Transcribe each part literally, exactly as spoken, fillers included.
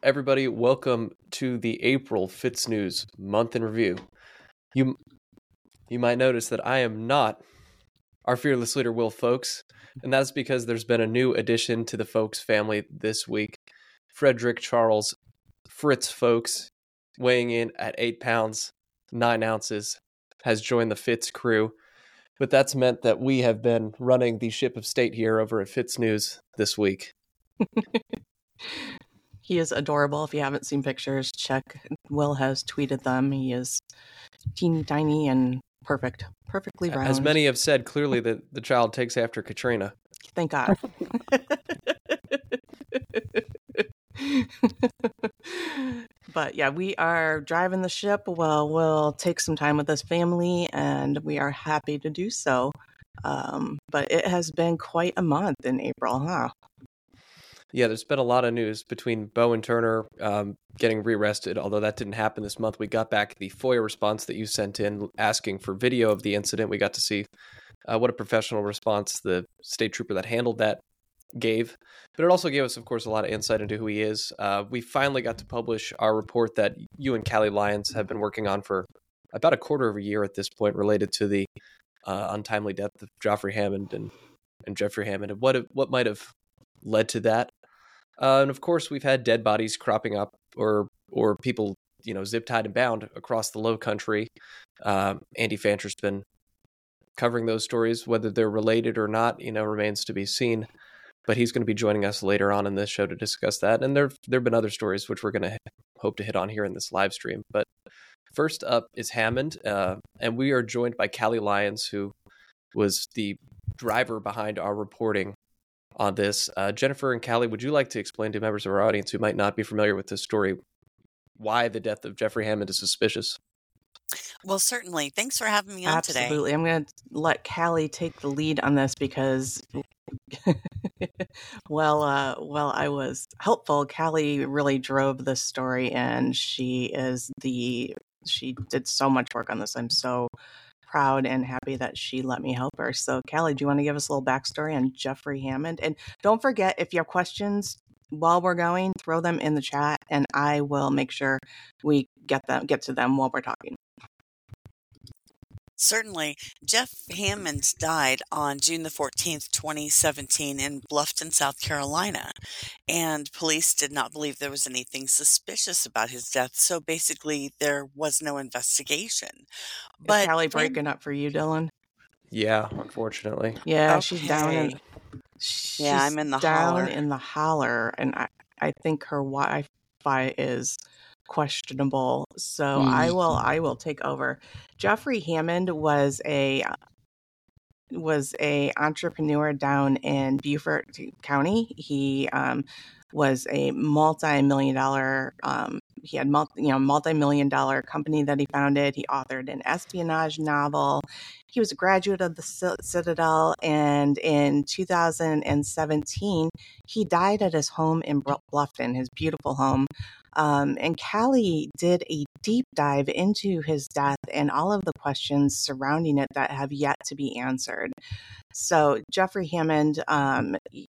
everybody? Welcome to the April Fitz News Month in Review. You you might notice that I am not our fearless leader, Will Folks, and that's because there's been a new addition to the Folks family this week. Frederick Charles Fritz Folks, weighing in at eight pounds, nine ounces, has joined the Fitz crew. But that's meant that we have been running the ship of state here over at Fitz News this week. He is adorable. If you haven't seen pictures, check. Will has tweeted them. He is teeny tiny and perfect. Perfectly round. As many have said, clearly that the child takes after Katrina. Thank God. But yeah, we are driving the ship. Well, we'll take some time with this family, and we are happy to do so. Um, but it has been quite a month in April, huh? Yeah, there's been a lot of news between Bo and Turner um, getting rearrested, although that didn't happen this month. We got back the FOIA response that you sent in asking for video of the incident. We got to see uh, what a professional response the state trooper that handled that gave. But it also gave us, of course, a lot of insight into who he is. Uh, we finally got to publish our report that you and Callie Lyons have been working on for about a quarter of a year at this point, related to the uh, untimely death of Joffrey Hammond and, and Jeffrey Hammond, and what, what might have led to that. Uh, and of course, we've had dead bodies cropping up, or or people, you know, zip tied and bound across the Low Country. Uh, Andy Fancher's been covering those stories, whether they're related or not, you know, remains to be seen. But he's going to be joining us later on in this show to discuss that. And there there have been other stories which we're going to hope to hit on here in this live stream. But first up is Hammond, uh, and we are joined by Callie Lyons, who was the driver behind our reporting on this. Uh, Jennifer and Callie, would you like to explain to members of our audience who might not be familiar with this story why the death of Jeffrey Hammond is suspicious? Well, certainly. Thanks for having me on Absolutely. today. Absolutely. I'm going to let Callie take the lead on this because, well, uh, well, I was helpful. Callie really drove this story, and she is the, she did so much work on this. I'm so proud and happy that she let me help her. So, Callie, do you want to give us a little backstory on Jeffrey Hammond? And don't forget, if you have questions while we're going, throw them in the chat, and I will make sure we get them get to them while we're talking. Certainly. Jeff Hammond died on June the fourteenth, twenty seventeen in Bluffton, South Carolina. And police did not believe there was anything suspicious about his death. So basically, there was no investigation. But is Callie breaking up for you, Dylan? Yeah, unfortunately. Yeah, okay. she's down in she's Yeah, I'm in the down holler. in the holler, and I, I think her Wi-Fi is questionable. So mm. I will I will take over. Jeffrey Hammond was a was a entrepreneur down in Beaufort County. He um, was a multi-million dollar um, he had multi, you know multi-million dollar company that he founded. He authored an espionage novel. He was a graduate of the Citadel, and in two thousand seventeen he died at his home in Bluffton, his beautiful home. Um, and Callie did a deep dive into his death and all of the questions surrounding it that have yet to be answered. So Jeffrey Hammond, um,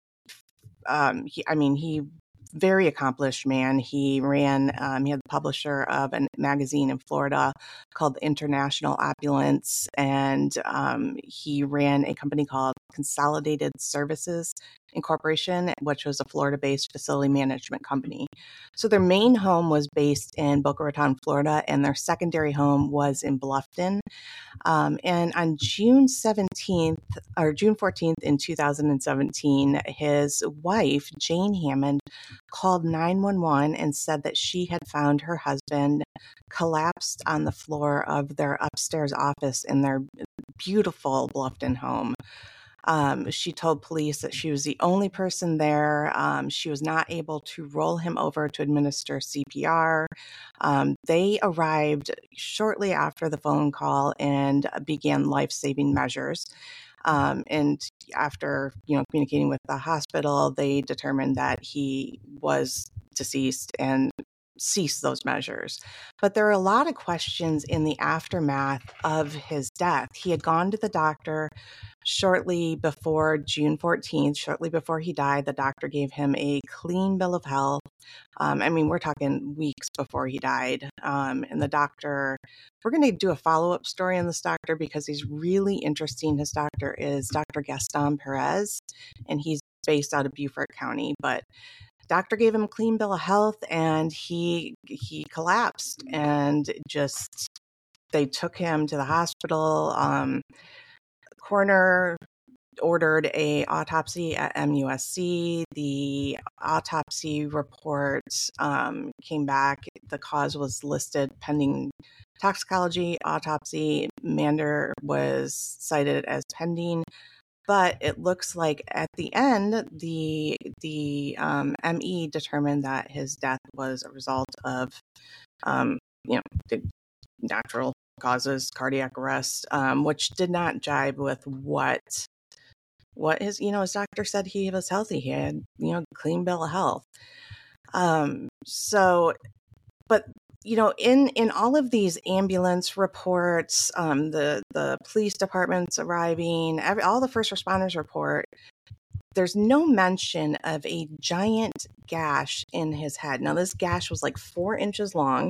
um, he, I mean, he very accomplished man. He ran, um, he had the publisher of a magazine in Florida called International Opulence, and um, he ran a company called Consolidated Services Incorporation, which was a Florida-based facility management company. So their main home was based in Boca Raton, Florida, and their secondary home was in Bluffton. Um, and on June seventeenth or June fourteenth in two thousand seventeen, his wife, Jane Hammond, called nine one one and said that she had found her husband collapsed on the floor of their upstairs office in their beautiful Bluffton home. Um, she told police that she was the only person there. Um, she was not able to roll him over to administer C P R. Um, they arrived shortly after the phone call and began life-saving measures. Um, and after, you know, communicating with the hospital, they determined that he was deceased and cease those measures. But there are a lot of questions in the aftermath of his death. He had gone to the doctor shortly before June fourteenth, shortly before he died. The doctor gave him a clean bill of health. Um, I mean, we're talking weeks before he died. Um, and the doctor, we're going to do a follow-up story on this doctor because he's really interesting. His doctor is Doctor Gaston Perez, and he's based out of Beaufort County. But doctor gave him a clean bill of health, and he he collapsed, and just they took him to the hospital. Um, coroner ordered a autopsy at M U S C. The autopsy report um, came back. The cause was listed pending toxicology autopsy. Mander was cited as pending. But it looks like at the end, the the um, M E determined that his death was a result of, um, you know, the natural causes, cardiac arrest, um, which did not jibe with what what his, you know, his doctor said he was healthy. He had, you know, clean bill of health. Um, so, but you know, in, in all of these ambulance reports, um, the, the police departments arriving, every, all the first responders report, there's no mention of a giant gash in his head. Now, this gash was like four inches long.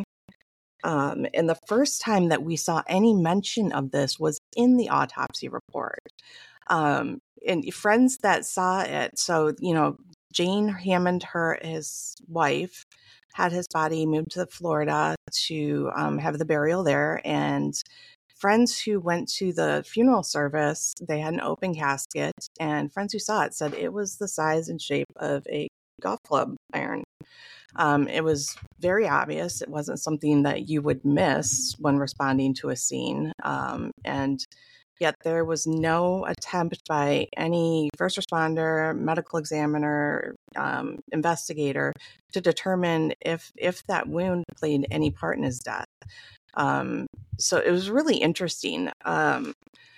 Um, and the first time that we saw any mention of this was in the autopsy report. Um, and friends that saw it, so, you know, Jane Hammond, her, his wife, had his body moved to Florida to um, have the burial there. And friends who went to the funeral service, they had an open casket, and friends who saw it said it was the size and shape of a golf club iron. Um, it was very obvious. It wasn't something that you would miss when responding to a scene. Um, and yet there was no attempt by any first responder, medical examiner, um, investigator to determine if if that wound played any part in his death. Um, so it was really interesting. Um,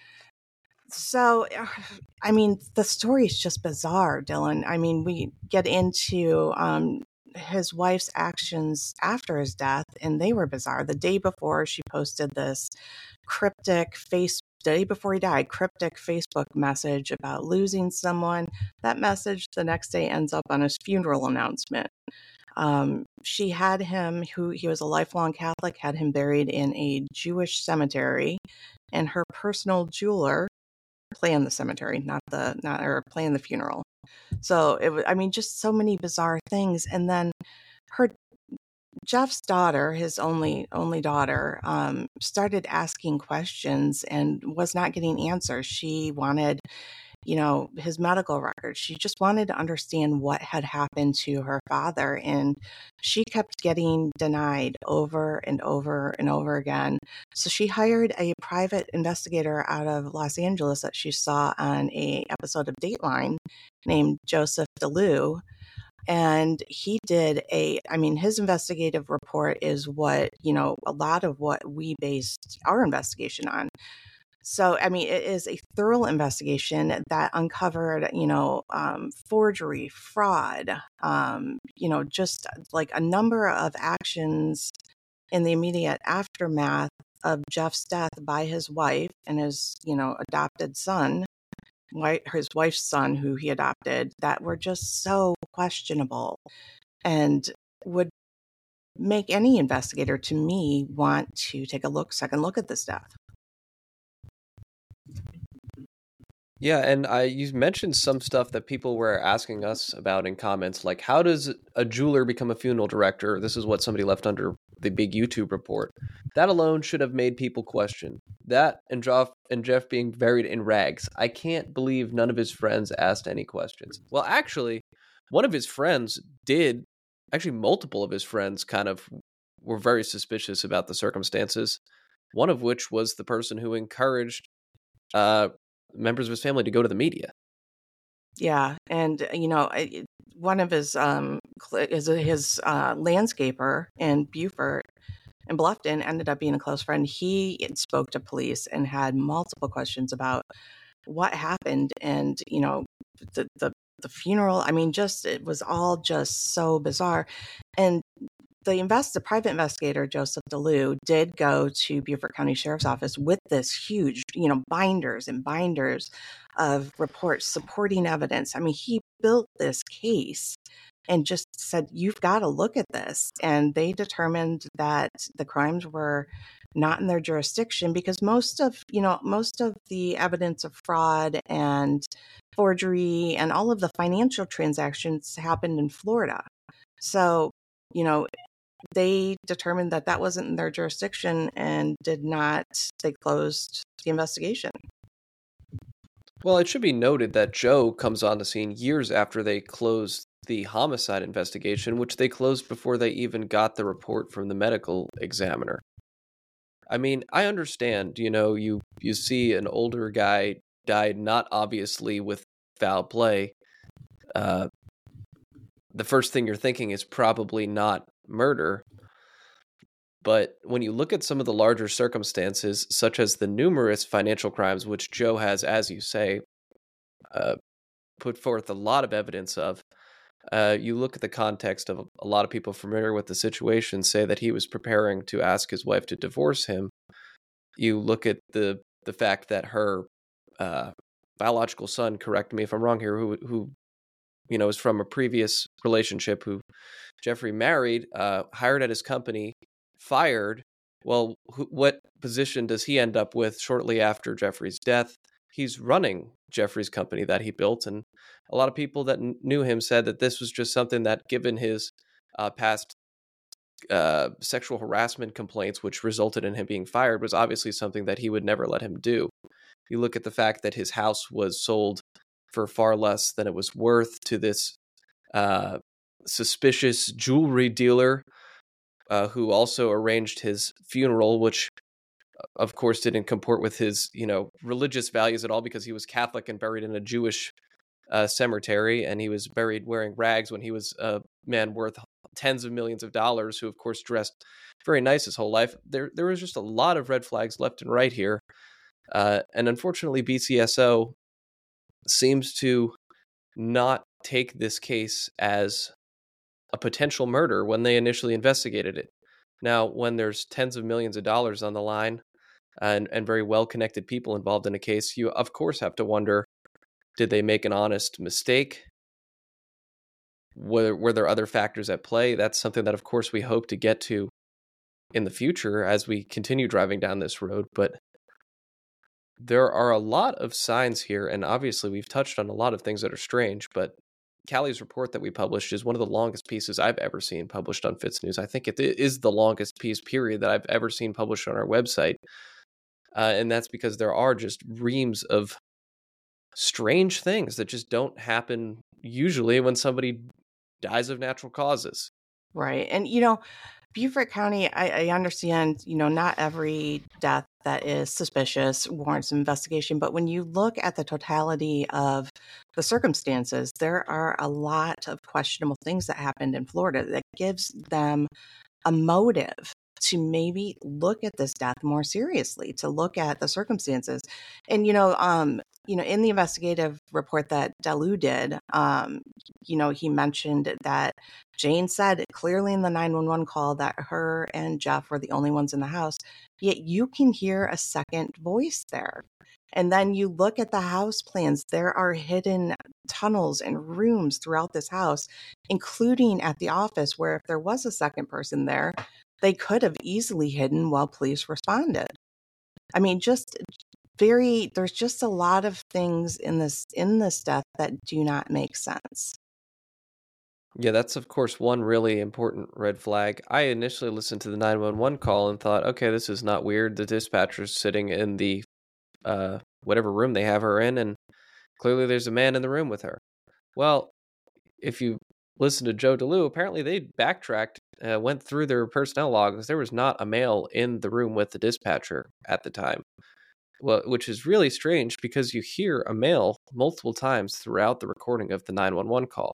so, I mean, the story is just bizarre, Dylan. I mean, we get into um, his wife's actions after his death, and they were bizarre. The day before, she posted this cryptic face day before he died, cryptic Facebook message about losing someone. That message the next day ends up on his funeral announcement. Um, she had him, who he was a lifelong Catholic, had him buried in a Jewish cemetery, and her personal jeweler planned the cemetery, not the not or planned the funeral. So it was, I mean, just so many bizarre things. And then her Jeff's daughter, his only only daughter, um, started asking questions and was not getting answers. She wanted, you know, his medical records. She just wanted to understand what had happened to her father. And she kept getting denied over and over and over again. So she hired a private investigator out of Los Angeles that she saw on a episode of Dateline named Joseph DeLue. And he did a, I mean, his investigative report is what, you know, a lot of what we based our investigation on. So, I mean, it is a thorough investigation that uncovered, you know, um, forgery, fraud, um, you know, just like a number of actions in the immediate aftermath of Jeff's death by his wife and his, you know, adopted son, his wife's son, who he adopted, that were just so questionable and would make any investigator, to me, want to take a look, second look at this death. Yeah, and I you mentioned some stuff that people were asking us about in comments, like how does a jeweler become a funeral director? This is what somebody left under the big YouTube report. That alone should have made people question. That and Jeff and Jeff being buried in rags. I can't believe none of his friends asked any questions. Well, actually, one of his friends did, actually multiple of his friends kind of were very suspicious about the circumstances. One of which was the person who encouraged uh members of his family to go to the media. Yeah, and you know, one of his um is his uh, landscaper in Beaufort and Bluffton ended up being a close friend. He spoke to police and had multiple questions about what happened, and you know, the the the funeral. I mean, just it was all just so bizarre, and the invest the private investigator Joseph DeLue did go to Beaufort County Sheriff's Office with this huge, you know, binders and binders of reports supporting evidence. I mean, he built this case and just said, you've got to look at this. And they determined that the crimes were not in their jurisdiction because most of, you know, most of the evidence of fraud and forgery and all of the financial transactions happened in Florida. So, you know, they determined that that wasn't in their jurisdiction and did not, they closed the investigation. Well, it should be noted that Joe comes on the scene years after they closed the homicide investigation, which they closed before they even got the report from the medical examiner. I mean, I understand, you know, you, you see an older guy died not obviously with foul play. Uh, the first thing you're thinking is probably not murder. But when you look at some of the larger circumstances, such as the numerous financial crimes, which Joe has, as you say, uh, put forth a lot of evidence of, uh, you look at the context of a lot of people familiar with the situation say that he was preparing to ask his wife to divorce him. You look at the the fact that her uh, biological son, correct me if I'm wrong here, who who you know is from a previous relationship, who Jeffrey married, uh, hired at his company, fired. Well, wh- what position does he end up with shortly after Jeffrey's death? He's running Jeffrey's company that he built, and a lot of people that n- knew him said that this was just something that, given his uh, past uh, sexual harassment complaints, which resulted in him being fired, was obviously something that he would never let him do. You look at the fact that his house was sold for far less than it was worth to this uh, suspicious jewelry dealer, Uh, who also arranged his funeral, which, of course, didn't comport with his, you know, religious values at all, because he was Catholic and buried in a Jewish uh, cemetery, and he was buried wearing rags when he was a man worth tens of millions of dollars, who, of course, dressed very nice his whole life. There, there was just a lot of red flags left and right here, uh, and unfortunately, B C S O seems to not take this case as a potential murder when they initially investigated it. Now, when there's tens of millions of dollars on the line and, and very well-connected people involved in a case, you, of course, have to wonder, did they make an honest mistake? Were, were there other factors at play? That's something that, of course, we hope to get to in the future as we continue driving down this road. But there are a lot of signs here, and obviously we've touched on a lot of things that are strange, but Callie's report that we published is one of the longest pieces I've ever seen published on Fitz News. I think it is the longest piece, period, that I've ever seen published on our website. Uh, and that's because there are just reams of strange things that just don't happen usually when somebody dies of natural causes. Right. And, you know, Beaufort County, I, I understand, you know, not every death that is suspicious warrants an investigation. But when you look at the totality of the circumstances, there are a lot of questionable things that happened in Florida that gives them a motive to maybe look at this death more seriously, to look at the circumstances. And, you know, um, you know, in the investigative report that DeLue did, um, you know, he mentioned that Jane said clearly in the nine one one call that her and Jeff were the only ones in the house, yet you can hear a second voice there. And then you look at the house plans, there are hidden tunnels and rooms throughout this house, including at the office, where if there was a second person there, they could have easily hidden while police responded. I mean, just very, there's just a lot of things in this, in this death that do not make sense. Yeah, that's, of course, one really important red flag. I initially listened to the nine one one call and thought, okay, this is not weird. The dispatcher's sitting in the uh, whatever room they have her in, and clearly there's a man in the room with her. Well, if you listen to Joe DeLue, apparently they backtracked, uh, went through their personnel logs. There was not a male in the room with the dispatcher at the time. Well, which is really strange because you hear a male multiple times throughout the recording of the nine one one call.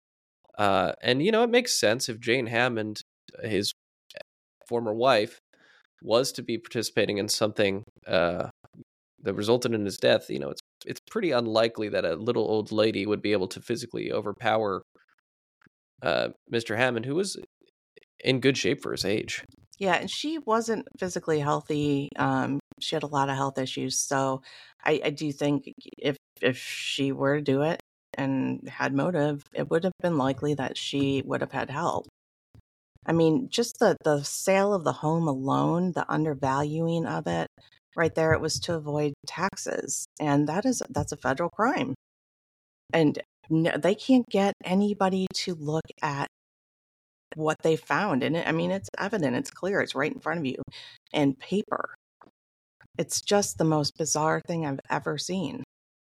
Uh, and, you know, it makes sense if Jane Hammond, his former wife, was to be participating in something uh, that resulted in his death. You know, it's it's pretty unlikely that a little old lady would be able to physically overpower uh, Mister Hammond, who was in good shape for his age. Yeah, and she wasn't physically healthy. Um, she had a lot of health issues. So I, I do think if if she were to do it and had motive, it would have been likely that she would have had help. I mean, just the, the sale of the home alone, the undervaluing of it, right there, it was to avoid taxes. And that is that's a federal crime. And no, they can't get anybody to look at what they found. And it, I mean, it's evident, it's clear, it's right in front of you and paper. It's just the most bizarre thing I've ever seen.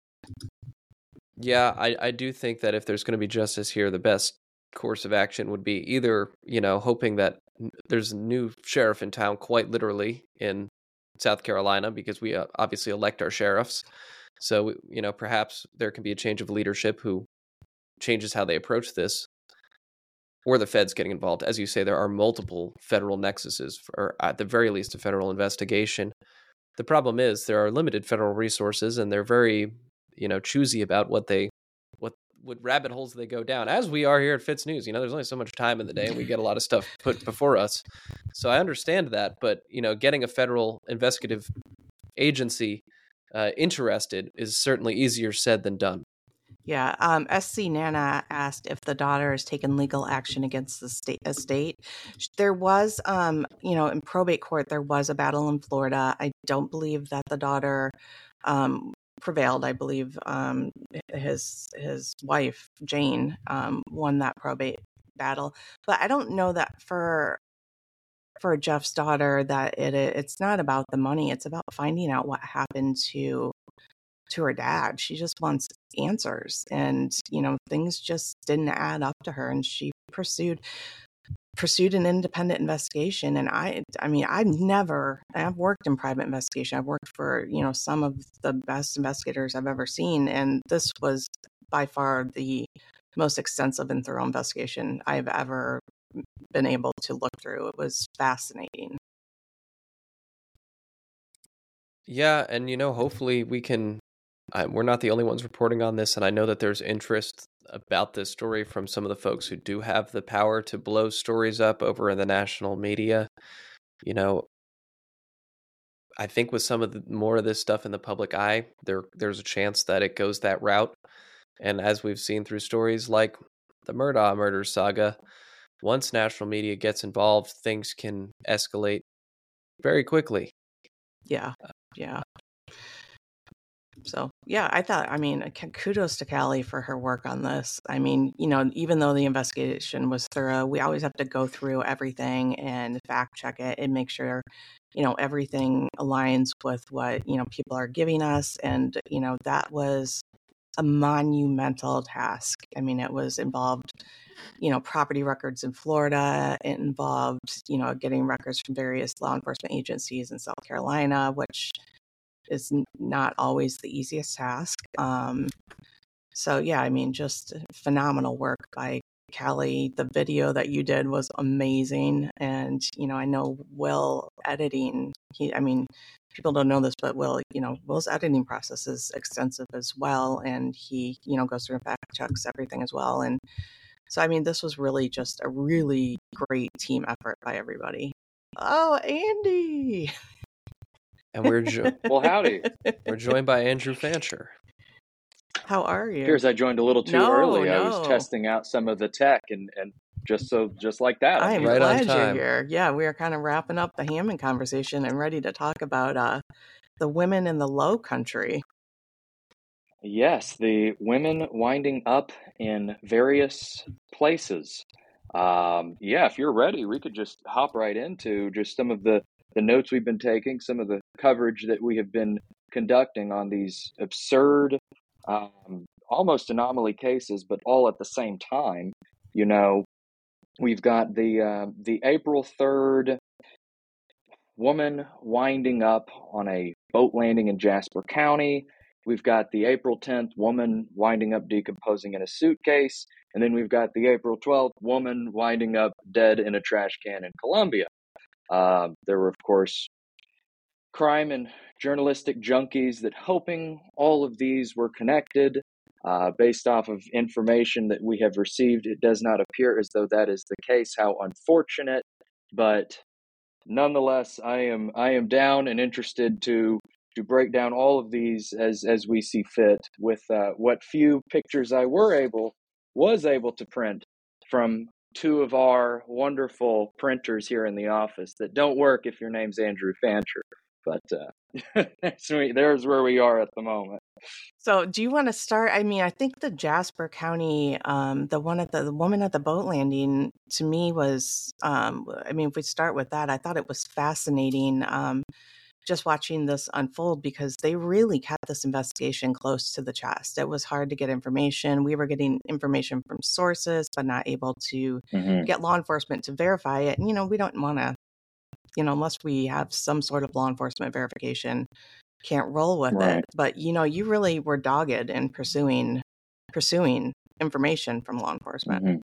Yeah, I, I do think that if there's going to be justice here, the best course of action would be either, you know, hoping that there's a new sheriff in town, quite literally in South Carolina, because we uh, obviously elect our sheriffs. So, you know, perhaps there can be a change of leadership who changes how they approach this, or the feds getting involved. As you say, there are multiple federal nexuses, or at the very least, a federal investigation. The problem is there are limited federal resources, and they're very, you know, choosy about what they, what, what rabbit holes they go down, as we are here at Fitz News. You know, there's only so much time in the day, and we get a lot of stuff put before us. So I understand that, but, you know, getting a federal investigative agency uh, interested is certainly easier said than done. Yeah. Um, S C Nana asked if the daughter has taken legal action against the state estate. There was, um, you know, in probate court, there was a battle in Florida. I don't believe that the daughter um, prevailed. I believe um, his his wife, Jane, um, won that probate battle. But I don't know that for for Jeff's daughter that it it's not about the money. It's about finding out what happened to to her dad. She just wants answers, and you know, things just didn't add up to her, and she pursued pursued an independent investigation. And I I mean, I've never I've worked in private investigation. I've worked for, you know, some of the best investigators I've ever seen, and this was by far the most extensive and thorough investigation I've ever been able to look through. It was fascinating. Yeah, and you know, hopefully we can. I, we're not the only ones reporting on this, and I know that there's interest about this story from some of the folks who do have the power to blow stories up over in the national media. You know, I think with some of the more of this stuff in the public eye, there there's a chance that it goes that route. And as we've seen through stories like the Murdaugh murder saga, once national media gets involved, things can escalate very quickly. Yeah, yeah. So, yeah, I thought, I mean, kudos to Callie for her work on this. I mean, you know, even though the investigation was thorough, we always have to go through everything and fact check it and make sure, you know, everything aligns with what, you know, people are giving us. And, you know, that was a monumental task. I mean, it was involved, you know, property records in Florida. It involved, you know, getting records from various law enforcement agencies in South Carolina, which is not always the easiest task. Um, so yeah, I mean, just phenomenal work by Callie. The video that you did was amazing. And, you know, I know Will editing, he, I mean, people don't know this, but Will, you know, Will's editing process is extensive as well. And he, you know, goes through and fact checks everything as well. And so, I mean, this was really just a really great team effort by everybody. Oh, Andy. And we're jo- well, howdy. We're joined by Andrew Fancher. How are you? Appears I joined a little too no, early. No. I was testing out some of the tech, and, and just so just like that. I am right glad you're here. Yeah, we are kind of wrapping up the Hammond conversation and ready to talk about uh, the women in the Low Country. Yes, the women winding up in various places. Um, yeah, if you're ready, we could just hop right into just some of the the notes we've been taking, some of the coverage that we have been conducting on these absurd, um, almost anomaly cases, but all at the same time. You know, we've got the uh, the April third woman winding up on a boat landing in Jasper County. We've got the April tenth woman winding up decomposing in a suitcase. And then we've got the April twelfth woman winding up dead in a trash can in Colombia. Uh, there were, of course, crime and journalistic junkies that hoping all of these were connected. Uh, based off of information that we have received, it does not appear as though that is the case. How unfortunate. but nonetheless, I am I am down and interested to to break down all of these as as we see fit with uh, what few pictures I were able was able to print from two of our wonderful printers here in the office that don't work if your name's Andrew Fancher. But uh, sweet, there's where we are at the moment. So, do you want to start? I mean, I think the Jasper County, um, the one at the, the woman at the boat landing, to me was, um, I mean, if we start with that, I thought it was fascinating um, just watching this unfold because they really kept this investigation close to the chest. It was hard to get information. We were getting information from sources, but not able to Mm-hmm. get law enforcement to verify it. And, you know, we don't want to, you know, unless we have some sort of law enforcement verification, can't roll with Right. it. But, you know, you really were dogged in pursuing pursuing information from law enforcement. Mm-hmm.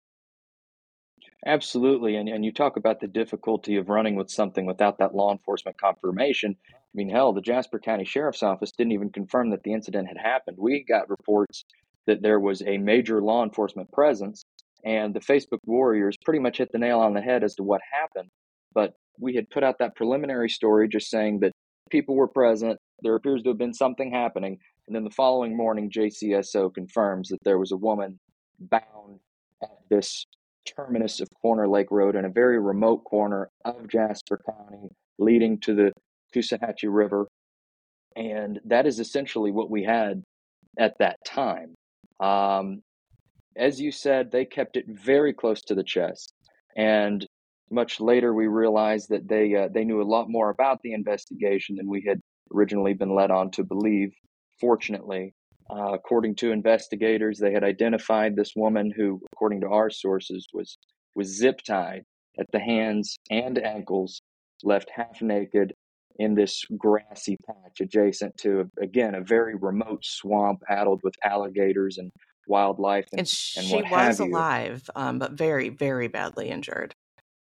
Absolutely. And, and you talk about the difficulty of running with something without that law enforcement confirmation. I mean, hell, the Jasper County Sheriff's Office didn't even confirm that the incident had happened. We got reports that there was a major law enforcement presence, and the Facebook warriors pretty much hit the nail on the head as to what happened. But we had put out that preliminary story just saying that people were present, there appears to have been something happening. And then the following morning, J C S O confirms that there was a woman bound at this terminus of Corner Lake Road in a very remote corner of Jasper County, leading to the Coosawhatchee River. And that is essentially what we had at that time. Um, as you said, they kept it very close to the chest. And much later, we realized that they uh, they knew a lot more about the investigation than we had originally been led on to believe. Fortunately, uh, according to investigators, they had identified this woman who, according to our sources, was was zip tied at the hands and ankles, left half naked in this grassy patch adjacent to, again, a very remote swamp addled with alligators and wildlife and, And and she what was have you. alive, um, but very, very badly injured.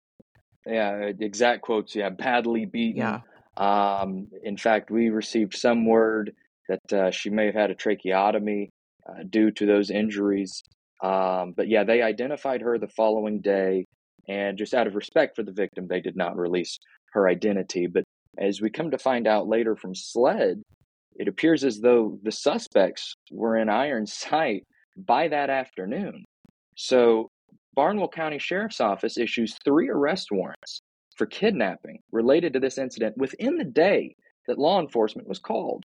Yeah, exact quotes. Yeah, badly beaten. Yeah. Um, in fact, we received some word that uh, she may have had a tracheotomy uh, due to those injuries. Um, but yeah, they identified her the following day, and just out of respect for the victim, they did not release her identity. But as we come to find out later from SLED, it appears as though the suspects were in iron sight by that afternoon. So Barnwell County Sheriff's Office issues three arrest warrants for kidnapping related to this incident within the day that law enforcement was called.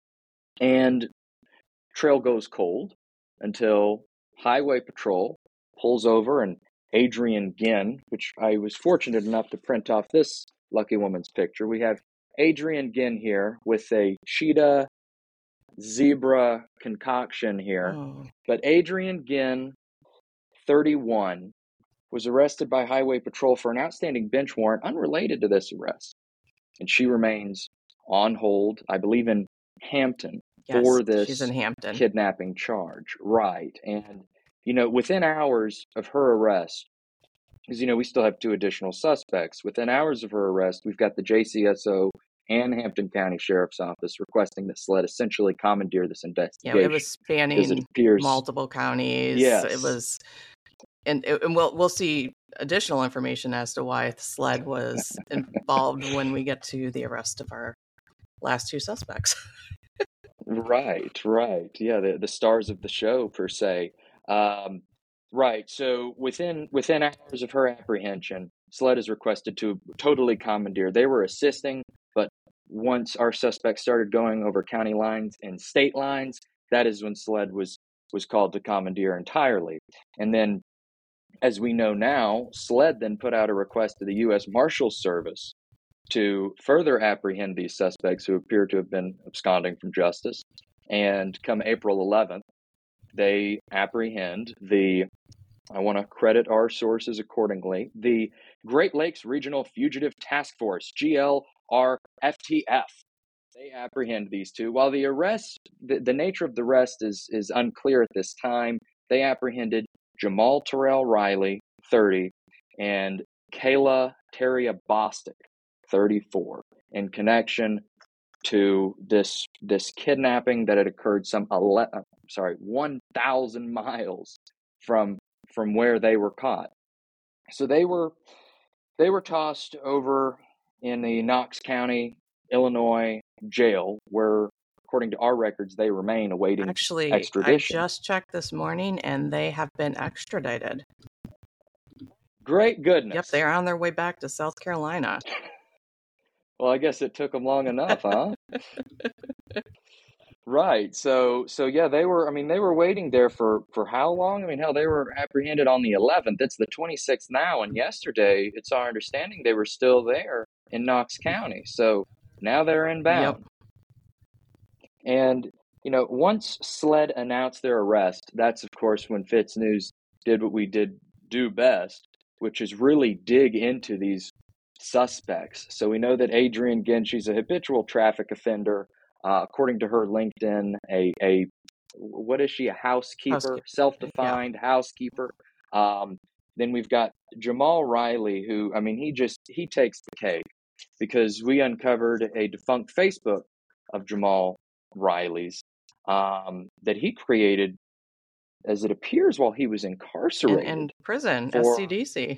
And trail goes cold until Highway Patrol pulls over, and Adrienne Ginn, which I was fortunate enough to print off this lucky woman's picture. We have Adrienne Ginn here with a cheetah zebra concoction here. Oh. But Adrienne Ginn, thirty-one, was arrested by Highway Patrol for an outstanding bench warrant unrelated to this arrest. And she remains on hold, I believe, in Hampton Yes, for she's this in Hampton. kidnapping charge. Right. And, you know, within hours of her arrest, because, you know, we still have two additional suspects. Within hours of her arrest, we've got the J C S O and Hampton County Sheriff's Office requesting that SLED essentially commandeer this Yeah, investigation. it was spanning it appears, multiple counties. Yes. It was, and, and we'll we'll see additional information as to why SLED was involved when we get to the arrest of our last two suspects. Right, right. Yeah, the, the stars of the show, per se. Um, right. So within within hours of her apprehension, SLED is requested to totally commandeer. They were assisting, but once our suspects started going over county lines and state lines, that is when SLED was was called to commandeer entirely. And then, as we know now, SLED then put out a request to the U S Marshals Service to further apprehend these suspects who appear to have been absconding from justice. And come April eleventh, they apprehend the, I want to credit our sources accordingly, the Great Lakes Regional Fugitive Task Force, G L R F T F. They apprehend these two. While the arrest, the, the nature of the arrest is, is unclear at this time, they apprehended Jamal Terrell Riley, thirty, and Kayla Terria Bostic, thirty-four, in connection to this this kidnapping that had occurred some eleven, sorry, one thousand miles from from where they were caught. So they were they were tossed over in the Knox County, Illinois jail, where, according to our records, they remain awaiting Actually, extradition. I just checked this morning, and they have been extradited. Great goodness. Yep, they're on their way back to South Carolina. Well, I guess it took them long enough, huh? Right. So, so yeah, they were, I mean, they were waiting there for, for how long? I mean, hell, they were apprehended on the eleventh. It's the twenty-sixth now. And yesterday, it's our understanding they were still there in Knox County. So now they're inbound. Yep. And, you know, once SLED announced their arrest, that's, of course, when Fitz News did what we did do best, which is really dig into these suspects. So we know that Adrienne Ginn, she's a habitual traffic offender. Uh, according to her LinkedIn, a, a what is she, a housekeeper, housekeeper. self-defined yeah. housekeeper. Um, then we've got Jamal Riley, who, I mean, he just, he takes the cake, because we uncovered a defunct Facebook of Jamal Riley's um, that he created, as it appears, while he was incarcerated. In, in prison, for, S C D C.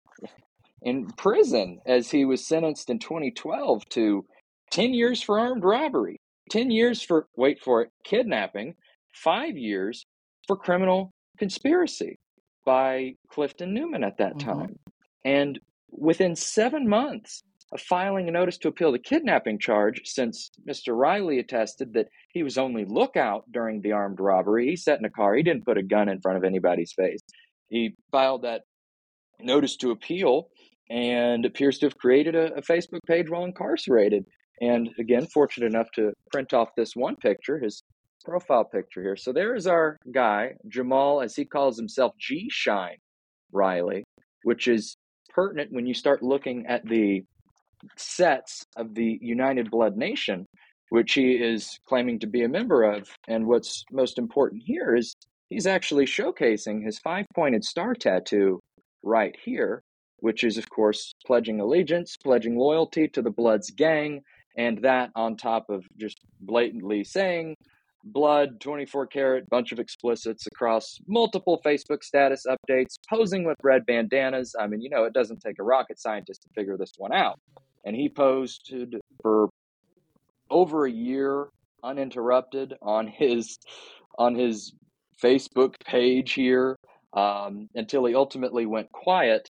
In prison, as he was sentenced in twenty twelve to ten years for armed robbery. ten years for, wait for it, kidnapping, five years for criminal conspiracy by Clifton Newman at that mm-hmm. time. And within seven months of filing a notice to appeal the kidnapping charge, since Mister Riley attested that he was only lookout during the armed robbery, he sat in a car, he didn't put a gun in front of anybody's face. He filed that notice to appeal and appears to have created a, a Facebook page while incarcerated. And again, fortunate enough to print off this one picture, his profile picture here. So there is our guy, Jamal, as he calls himself, G-Shine Riley, which is pertinent when you start looking at the sets of the United Blood Nation, which he is claiming to be a member of. And what's most important here is he's actually showcasing his five-pointed star tattoo right here, which is, of course, pledging allegiance, pledging loyalty to the Bloods gang. And that on top of just blatantly saying blood, twenty-four karat, bunch of explicits across multiple Facebook status updates, posing with red bandanas. I mean, you know, it doesn't take a rocket scientist to figure this one out. And he posted for over a year uninterrupted on his on his Facebook page here um, until he ultimately went quiet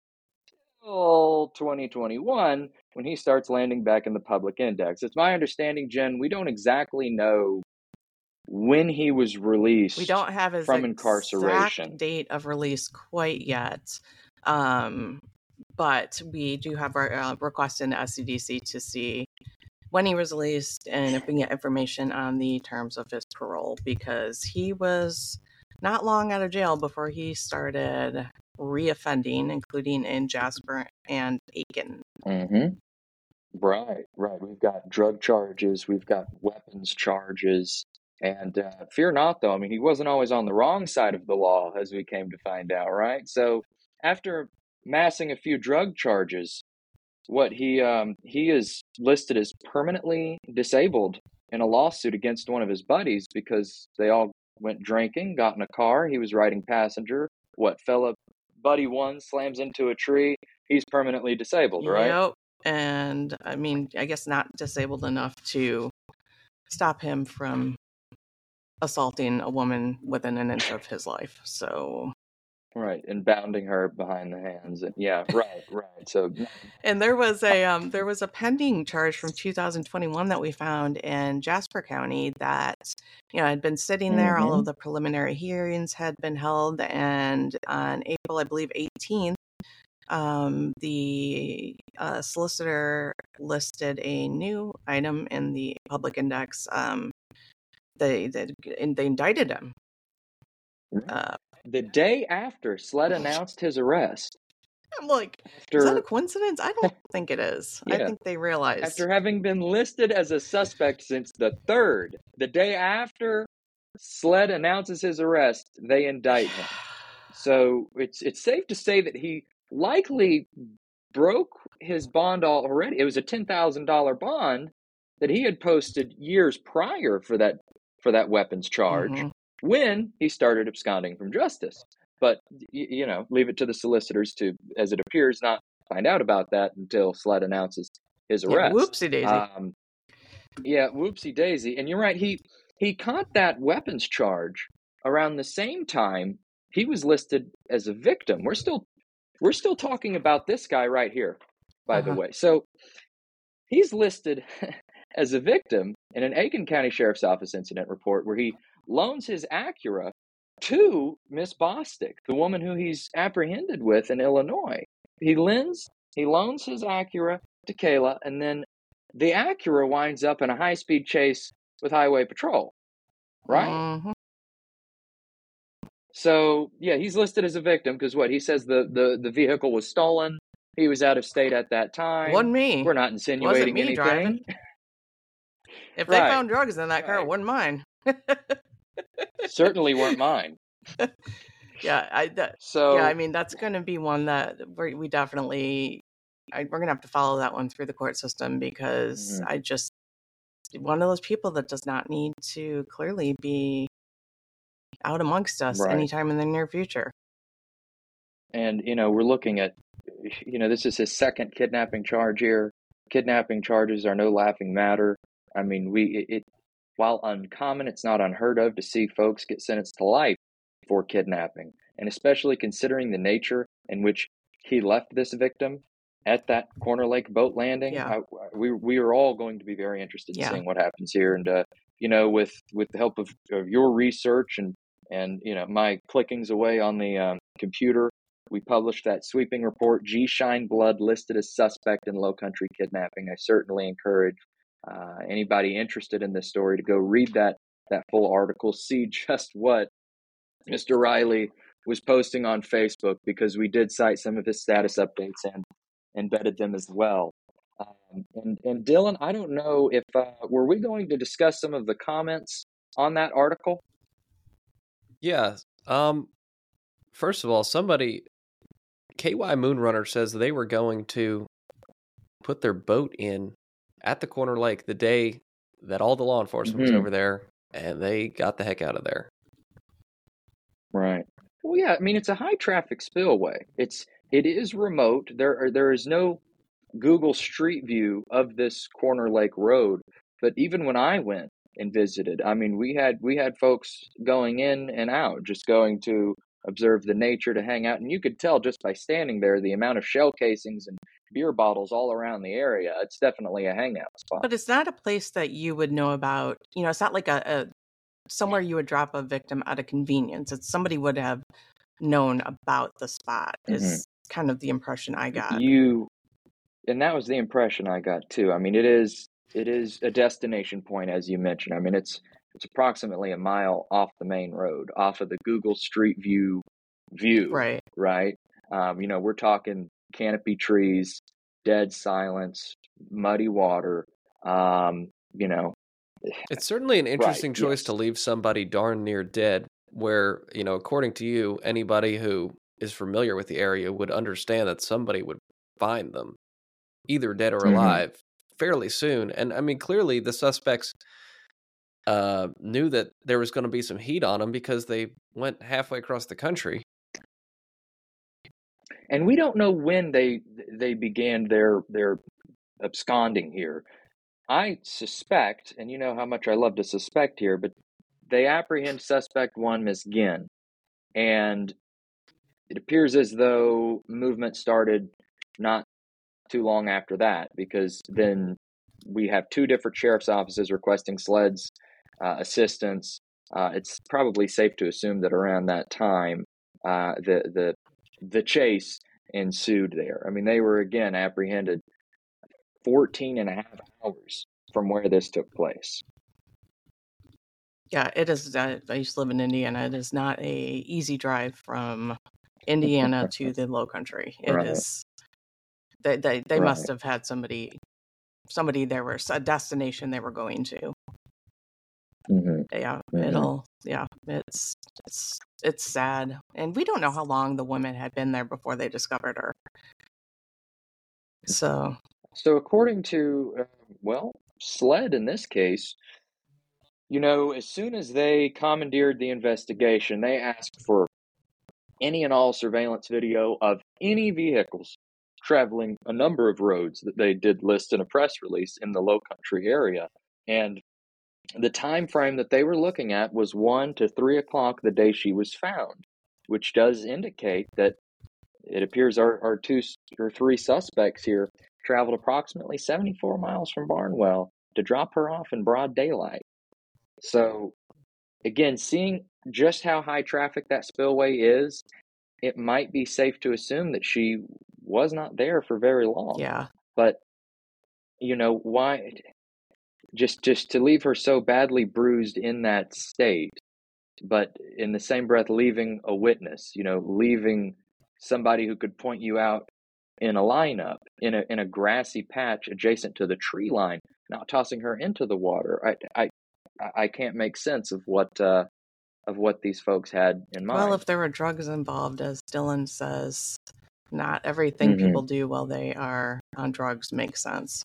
until twenty twenty-one, when he starts landing back in the public index. It's my understanding, Jen, we don't exactly know when he was released. We don't have his from incarceration exact date of release quite yet, um, but we do have our uh, request in the S C D C to see when he was released and if we can get information on the terms of his parole, because he was not long out of jail before he started reoffending, including in Jasper and Aiken. Mm-hmm. Right, right. We've got drug charges, we've got weapons charges, and uh, fear not, though. I mean, he wasn't always on the wrong side of the law, as we came to find out, right? So after massing a few drug charges, what he um, he is listed as permanently disabled in a lawsuit against one of his buddies because they all went drinking, got in a car, he was riding passenger. What, fella, buddy one slams into a tree, he's permanently disabled, right? Yep. And I mean, I guess not disabled enough to stop him from assaulting a woman within an inch of his life. So, right, and bounding her behind the hands, and yeah, right, right. So, and there was a um, there was a pending charge from two thousand twenty-one that we found in Jasper County that, you know, had been sitting there. Mm-hmm. All of the preliminary hearings had been held, and on April, I believe, eighteenth. Um, the uh, solicitor listed a new item in the public index. Um, they, they they indicted him. Uh, the day after SLED announced his arrest. I'm like, after, is that a coincidence? I don't think it is. Yeah, I think they realized. After having been listed as a suspect since the third, the day after SLED announces his arrest, they indict him. So it's it's safe to say that he likely broke his bond already. It was a ten thousand dollars bond that he had posted years prior for that for that weapons charge mm-hmm. when he started absconding from justice. But, you know, leave it to the solicitors to, as it appears, not find out about that until Sled announces his Yeah, arrest. whoopsie daisy. Um, yeah, whoopsie daisy. And you're right. He he caught that weapons charge around the same time he was listed as a victim. We're still we're still talking about this guy right here, by Uh-huh. the way. So he's listed as a victim in an Aiken County Sheriff's Office incident report where he loans his Acura to Miss Bostic, the woman who he's apprehended with in Illinois. He lends, he loans his Acura to Kayla, and then the Acura winds up in a high-speed chase with Highway Patrol, right? Mm-hmm. So, yeah, he's listed as a victim because what? He says the, the, the vehicle was stolen. He was out of state at that time. Wasn't me. We're not Wasn't insinuating me anything. driving. If they Right. found drugs in that car, Right. it wasn't mine. Certainly weren't mine. Yeah, I that, So, yeah, I mean that's going to be one that we we definitely I, we're going to have to follow that one through the court system because Mhm. I just one of those people that does not need to clearly be out amongst us right. anytime in the near future. And, you know, we're looking at, you know, this is his second kidnapping charge here. Kidnapping charges are no laughing matter. I mean, we, it, it while uncommon, it's not unheard of to see folks get sentenced to life for kidnapping. And especially considering the nature in which he left this victim at that Corner Lake boat landing, Yeah. I, we we are all going to be very interested in Yeah. seeing what happens here. And, uh, you know, with, with the help of, of your research and, and, you know, my clickings away on the um, computer, we published that sweeping report, G. Shine Blood listed as suspect in Low Country kidnapping. I certainly encourage uh, anybody interested in this story to go read that that full article, see just what Mister Riley was posting on Facebook, because we did cite some of his status updates and embedded them as well. Um, and, and Dylan, I don't know if, uh, were we going to discuss some of the comments on that article? Yeah. Um. First of all, somebody, K Y Moonrunner says they were going to put their boat in at the Corner Lake the day that all the law enforcement was Mhm. over there, and they got the heck out of there. Right. Well, yeah, I mean, it's a high traffic spillway. It's, it is remote. There are, there is no Google Street View of this Corner Lake Road. But even when I went and visited, I mean, we had, we had folks going in and out, just going to observe the nature, to hang out. And you could tell just by standing there, the amount of shell casings and beer bottles all around the area. It's definitely a hangout spot. But it's not a place that you would know about. You know, it's not like a, a somewhere you would drop a victim out of convenience. It's somebody would have known about the spot is Mhm. kind of the impression I got. You, and that was the impression I got too. I mean, it is, it is a destination point, as you mentioned. I mean, it's, it's approximately a mile off the main road, off of the Google Street View view, Right. right? Um, you know, we're talking canopy trees, dead silence, muddy water, um, you know. It's certainly an interesting Right, choice yes. to leave somebody darn near dead, where, you know, according to you, anybody who is familiar with the area would understand that somebody would find them, either dead or Mhm. alive, fairly soon. And I mean, clearly the suspects uh, knew that there was going to be some heat on them because they went halfway across the country. And we don't know when they they began their their absconding here. I suspect, and you know how much I love to suspect here, but they apprehend suspect one, Miss Ginn, and it appears as though movement started not too long after that, because then we have two different sheriff's offices requesting Sled's uh, assistance. Uh, it's probably safe to assume that around that time, uh, the the the chase ensued there. I mean, they were again apprehended fourteen and a half hours from where this took place. Yeah, it is. Uh, I used to live in Indiana. It is not a easy drive from Indiana to the Low Country. It Right. is. They they, they Right. must have had somebody somebody there was a destination they were going to. Mm-hmm. Yeah, Mhm. it'll. Yeah, it's it's it's sad, and we don't know how long the woman had been there before they discovered her. So So according to, uh, well, Sled in this case, you know, as soon as they commandeered the investigation, they asked for any and all surveillance video of any vehicles traveling a number of roads that they did list in a press release in the Low Country area. And the time frame that they were looking at was one to three o'clock the day she was found, which does indicate that it appears our, our two or three suspects here traveled approximately seventy-four miles from Barnwell to drop her off in broad daylight. So, again, seeing just how high traffic that spillway is, it might be safe to assume that she was not there for very long. Yeah. But, you know, why just just to leave her so badly bruised in that state, but in the same breath leaving a witness, you know, leaving somebody who could point you out in a lineup, in a in a grassy patch adjacent to the tree line, not tossing her into the water. I I I can't make sense of what uh, of what these folks had in mind. Well, if there were drugs involved, as Dylan says, not everything mm-hmm. people do while they are on drugs makes sense.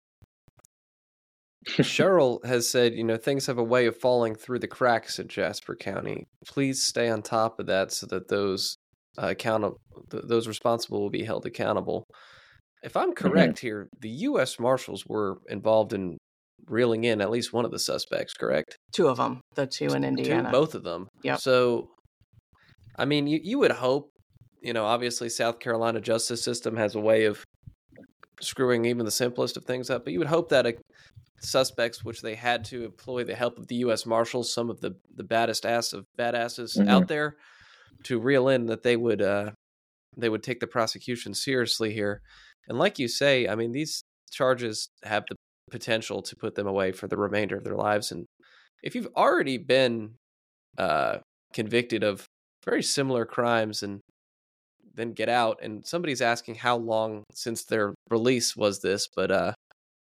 Cheryl has said, you know, things have a way of falling through the cracks in Jasper County. Please stay on top of that so that those uh, accountable, th- those responsible will be held accountable. If I'm correct mm-hmm. here, the U S Marshals were involved in reeling in at least one of the suspects, correct? Two of them, the two in Indiana. Two, both of them. Yeah. So, I mean, you, you would hope, you know, obviously South Carolina justice system has a way of screwing even the simplest of things up, but you would hope that a suspects, which they had to employ the help of the U S Marshals, some of the, the baddest ass of badasses mm-hmm. out there, to reel in, that they would uh, they would take the prosecution seriously here. And like you say, I mean, these charges have the potential to put them away for the remainder of their lives. And if you've already been uh, convicted of very similar crimes and then get out, and somebody's asking how long since their release was this, but uh,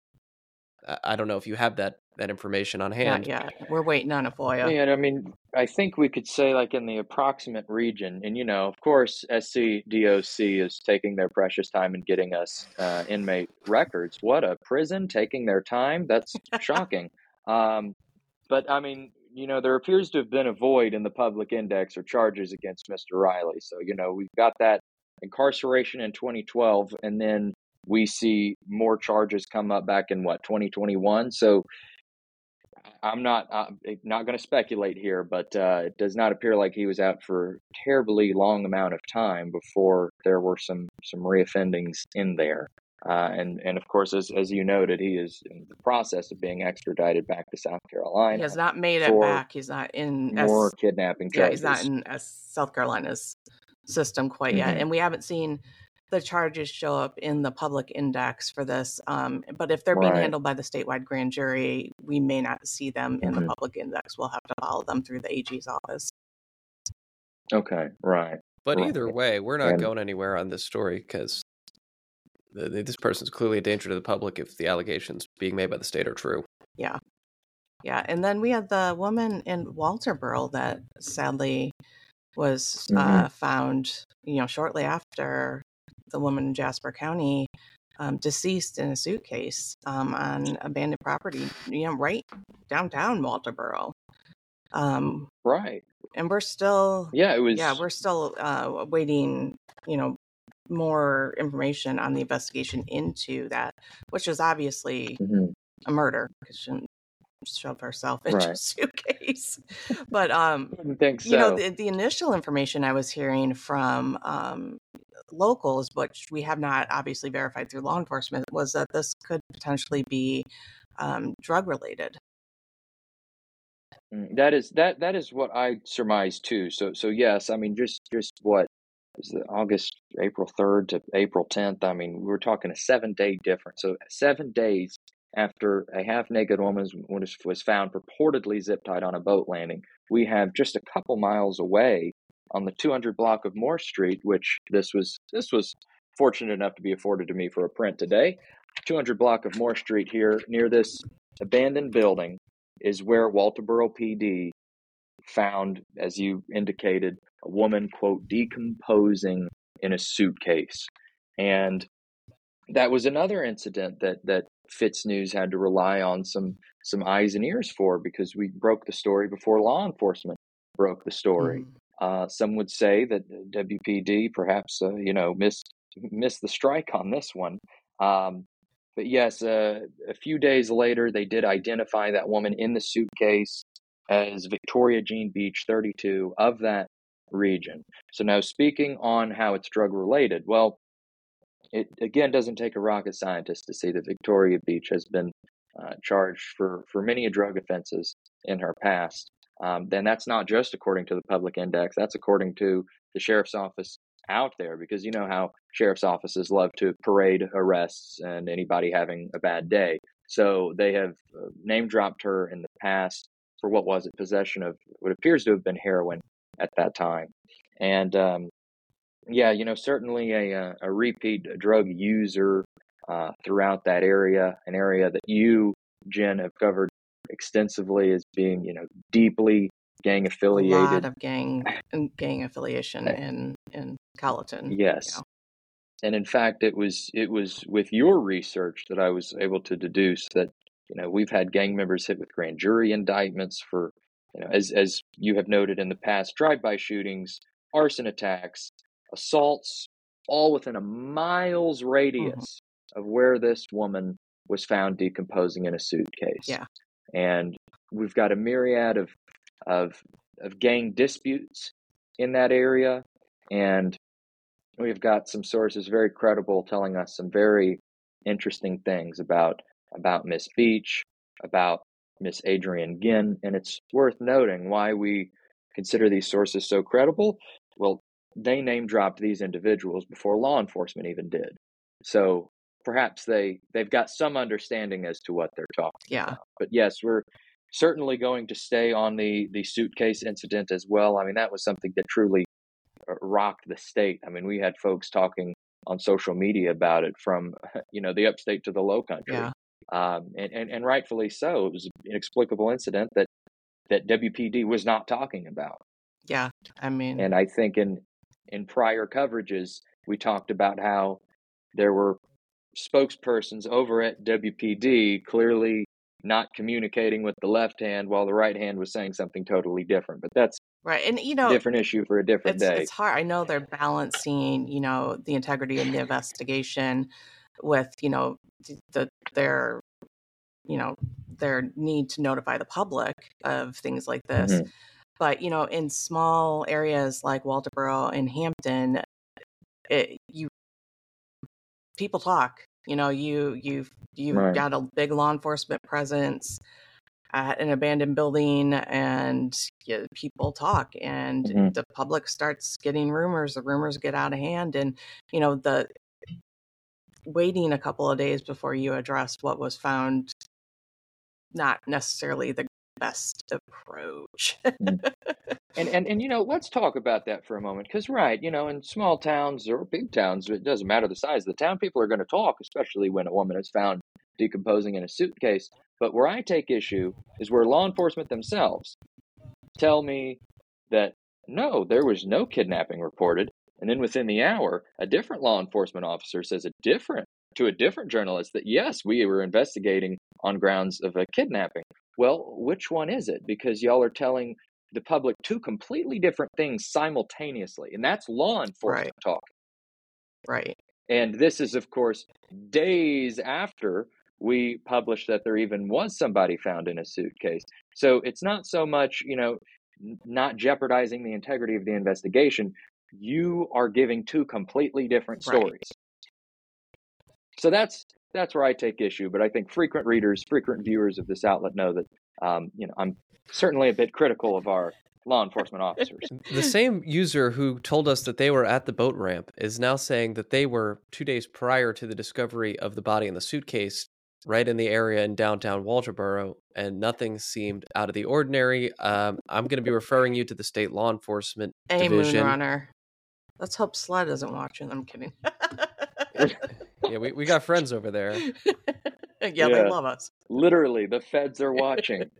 I don't know if you have that that information on hand. Not yet. We're waiting on a FOIA. Yeah, I mean, I think we could say like in the approximate region, and you know, of course, S C D O C is taking their precious time in getting us uh, inmate records. What a prison taking their time! That's shocking. Um, but I mean, you know, there appears to have been a void in the public index or charges against Mister Riley. So you know, we've got that incarceration in twenty twelve, and then we see more charges come up back in what, twenty twenty-one. So I'm not I'm not going to speculate here, but uh, it does not appear like he was out for a terribly long amount of time before there were some some reoffendings in there. Uh, and and of course, as as you noted, he is in the process of being extradited back to South Carolina. He has not made it back. He's not in more S- kidnapping Yeah, charges. he's not in S- South Carolina's system quite mm-hmm. yet, and we haven't seen the charges show up in the public index for this. Um, but if they're being right. handled by the statewide grand jury, we may not see them in mm-hmm. the public index. We'll have to follow them through the A G's office. Okay, right. But right. either way, we're not and, going anywhere on this story because this person's clearly a danger to the public if the allegations being made by the state are true. Yeah. Yeah. And then we had the woman in Walterboro that sadly was mm-hmm. uh, found, you know, shortly after the woman in Jasper County, um, deceased in a suitcase um, on abandoned property, you know, right downtown Walterboro. Um, right. And we're still, yeah, it was, yeah, we're still uh, waiting, you know, more information on the investigation into that, which is obviously mm-hmm. a murder because she shouldn't shove herself into right. a suitcase. But, um, I think so. you know, the, the initial information I was hearing from, um, locals, which we have not obviously verified through law enforcement, was that this could potentially be um, drug related. That is that that is what I surmise too. So so yes, I mean just just what is it, August April third to April tenth. I mean we're talking a seven day difference. So seven days after a half naked woman was was found purportedly zip tied on a boat landing, we have just a couple miles away on the two hundred block of Moore Street, which this was this was fortunate enough to be afforded to me for a print today. two hundred block of Moore Street here near this abandoned building is where Walterboro P D found, as you indicated, a woman, quote, decomposing in a suitcase. And that was another incident that that Fitz News had to rely on some some eyes and ears for, because we broke the story before law enforcement broke the story. Mm. Uh, some would say that W P D perhaps, uh, you know, missed missed the strike on this one. Um, but yes, uh, a few days later, they did identify that woman in the suitcase as Victoria Jean Beach, thirty-two, of that region. So now, speaking on how it's drug related, well, it again doesn't take a rocket scientist to see that Victoria Beach has been uh, charged for, for many drug offenses in her past. Um, then that's not just according to the public index, that's according to the sheriff's office out there, because you know how sheriff's offices love to parade arrests and anybody having a bad day. So they have uh, name dropped her in the past for what was it, possession of what appears to have been heroin at that time. And um, yeah, you know, certainly a, a repeat drug user uh, throughout that area, an area that you, Jen, have covered extensively as being, you know, deeply gang affiliated. A lot of gang gang affiliation in in Colleton. Yes. Yeah. And in fact, it was it was with your research that I was able to deduce that, you know, we've had gang members hit with grand jury indictments for, you know, as as you have noted in the past, drive-by shootings, arson attacks, assaults, all within a mile's radius mm-hmm. of where this woman was found decomposing in a suitcase. Yeah. And we've got a myriad of of of gang disputes in that area, and we've got some sources very credible telling us some very interesting things about about Miss Beach, about Miss Adrienne Ginn, and it's worth noting why we consider these sources so credible. Well, they name dropped these individuals before law enforcement even did, so perhaps they they've got some understanding as to what they're talking yeah. about. But yes, we're certainly going to stay on the the suitcase incident as well. I mean, that was something that truly rocked the state. I mean, we had folks talking on social media about it from, you know, the upstate to the low country. Yeah. Um, and, and, and rightfully so. It was an inexplicable incident that, that W P D was not talking about. Yeah. I mean, and I think in, in prior coverages, we talked about how there were spokespersons over at W P D clearly not communicating with the left hand while the right hand was saying something totally different. But that's right. And, you know, a different issue for a different it's, day. It's hard. I know they're balancing, you know, the integrity of the investigation with, you know, the, their, you know, their need to notify the public of things like this. Mm-hmm. But, you know, in small areas like Walterboro and Hampton, it, you, people talk. You know, you you've you've right. got a big law enforcement presence at an abandoned building, and you know, people talk, and mm-hmm. the public starts getting rumors. The rumors get out of hand, and you know, the waiting a couple of days before you address what was found, not necessarily the best approach. and, and and you know, let's talk about that for a moment, because right, you know, in small towns or big towns, it doesn't matter the size of the town, people are going to talk, especially when a woman is found decomposing in a suitcase. But where I take issue is where law enforcement themselves tell me that no, there was no kidnapping reported, and then within the hour, a different law enforcement officer says a different to a different journalist that yes, we were investigating on grounds of a kidnapping. Well, which one is it? Because y'all are telling the public two completely different things simultaneously, and that's law enforcement right. talk. Right. And this is, of course, days after we published that there even was somebody found in a suitcase. So it's not so much, you know, not jeopardizing the integrity of the investigation. You are giving two completely different stories. Right. So that's That's where I take issue, but I think frequent readers, frequent viewers of this outlet know that, um, you know, I'm certainly a bit critical of our law enforcement officers. The same user who told us that they were at the boat ramp is now saying that they were two days prior to the discovery of the body in the suitcase, right in the area in downtown Walterboro, and nothing seemed out of the ordinary. Um, I'm going to be referring you to the state law enforcement hey, division. Moonrunner. Let's hope Sled isn't watching. I'm kidding. Yeah, we, we got friends over there. yeah, yeah, they love us. Literally, the feds are watching.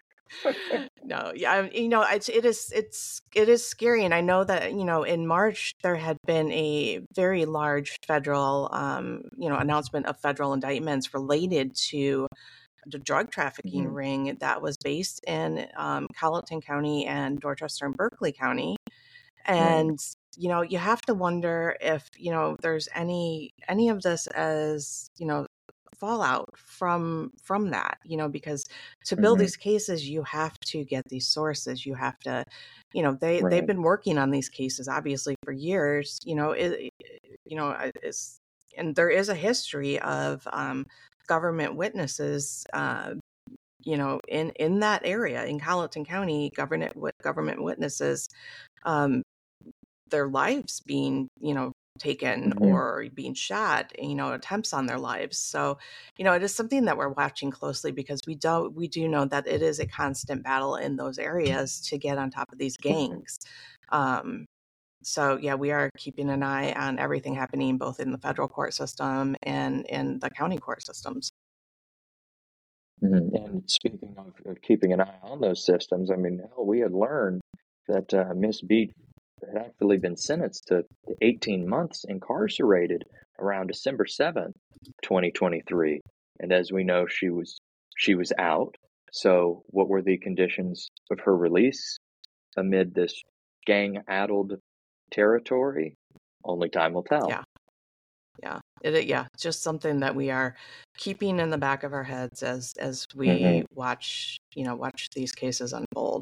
No, yeah, you know, it's it is it's it is scary, and I know that you know in March there had been a very large federal, um, you know, announcement of federal indictments related to the drug trafficking mm-hmm. ring that was based in um, Colleton County and Dorchester and Berkeley County, and. Mm. you know, you have to wonder if, you know, there's any any of this as, you know, fallout from from that, you know, because to build hmm these cases, you have to get these sources. You have to, you know, they they've Right. been working on these cases obviously for years, you know, it, you know, it's, and there is a history of um, government witnesses, uh, you know, in in that area in Colleton County, government government witnesses, um, their lives being, you know, taken hmm or being shot, you know, attempts on their lives. So, you know, it is something that we're watching closely because we don't we do know that it is a constant battle in those areas to get on top of these gangs. Um, so yeah, we are keeping an eye on everything happening both in the federal court system and in the county court systems. hmm And speaking of, of keeping an eye on those systems, I mean, hell, we had learned that uh, Miss Beat had actually been sentenced to eighteen months incarcerated around December seventh, twenty twenty-three. And as we know, she was she was out. So what were the conditions of her release amid this gang-addled territory? Only time will tell. Yeah. Yeah. It, it- yeah, it's just something that we are keeping in the back of our heads as as hmm we watch, you know, watch these cases unfold.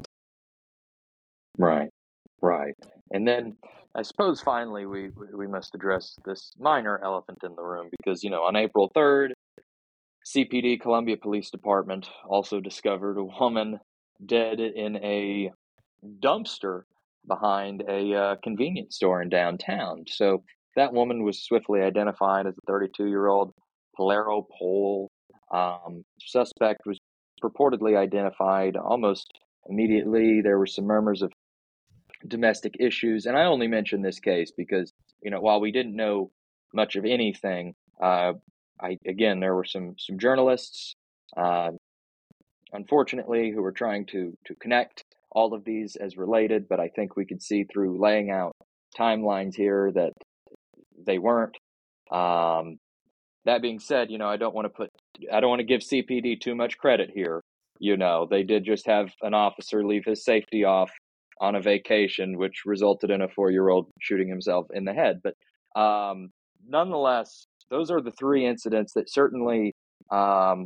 Right, right. And then I suppose finally we we we must address this minor elephant in the room because, you know, on April third, C P D Columbia Police Department also discovered a woman dead in a dumpster behind a uh, convenience store in downtown. So that woman was swiftly identified as a thirty-two-year-old Polaro Pole. Um, suspect was purportedly identified almost immediately. There were some murmurs of domestic issues, and I only mention this case because, you know, while we didn't know much of anything, uh, I again there were some some journalists, uh, unfortunately, who were trying to to connect all of these as related, but I think we could see through laying out timelines here that they weren't. Um, that being said, you know, I don't want to put I don't want to give C P D too much credit here. You know, they did just have an officer leave his safety off on a vacation, which resulted in a four-year-old shooting himself in the head. But um, nonetheless, those are the three incidents that certainly um,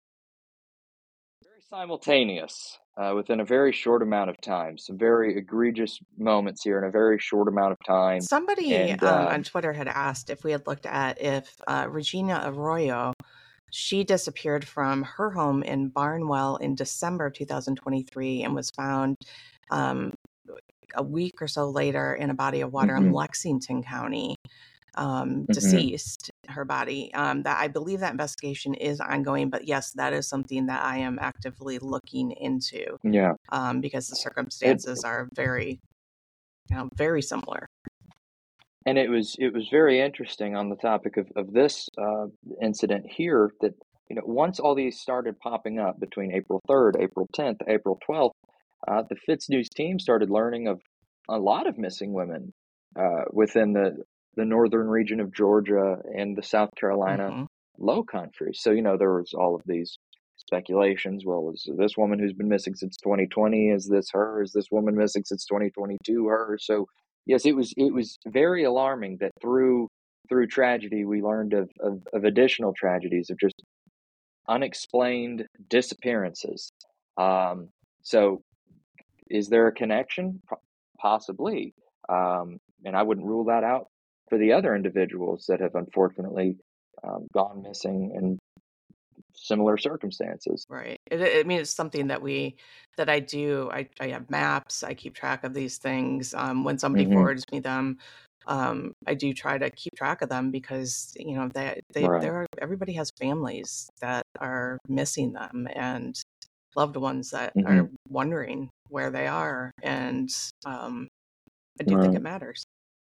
very simultaneous uh, within a very short amount of time. Some very egregious moments here in a very short amount of time. Somebody And um, um, on Twitter had asked if we had looked at if uh, Regina Arroyo, she disappeared from her home in Barnwell in December of two thousand twenty-three and was found um, a week or so later in a body of water in mhm, Lexington County, um, mhm. deceased, her body. Um, that I believe that investigation is ongoing, but yes, that is something that I am actively looking into Yeah. um, because the It, circumstances are very, you know, very similar. and it was it was very interesting on the topic of, of this uh, incident here that, you know, once all these started popping up between April third, April tenth, April twelfth, uh, the Fitz News team started learning of a lot of missing women uh, within the the northern region of Georgia and the South Carolina hmm Low Country. So, you know, there was all of these speculations. Well, is this woman who's been missing since twenty twenty? Is this her? Is this woman missing since twenty twenty-two? Her? So yes, it was it was very alarming that through through tragedy we learned of of, of additional tragedies of just unexplained disappearances. Um, so is there a connection? Po- Possibly. Um, and I wouldn't rule that out for the other individuals that have unfortunately um, gone missing in similar circumstances. Right. It, it- I mean, it's something that we, that I do. I, I have maps. I keep track of these things. Um, when somebody hmm forwards me them, um, I do try to keep track of them because, you know, they, they, Right. there are, everybody has families that are missing them and loved ones that hmm are wondering where they are. And um, I do think Right. it matters.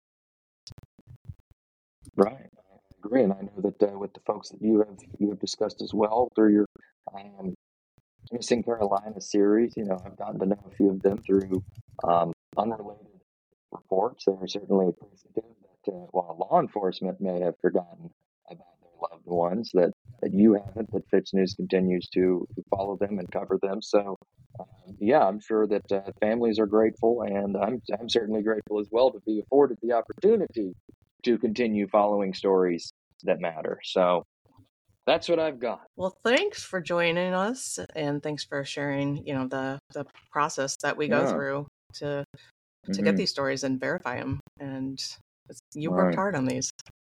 Right. I agree, and I know that uh, with the folks that you have you have discussed as well through your um, Missing Carolina series, you know, I've gotten to know a few of them through um, unrelated reports. They are certainly appreciative that uh, while law enforcement may have forgotten about their loved ones, that, that you haven't, that Fitz News continues to, to follow them and cover them. So, um, yeah, I'm sure that uh, families are grateful, and I'm I'm certainly grateful as well to be afforded the opportunity to continue following stories that matter. So that's what I've got. Well, thanks for joining us, and thanks for sharing, you know, the the process that we go Yeah. through to to Mm-hmm. get these stories and verify them. And it's, you All worked right. hard on these.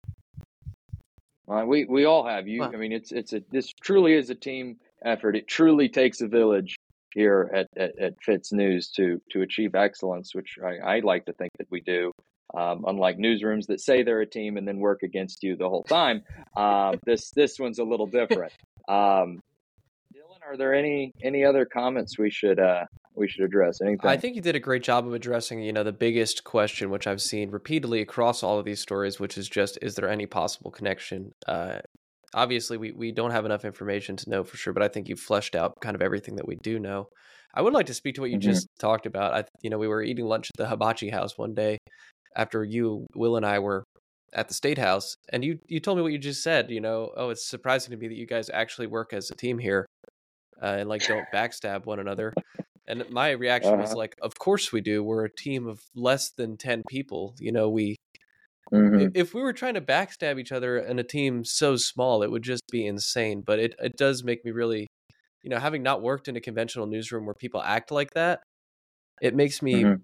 Well, we we all have you. Well, I mean, it's it's a this truly is a team effort. It truly takes a village here at at, at Fitz News to to achieve excellence, which I, I like to think that we do. Um, unlike newsrooms that say they're a team and then work against you the whole time, um, this this one's a little different. Um, Dylan, are there any any other comments we should uh, we should address? Anything? I think you did a great job of addressing, you know, the biggest question, which I've seen repeatedly across all of these stories, which is just, is there any possible connection? Uh, obviously, we, we don't have enough information to know for sure, but I think you've fleshed out kind of everything that we do know. I would like to speak to what you Mhm. just talked about. I, you know, we were eating lunch at the Hibachi House one day after you, Will, and I were at the State House, and you you told me what you just said. You know, oh, it's surprising to me that you guys actually work as a team here, uh, and like don't backstab one another. And my reaction was Uh-huh. like, of course we do. We're a team of less than ten people. You know, we Mhm. i- if we were trying to backstab each other in a team so small, it would just be insane. But it, it does make me really, you know, having not worked in a conventional newsroom where people act like that, it makes me Mhm.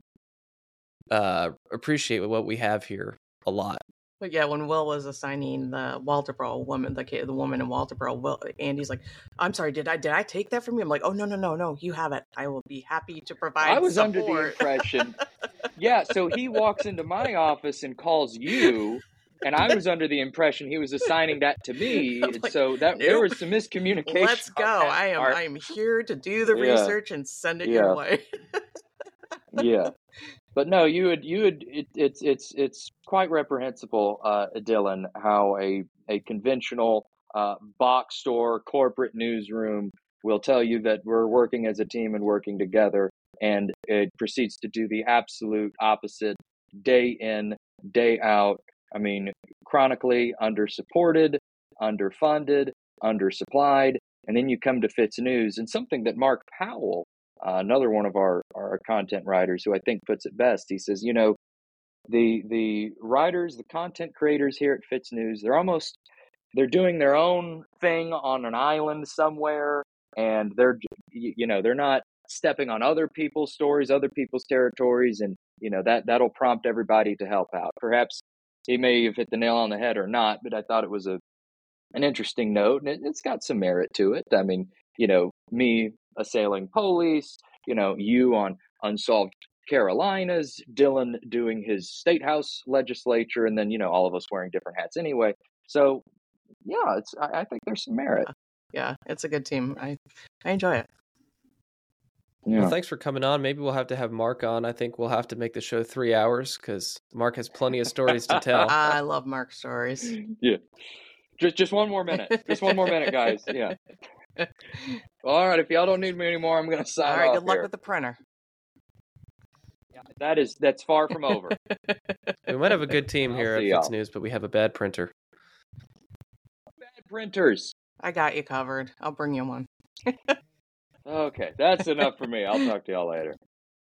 uh, appreciate what we have here a lot. but yeah, when Will was assigning the Walterboro woman, the kid, the woman in Walterboro, Will, Andy's like, "I'm sorry, did I did I take that from you?" I'm like, "Oh no no no no, you have it. I will be happy to provide I was support." under the impression, yeah. So he walks into my office and calls you, and I was under the impression he was assigning that to me. I'm and like, so that there nope. was some miscommunication. Let's on go. that I am part. I am here to do the Yeah. research and send it Yeah. your way. Yeah, but no, you would you would it, it's it's it's quite reprehensible, uh, Dylan, how a a conventional uh, box store corporate newsroom will tell you that we're working as a team and working together, and it proceeds to do the absolute opposite day in, day out. I mean, chronically undersupported, underfunded, undersupplied, and then you come to Fitz News and something that Mark Powell, uh, another one of our, our content writers, who I think puts it best. He says, you know, the the writers, the content creators here at Fitz News, they're almost they're doing their own thing on an island somewhere, and they're you know they're not stepping on other people's stories, other people's territories, and you know that that'll prompt everybody to help out. Perhaps he may have hit the nail on the head or not, but I thought it was a an interesting note, and it, it's got some merit to it. I mean, you know, me assailing police, you know, you on Unsolved Carolinas, Dylan doing his state house legislature, and then, you know, all of us wearing different hats anyway. So, yeah, it's I, I think there's some merit. Yeah, it's a good team. I I enjoy it. Yeah. Well, thanks for coming on. Maybe we'll have to have Mark on. I think we'll have to make the show three hours because Mark has plenty of stories to tell. I love Mark stories. Yeah. Just just one more minute. Just one more minute, guys. Yeah. All right. If y'all don't need me anymore, I'm gonna sign All right, off good luck here. with the printer. That is that's far from over. We might have a good team I'll here at see Fitz y'all. News, but we have a bad printer. Bad printers. I got you covered. I'll bring you one. Okay, that's enough for me. I'll talk to y'all later.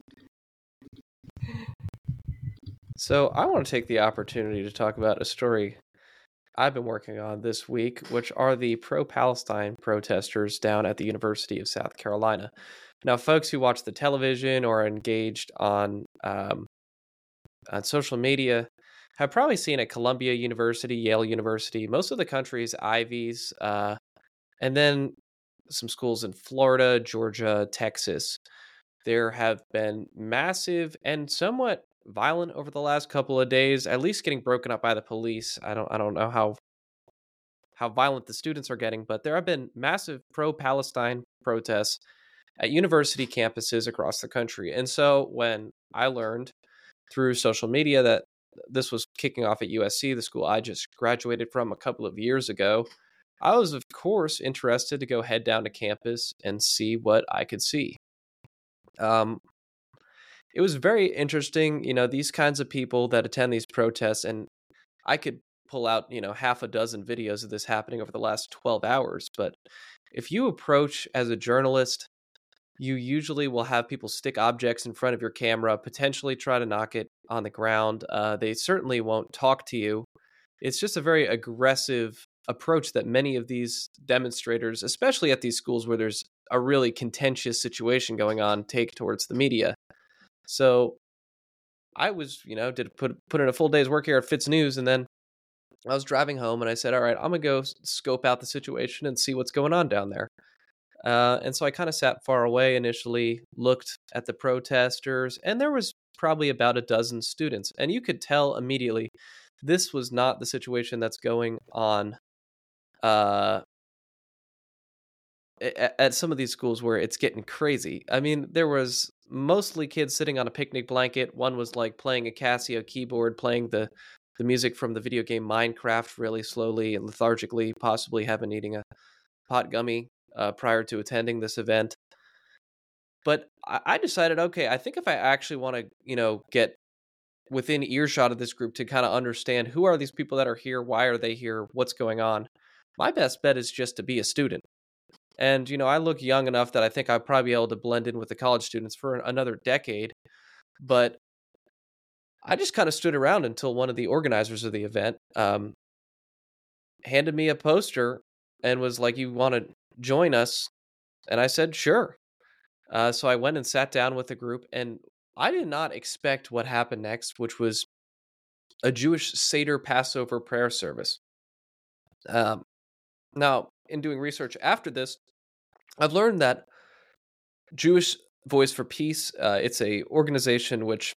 So I want to take the opportunity to talk about a story I've been working on this week, which are the pro-Palestine protesters down at the University of South Carolina. Now, folks who watch the television or are engaged on um, on social media have probably seen at Columbia University, Yale University, most of the country's Ivies, uh, and then some schools in Florida, Georgia, Texas. There have been massive and somewhat violent over the last couple of days, at least getting broken up by the police. I don't I don't know how how violent the students are getting, but there have been massive pro-Palestine protests at university campuses across the country. And so when I learned through social media that this was kicking off at U S C, the school I just graduated from a couple of years ago, I was, of course, interested to go head down to campus and see what I could see. Um, it was very interesting, you know, these kinds of people that attend these protests, and I could pull out, you know, half a dozen videos of this happening over the last twelve hours. But if you approach as a journalist you usually will have people stick objects in front of your camera, potentially try to knock it on the ground. Uh, they certainly won't talk to you. It's just a very aggressive approach that many of these demonstrators, especially at these schools where there's a really contentious situation going on, take towards the media. So I was, you know, did put put in a full day's work here at Fitz News, and then I was driving home and I said, all right, I'm going to go scope out the situation and see what's going on down there. Uh, and so I kind of sat far away initially, looked at the protesters, and there was probably about a dozen students. And you could tell immediately this was not the situation that's going on uh, at, at some of these schools where it's getting crazy. I mean, there was mostly kids sitting on a picnic blanket. One was like playing a Casio keyboard, playing the, the music from the video game Minecraft really slowly and lethargically, possibly having eating a pot gummy uh, prior to attending this event. But I, I decided, okay, I think if I actually want to, you know, get within earshot of this group to kind of understand who are these people that are here, why are they here, what's going on, my best bet is just to be a student. And, you know, I look young enough that I think I'll probably be able to blend in with the college students for another decade. But I just kind of stood around until one of the organizers of the event um, handed me a poster and was like, you want to join us? And I said, sure. Uh, so I went and sat down with the group, and I did not expect what happened next, which was a Jewish Seder Passover prayer service. Um, now, in doing research after this, I've learned that Jewish Voice for Peace, uh, it's a organization which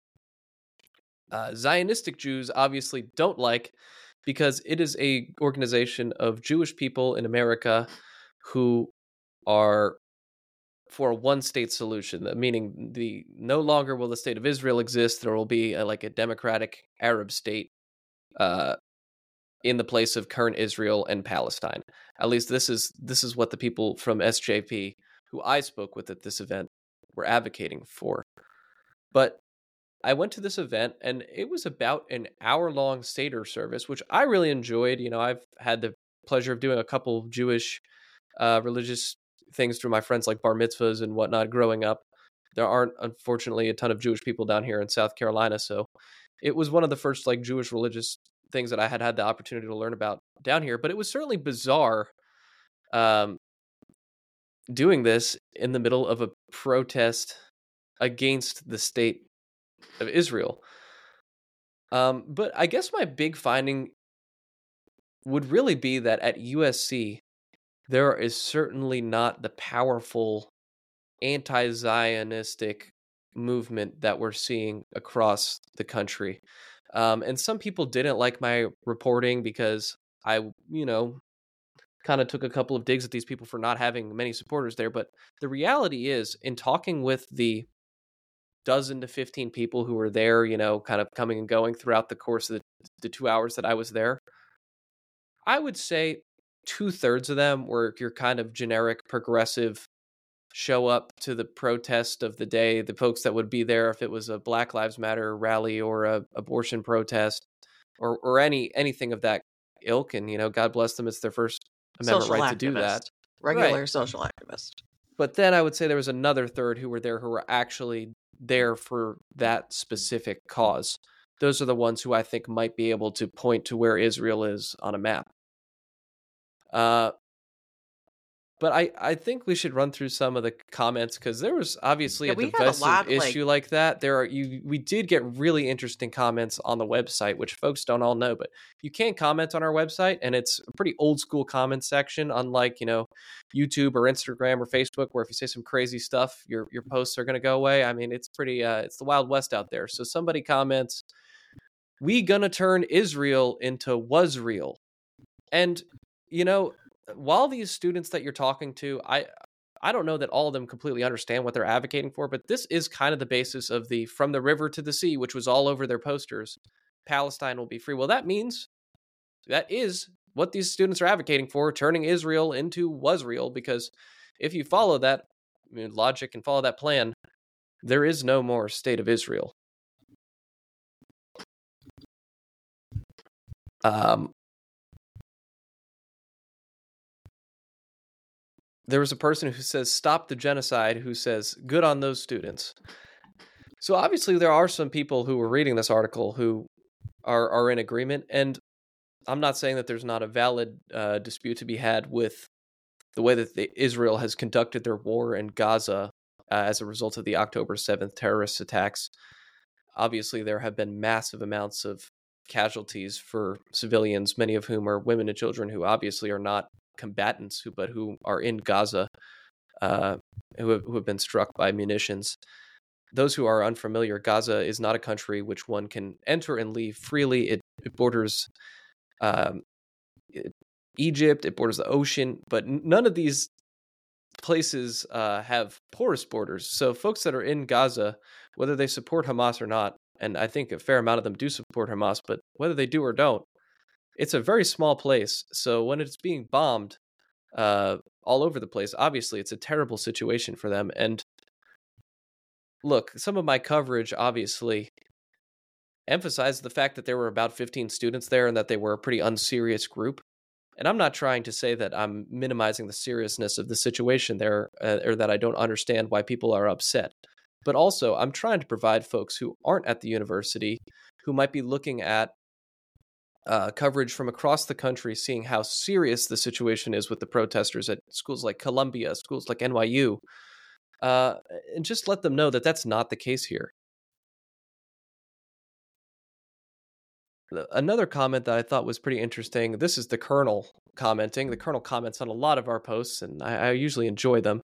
uh, Zionistic Jews obviously don't like, because it is a organization of Jewish people in America who are for a one-state solution, meaning the no longer will the state of Israel exist. There will be a, like a democratic Arab state uh, in the place of current Israel and Palestine. At least this is this is what the people from S J P, who I spoke with at this event, were advocating for. But I went to this event, and it was about an hour-long Seder service, which I really enjoyed. You know, I've had the pleasure of doing a couple of Jewish uh, religious things through my friends like bar mitzvahs and whatnot growing up. There aren't, unfortunately, a ton of Jewish people down here in South Carolina, so it was one of the first like Jewish religious things that I had had the opportunity to learn about down here. But it was certainly bizarre um, doing this in the middle of a protest against the state of Israel. Um, but I guess my big finding would really be that at U S C, there is certainly not the powerful anti-Zionistic movement that we're seeing across the country. Um, and some people didn't like my reporting because I, you know, kind of took a couple of digs at these people for not having many supporters there. But the reality is, in talking with the dozen to fifteen people who were there, you know, kind of coming and going throughout the course of the, the two hours that I was there, I would say two-thirds of them were your kind of generic progressive, show up to the protest of the day, the folks that would be there if it was a Black Lives Matter rally or a abortion protest or or any anything of that ilk. And, you know, God bless them, it's their First Amendment Social right activist. to do that. Regular Right. social activist. But then I would say there was another third who were there who were actually there for that specific cause. Those are the ones who I think might be able to point to where Israel is on a map. Uh, but I, I think we should run through some of the comments, because there was obviously Yeah, a we had a divisive lot, like- issue like that. There are you we did get really interesting comments on the website, which folks don't all know, but you can comment on our website, and it's a pretty old school comment section, unlike, you know, YouTube or Instagram or Facebook, where if you say some crazy stuff, your your posts are going to go away. I mean, it's pretty uh, it's the Wild West out there. So somebody comments, "We gonna turn Israel into was real," and you know, while these students that you're talking to, I I don't know that all of them completely understand what they're advocating for, but this is kind of the basis of the "from the river to the sea," which was all over their posters. Palestine will be free. Well, that means that is what these students are advocating for, turning Israel into was real, because if you follow that, I mean, logic and follow that plan, there is no more state of Israel. Um, there was a person who says, stop the genocide, who says, good on those students. So obviously there are some people who were reading this article who are, are in agreement. And I'm not saying that there's not a valid uh, dispute to be had with the way that the, Israel has conducted their war in Gaza uh, as a result of the October seventh terrorist attacks. Obviously, there have been massive amounts of casualties for civilians, many of whom are women and children who obviously are not combatants, who, but who are in Gaza, uh, who, have, who have been struck by munitions. Those who are unfamiliar, Gaza is not a country which one can enter and leave freely. It, it borders um, it, Egypt, it borders the ocean, but none of these places uh, have porous borders. So folks that are in Gaza, whether they support Hamas or not, and I think a fair amount of them do support Hamas, but whether they do or don't, it's a very small place. So when it's being bombed uh, all over the place, obviously it's a terrible situation for them. And look, some of my coverage obviously emphasized the fact that there were about fifteen students there and that they were a pretty unserious group. And I'm not trying to say that I'm minimizing the seriousness of the situation there, uh, or that I don't understand why people are upset. But also, I'm trying to provide folks who aren't at the university, who might be looking at uh, coverage from across the country, seeing how serious the situation is with the protesters at schools like Columbia, schools like N Y U, uh, and just let them know that that's not the case here. Another comment that I thought was pretty interesting, this is the Colonel commenting. The Colonel comments on a lot of our posts, and I, I usually enjoy them.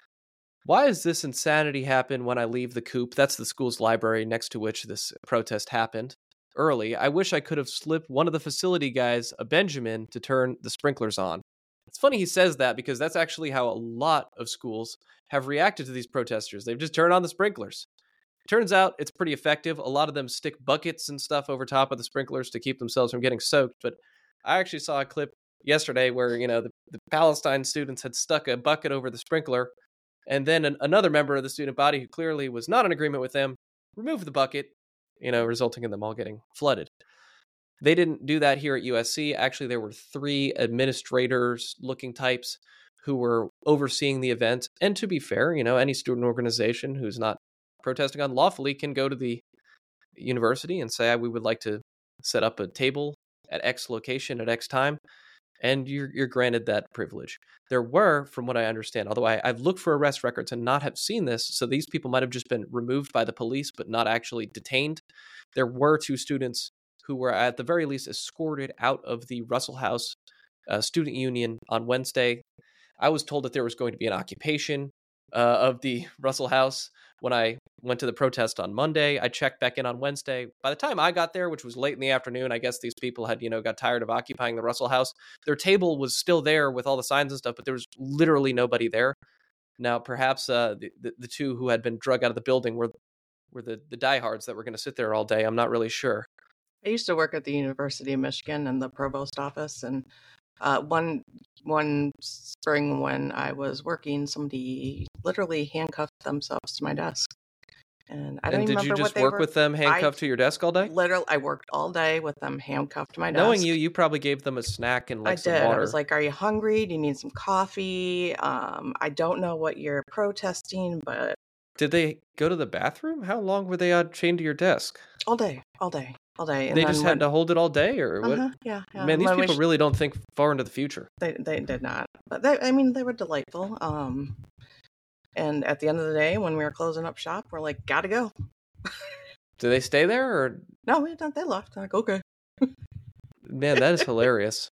Why does this insanity happen when I leave the coop? That's the school's library next to which this protest happened. Early, I wish I could have slipped one of the facility guys a Benjamin to turn the sprinklers on. It's funny he says that because that's actually how a lot of schools have reacted to these protesters. They've just turned on the sprinklers. Turns out it's pretty effective. A lot of them stick buckets and stuff over top of the sprinklers to keep themselves from getting soaked. But I actually saw a clip yesterday where, you know, the, the Palestine students had stuck a bucket over the sprinkler. And then an, another member of the student body who clearly was not in agreement with them removed the bucket, you know, resulting in them all getting flooded. They didn't do that here at U S C. Actually, there were three administrators looking types who were overseeing the event. And to be fair, you know, any student organization who's not protesting unlawfully can go to the university and say, we would like to set up a table at X location at X time, and you're, you're granted that privilege. There were, from what I understand, although I, I've looked for arrest records and not have seen this, so these people might have just been removed by the police but not actually detained. There were two students who were at the very least escorted out of the Russell House uh, Student Union on Wednesday. I was told that there was going to be an occupation uh, of the Russell House when I went to the protest on Monday. I checked back in on Wednesday. By the time I got there, which was late in the afternoon, I guess these people had, you know, got tired of occupying the Russell House. Their table was still there with all the signs and stuff, but there was literally nobody there. Now, perhaps uh, the, the the two who had been drug out of the building were were the, the diehards that were going to sit there all day. I'm not really sure. I used to work at the University of Michigan in the provost office, and uh, one one spring when I was working, somebody literally handcuffed themselves to my desk. And I don't and even did you remember just what they work were. with them handcuffed I, to your desk all day? Literally, I worked all day with them handcuffed to my desk. Knowing you, you probably gave them a snack and like I some did. water. I was like, "Are you hungry? Do you need some coffee? Um, I don't know what you're protesting, but did they go to the bathroom? How long were they uh, chained to your desk? all day, all day, all day." And they then just when, had to hold it all day, or what? Uh-huh, yeah, yeah. Man, these When we people sh- really don't think far into the future. They they did not, but they, I mean, they were delightful. Um, and at the end of the day, when we were closing up shop, we're like, "Gotta go." Do they stay there, or No, we don't. They left. I'm like, okay. man, that is hilarious.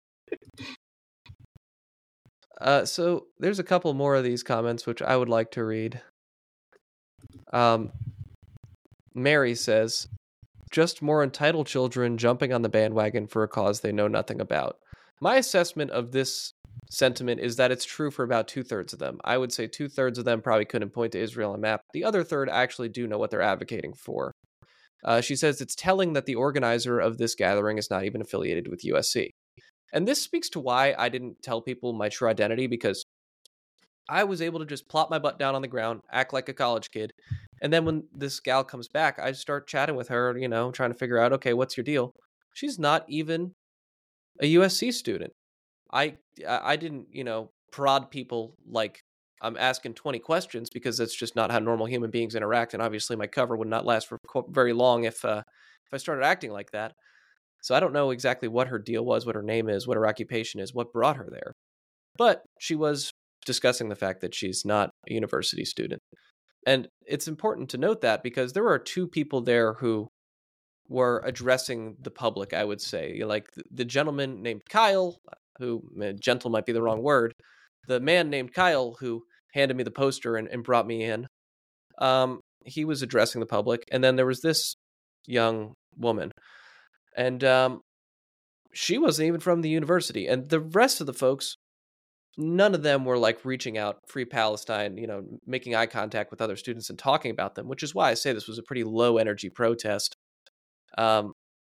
Uh, so there's a couple more of these comments which I would like to read. Um, Mary says, "Just more entitled children jumping on the bandwagon for a cause they know nothing about." My assessment of this sentiment is that it's true for about two thirds of them. I would say two thirds of them probably couldn't point to Israel on a map. The other third actually do know what they're advocating for. Uh, she says it's telling that the organizer of this gathering is not even affiliated with U S C. And this speaks to why I didn't tell people my true identity, because I was able to just plop my butt down on the ground, act like a college kid. And then when this gal comes back, I start chatting with her, you know, trying to figure out, okay, what's your deal? She's not even a U S C student. I I didn't, you know, prod people like I'm asking twenty questions, because that's just not how normal human beings interact. And obviously my cover would not last for very long if uh, if I started acting like that. So I don't know exactly what her deal was, what her name is, what her occupation is, what brought her there. But she was discussing the fact that she's not a university student. And it's important to note that, because there were two people there who were addressing the public, I would say. Like the gentleman named Kyle, who, gentle might be the wrong word, the man named Kyle who handed me the poster and, and brought me in, um, he was addressing the public. And then there was this young woman. And um, she wasn't even from the university. And the rest of the folks, none of them were like reaching out, Free Palestine, you know, making eye contact with other students and talking about them, which is why I say this was a pretty low energy protest. Um,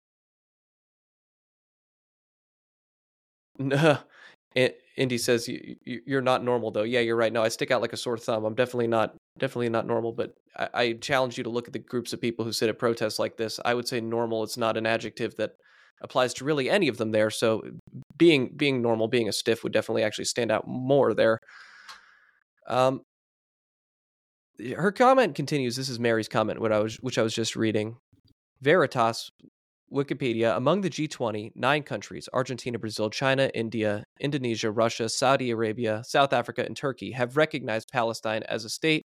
no, Indy says, you, you're not normal though. Yeah, you're right. No, I stick out like a sore thumb. I'm definitely not, definitely not normal, but I, I challenge you to look at the groups of people who sit at protests like this. I would say normal. It's not an adjective that applies to really any of them there. So being being normal, being a stiff would definitely actually stand out more there. Um, her comment continues. This is Mary's comment, what I was, which I was just reading. Veritas, Wikipedia, among the G twenty, nine countries, Argentina, Brazil, China, India, Indonesia, Russia, Saudi Arabia, South Africa, and Turkey have recognized Palestine as a state,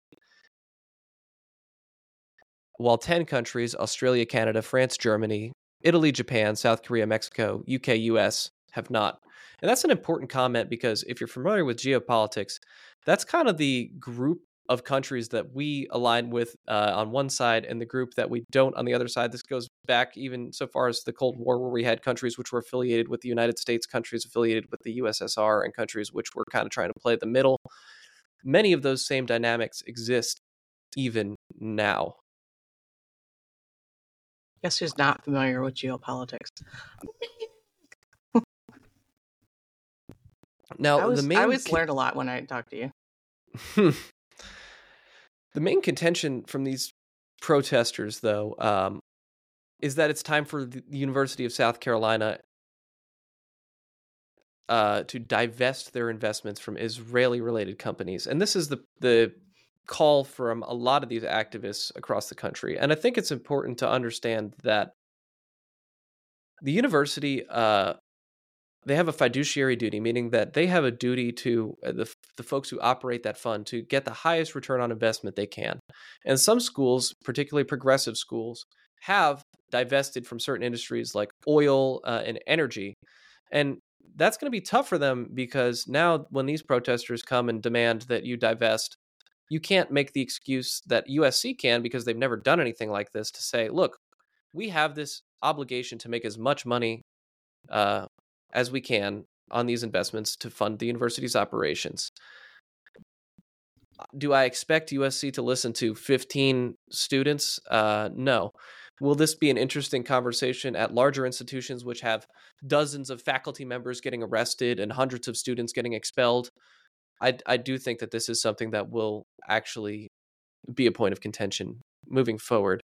while ten countries, Australia, Canada, France, Germany, Italy, Japan, South Korea, Mexico, U K, U S, have not. And that's an important comment, because if you're familiar with geopolitics, that's kind of the group of countries that we align with uh, on one side and the group that we don't on the other side. This goes back even so far as the Cold War, where we had countries which were affiliated with the United States, countries affiliated with the U S S R, and countries which were kind of trying to play the middle. Many of those same dynamics exist even now. Guess who's not familiar with geopolitics? Now, I, was, the main I always con- learned a lot when I talk to you. The main contention from these protesters, though, um, is that it's time for the University of South Carolina uh, to divest their investments from Israeli-related companies. And this is the the call from a lot of these activists across the country. And I think it's important to understand that the university, uh, they have a fiduciary duty, meaning that they have a duty to uh, the, the folks who operate that fund to get the highest return on investment they can. And some schools, particularly progressive schools, have divested from certain industries like oil uh, and energy. And that's going to be tough for them, because now when these protesters come and demand that you divest, you can't make the excuse that U S C can, because they've never done anything like this, to say, look, we have this obligation to make as much money uh, as we can on these investments to fund the university's operations. Do I expect U S C to listen to fifteen students? Uh, no. Will this be an interesting conversation at larger institutions which have dozens of faculty members getting arrested and hundreds of students getting expelled? I, I do think that this is something that will actually be a point of contention moving forward.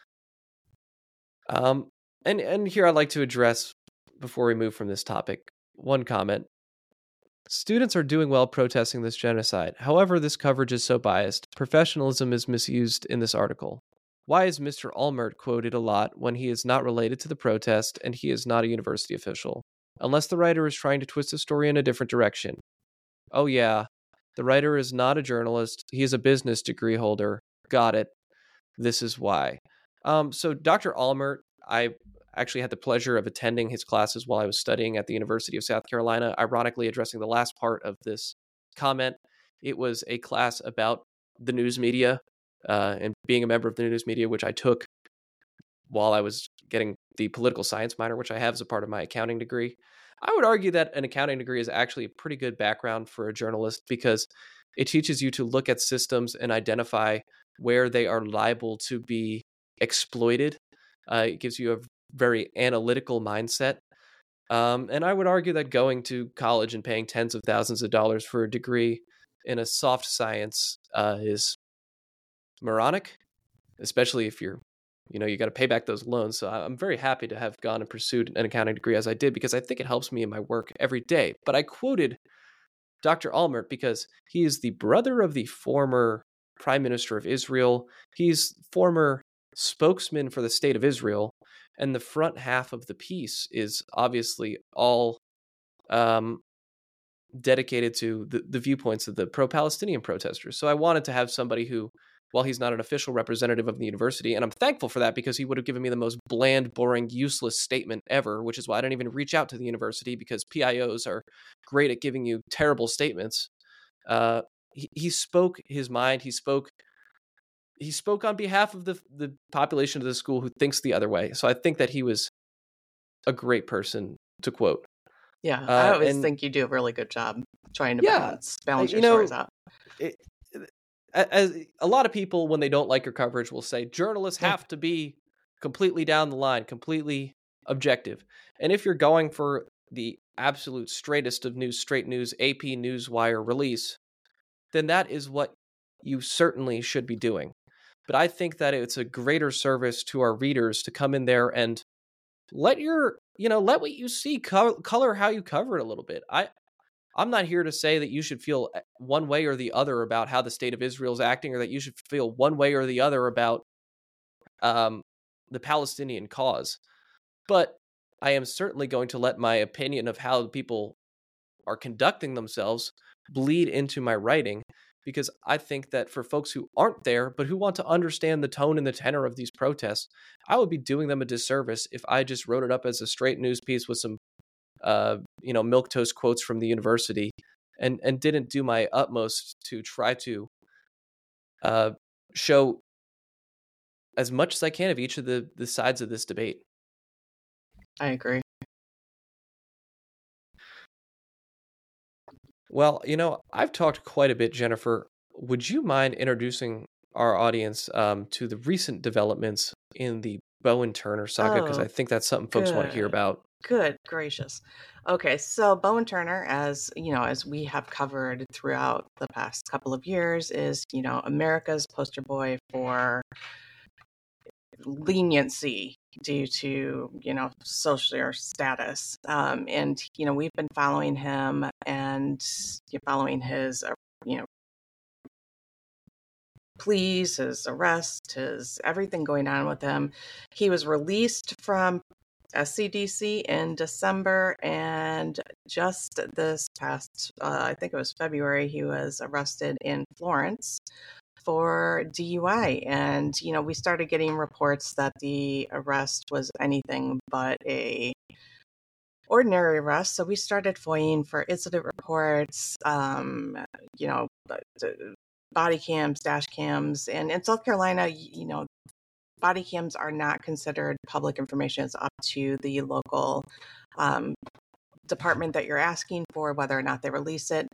Um, and, and here I'd like to address, before we move from this topic, one comment. Students are doing well protesting this genocide. However, this coverage is so biased. Professionalism is misused in this article. Why is Mister Allmert quoted a lot when he is not related to the protest and he is not a university official? Unless the writer is trying to twist the story in a different direction. Oh yeah, the writer is not a journalist. He is a business degree holder. Got it. This is why. Um, so Doctor Allmert, I actually had the pleasure of attending his classes while I was studying at the University of South Carolina, ironically addressing the last part of this comment. It was a class about the news media uh, and being a member of the news media, which I took while I was getting the political science minor, which I have as a part of my accounting degree. I would argue that an accounting degree is actually a pretty good background for a journalist, because it teaches you to look at systems and identify where they are liable to be exploited. Uh, it gives you a very analytical mindset. Um, and I would argue that going to college and paying tens of thousands of dollars for a degree in a soft science uh, is moronic, especially if you're, you know, you got to pay back those loans. So I'm very happy to have gone and pursued an accounting degree as I did, because I think it helps me in my work every day. But I quoted Doctor Almert because he is the brother of the former Prime Minister of Israel. He's former spokesman for the State of Israel. And the front half of the piece is obviously all um, dedicated to the, the viewpoints of the pro-Palestinian protesters. So I wanted to have somebody who, while he's not an official representative of the university, and I'm thankful for that because he would have given me the most bland, boring, useless statement ever, which is why I didn't even reach out to the university, because P I Os are great at giving you terrible statements. Uh, he, he spoke his mind. He spoke he spoke on behalf of the the population of the school who thinks the other way. So I think that he was a great person to quote. Yeah, Uh, I always and- think you do a really good job trying to Yeah, balance balance you your know, stories out. it, as a lot of people, when they don't like your coverage, will say journalists Yeah. have to be completely down the line, completely objective. And if you're going for the absolute straightest of news, straight news, A P Newswire release, then that is what you certainly should be doing. But I think that it's a greater service to our readers to come in there and let your, you know, let what you see co- color how you cover it a little bit. I, I'm not here to say that you should feel one way or the other about how the State of Israel is acting, or that you should feel one way or the other about um, the Palestinian cause. But I am certainly going to let my opinion of how people are conducting themselves bleed into my writing, because I think that for folks who aren't there, but who want to understand the tone and the tenor of these protests, I would be doing them a disservice if I just wrote it up as a straight news piece with some uh, you know, milquetoast quotes from the university, and, and didn't do my utmost to try to uh, show as much as I can of each of the, the sides of this debate. I agree. Well, you know, I've talked quite a bit, Jennifer. Would you mind introducing our audience um, to the recent developments in the Bowen Turner saga? Because Oh, I think that's something folks want to hear good. about. Good gracious. Okay, so Bowen Turner, as you know, as we have covered throughout the past couple of years, is, you know, America's poster boy for leniency due to, you know, social status. Um, and, you know, we've been following him and following his, uh, you know, pleas, his arrest, his everything going on with him. He was released from S C D C in December, and just this past, uh, I think it was February, he was arrested in Florence for D U I. And, you know, we started getting reports that the arrest was anything but a ordinary arrest. So we started FOIAing for incident reports, um, you know, body cams, dash cams. And in South Carolina, you know, body cams are not considered public information. It's up to the local um, department that you're asking for whether or not they release it.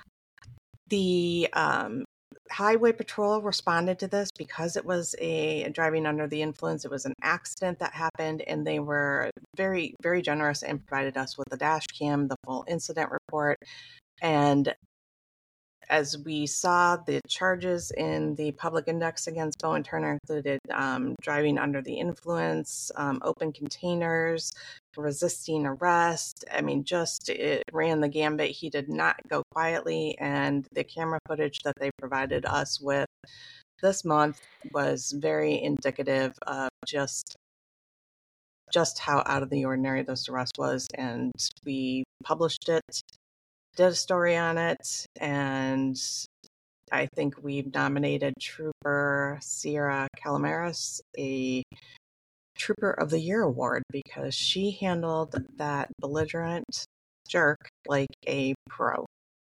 The um, Highway Patrol responded to this because it was a driving under the influence. It was an accident that happened, and they were very, very generous and provided us with the dash cam, the full incident report. And as we saw, the charges in the public index against Bowen Turner included um, driving under the influence, um, open containers, resisting arrest. I mean, just it ran the gambit. He did not go quietly, and the camera footage that they provided us with this month was very indicative of just just how out of the ordinary this arrest was. And we published it, did a story on it, and I think we've nominated Trooper Sierra Calamaris a Trooper of the Year award because she handled that belligerent jerk like a pro.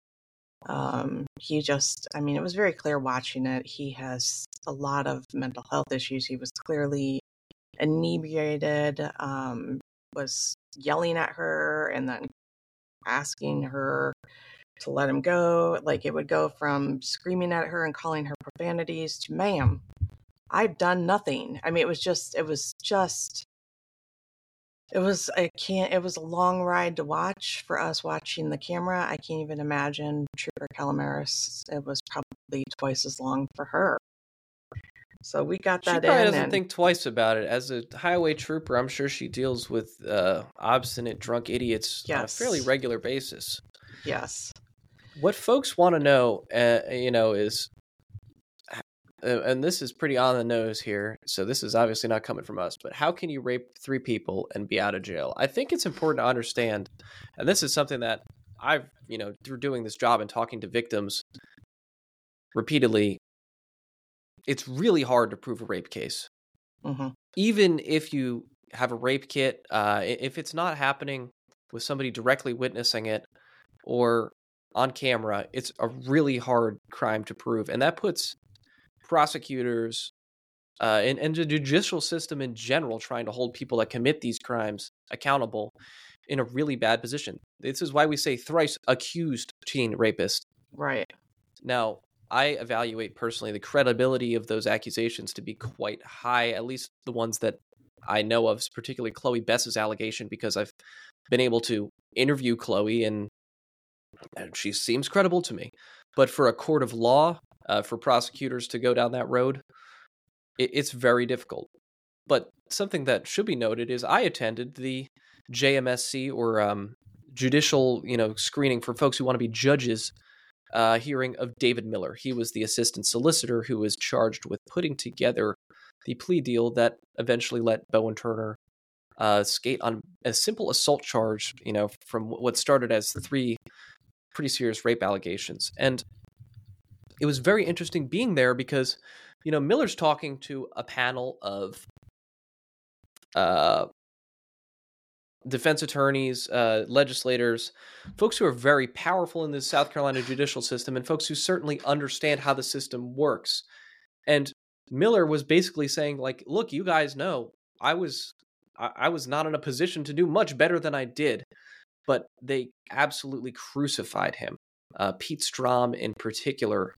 Um, he just, I mean, it was very clear watching it. He has a lot of mental health issues. He was clearly inebriated, um, was yelling at her and then asking her to let him go. Like, it would go from screaming at her and calling her profanities to, ma'am, I've done nothing. I mean, it was just, it was just, it was, I can't, it was a long ride to watch for us watching the camera. I can't even imagine Trooper Calamaris. It was probably twice as long for her. So we got that in. She probably doesn't and, think twice about it. As a highway trooper, I'm sure she deals with uh, obstinate drunk idiots yes. on a fairly regular basis. Yes. What folks want to know, uh, you know, is, uh, and this is pretty on the nose here, so this is obviously not coming from us, but how can you rape three people and be out of jail? I think it's important to understand, and this is something that I've, you know, through doing this job and talking to victims repeatedly, it's really hard to prove a rape case. Mm-hmm. Even if you have a rape kit, uh, if it's not happening with somebody directly witnessing it or on camera, it's a really hard crime to prove. And that puts prosecutors uh, and, and the judicial system in general trying to hold people that commit these crimes accountable in a really bad position. This is why we say thrice accused teen rapist. Right. Now, I evaluate personally the credibility of those accusations to be quite high, at least the ones that I know of, particularly Chloe Bess's allegation, because I've been able to interview Chloe and, and she seems credible to me. But for a court of law, uh, for prosecutors to go down that road, it, it's very difficult. But something that should be noted is I attended the J M S C, or um, judicial, you know, screening for folks who want to be judges, uh, hearing of David Miller. He was the assistant solicitor who was charged with putting together the plea deal that eventually let Bowen Turner uh, skate on a simple assault charge, you know, from what started as three pretty serious rape allegations. And it was very interesting being there because, you know, Miller's talking to a panel of uh, defense attorneys, uh, legislators, folks who are very powerful in the South Carolina judicial system, and folks who certainly understand how the system works. And Miller was basically saying, like, look, you guys know I was I, I was not in a position to do much better than I did, but they absolutely crucified him. Uh, Pete Strom in particular.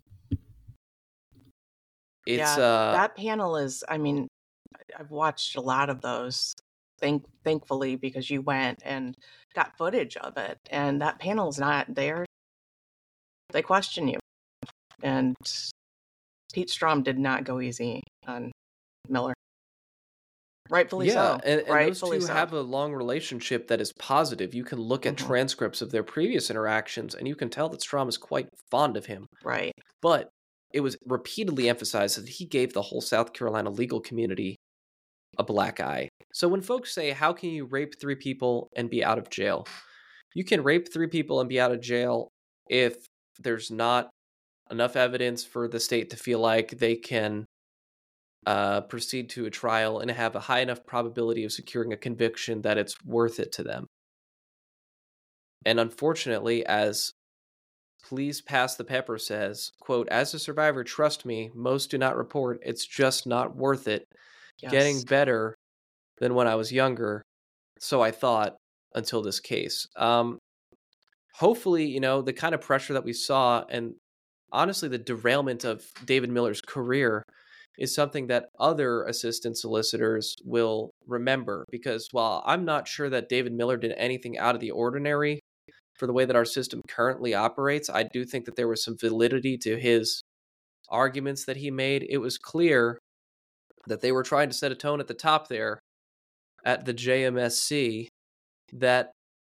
It's yeah, uh, that panel is, I mean, I've watched a lot of those, thank, thankfully, because you went and got footage of it. And that panel is not there. They question you. And Pete Strom did not go easy on Miller. Rightfully yeah, so. and, and Rightfully those two so. have a long relationship that is positive. You can look at Mhm. transcripts of their previous interactions, and you can tell that Strom is quite fond of him. Right. But it was repeatedly emphasized that he gave the whole South Carolina legal community a black eye. So when folks say, how can you rape three people and be out of jail? You can rape three people and be out of jail if there's not enough evidence for the state to feel like they can uh, proceed to a trial and have a high enough probability of securing a conviction that it's worth it to them. And unfortunately, as Please Pass the Pepper says, quote, as a survivor, trust me, most do not report. It's just not worth it. Yes. Getting better than when I was younger. So I thought until this case. Um, hopefully, you know, the kind of pressure that we saw and honestly, the derailment of David Miller's career is something that other assistant solicitors will remember. Because while I'm not sure that David Miller did anything out of the ordinary for the way that our system currently operates, I do think that there was some validity to his arguments that he made. It was clear that they were trying to set a tone at the top there at the J M S C that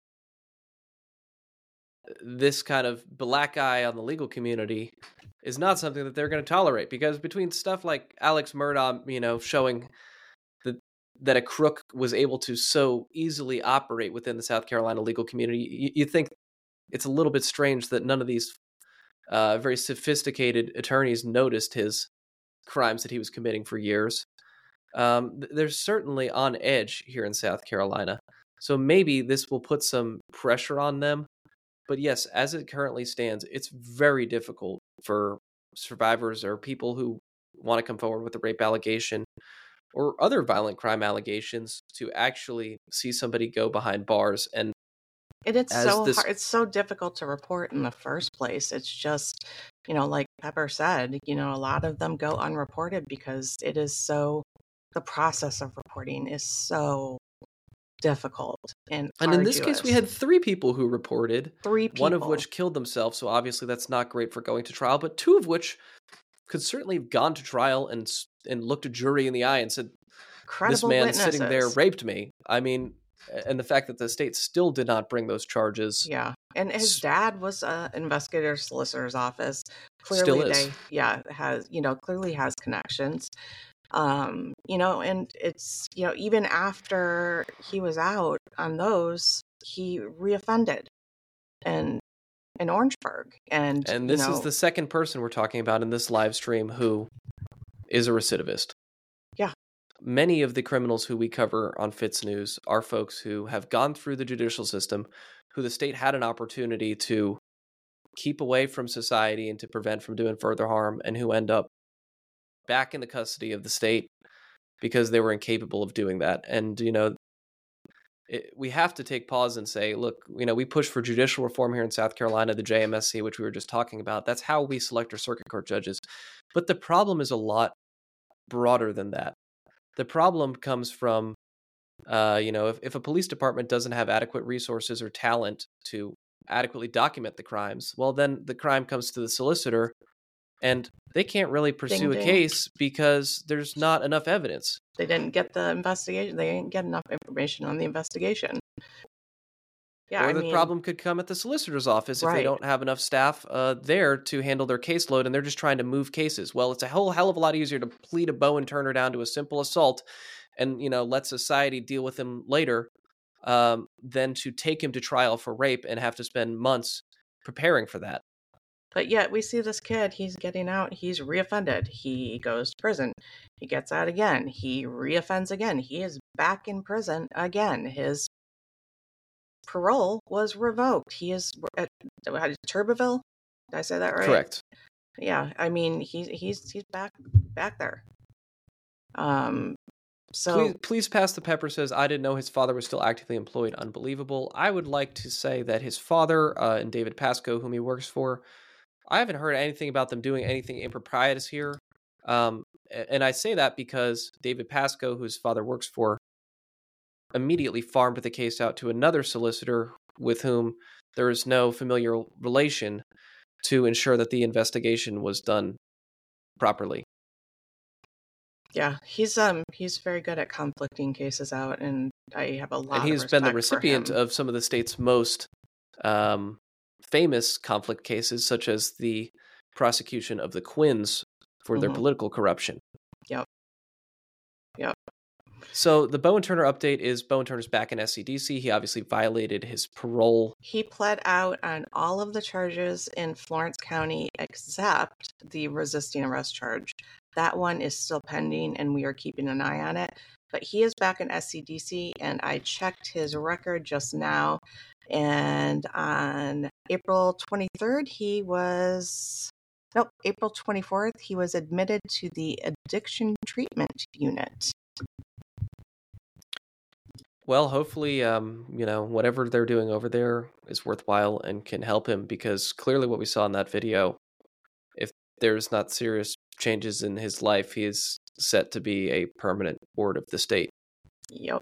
this kind of black eye on the legal community is not something that they're going to tolerate, because between stuff like Alex Murdaugh, you know, showing that that a crook was able to so easily operate within the South Carolina legal community, you, you think it's a little bit strange that none of these uh, very sophisticated attorneys noticed his crimes that he was committing for years. Um, they're certainly on edge here in South Carolina. So maybe this will put some pressure on them. But yes, as it currently stands, it's very difficult for survivors or people who want to come forward with a rape allegation or other violent crime allegations to actually see somebody go behind bars. And And it's as so this- hard, it's so difficult to report in the first place. It's just, you know, like Pepper said, you know, a lot of them go unreported because it is so, the process of reporting is so difficult and And in this case, we arduous. had three people who reported, three people. one of which killed themselves. So obviously that's not great for going to trial, but two of which could certainly have gone to trial and and looked a jury in the eye and said, Credible this man witnesses. sitting there raped me. I mean, and the fact that the state still did not bring those charges. Yeah. And his dad was an investigator solicitor's office. Still Clearly is. they, yeah, has, you know, clearly has connections. Um, you know, and it's, you know, even after he was out on those, he reoffended and in Orangeburg. And, And you this know, is the second person we're talking about in this live stream who is a recidivist. Yeah. Many of the criminals who we cover on Fitz News are folks who have gone through the judicial system, who the state had an opportunity to keep away from society and to prevent from doing further harm, and who end up back in the custody of the state because they were incapable of doing that. And, you know, it, we have to take pause and say, look, you know, we push for judicial reform here in South Carolina, the J M S C, which we were just talking about. That's how we select our circuit court judges. But the problem is a lot broader than that. The problem comes from, uh, you know, if, if a police department doesn't have adequate resources or talent to adequately document the crimes, well, then the crime comes to the solicitor, and they can't really pursue Ding, a ding. case because there's not enough evidence. They didn't get the investigation. They didn't get enough information on the investigation. Yeah, or I the mean, problem could come at the solicitor's office if Right. they don't have enough staff uh, there to handle their caseload, and they're just trying to move cases. Well, it's a whole hell of a lot easier to plead a Bowen Turner down to a simple assault and, you know, let society deal with him later um, than to take him to trial for rape and have to spend months preparing for that. But yet we see this kid, he's getting out, he's reoffended. He goes to prison. He gets out again. He reoffends again. He is back in prison again. His parole was revoked. He is at Turbeville. Did I say that right? Correct. Yeah, I mean he's he's he's back back there. Um so Please, please pass the pepper says, I didn't know his father was still actively employed. Unbelievable. I would like to say that his father uh, and David Pasco, whom he works for, I haven't heard anything about them doing anything improprietous here. Um, and I say that because David Pasco, who his father works for, immediately farmed the case out to another solicitor with whom there is no familial relation to ensure that the investigation was done properly. yeah, he's um he's very good at conflicting cases out, and I have a lot And of he's been the respect for recipient him. of some of the state's most um, famous conflict cases, such as the prosecution of the Quinns for their Mhm. political corruption. Yep. Yep. So the Bowen Turner update is Bowen Turner's back in S C D C. He obviously violated his parole. He pled out on all of the charges in Florence County except the resisting arrest charge. That one is still pending, and we are keeping an eye on it. But he is back in S C D C, and I checked his record just now. And on April twenty-third, he was, nope, April twenty-fourth, he was admitted to the addiction treatment unit. Well, hopefully, um, you know, whatever they're doing over there is worthwhile and can help him, because clearly what we saw in that video, if there's not serious changes in his life, he is set to be a permanent ward of the state. Yep.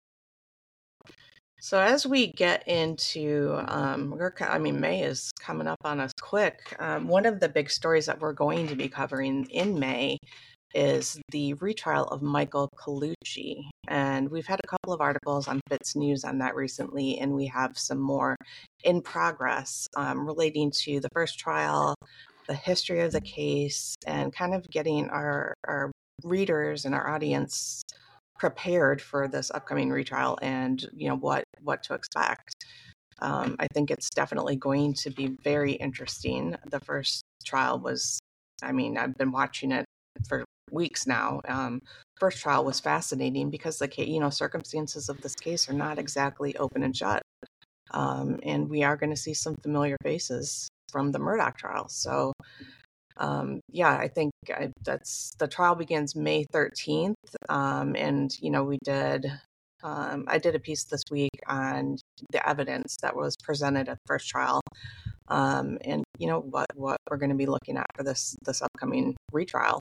So as we get into, um, we're, ki- I mean, May is coming up on us quick. Um, one of the big stories that we're going to be covering in May is the retrial of Michael Colucci. And we've had a couple of articles on Fitz News on that recently, and we have some more in progress um, relating to the first trial, the history of the case, and kind of getting our, our readers and our audience prepared for this upcoming retrial and, you know, what, what to expect. Um, I think it's definitely going to be very interesting. The first trial was, I mean, I've been watching it for weeks now. Um, first trial was fascinating because the, you know, circumstances of this case are not exactly open and shut. Um, and we are going to see some familiar faces from the Murdaugh trial. So, um, yeah, I think I, that's the trial begins May thirteenth. Um, and, you know, we did, um, I did a piece this week on the evidence that was presented at the first trial. Um, and, you know, what, what we're going to be looking at for this, this upcoming retrial.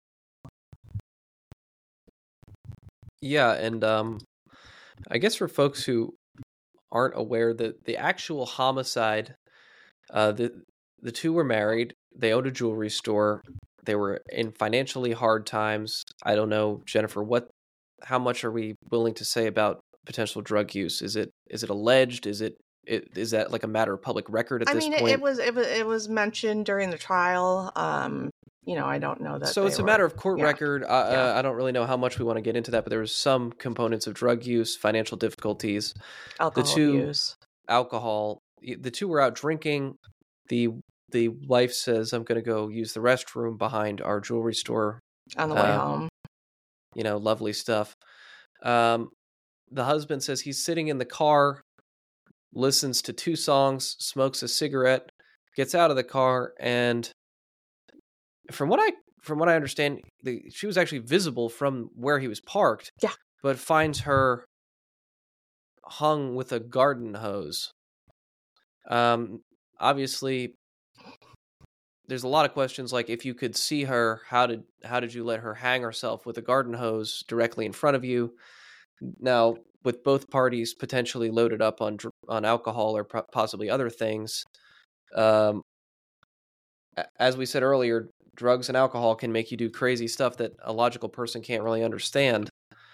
Yeah, and um, I guess for folks who aren't aware that the actual homicide, uh, the the two were married. They owned a jewelry store. They were in financially hard times. I don't know, Jennifer, what, how much are we willing to say about potential drug use? Is it is it alleged? Is it, it is that like a matter of public record at I this mean, it, point? it was it was it was mentioned during the trial. Um, you know, I don't know that. So they it's a were, matter of court yeah, record. Uh, yeah. uh, I don't really know how much we want to get into that, but there was some components of drug use, financial difficulties, Alcohol the two abuse. alcohol. The two were out drinking. The the wife says, "I'm going to go use the restroom behind our jewelry store." On the way Uh, home. You know, lovely stuff. Um, the husband says he's sitting in the car, listens to two songs, smokes a cigarette, gets out of the car, and from what I from what I understand, the, she was actually visible from where he was parked. Yeah. But finds her hung with a garden hose. Um, obviously, there's a lot of questions like, if you could see her, how did how did you let her hang herself with a garden hose directly in front of you? Now, with both parties potentially loaded up on on alcohol or possibly other things, um, as we said earlier, drugs and alcohol can make you do crazy stuff that a logical person can't really understand.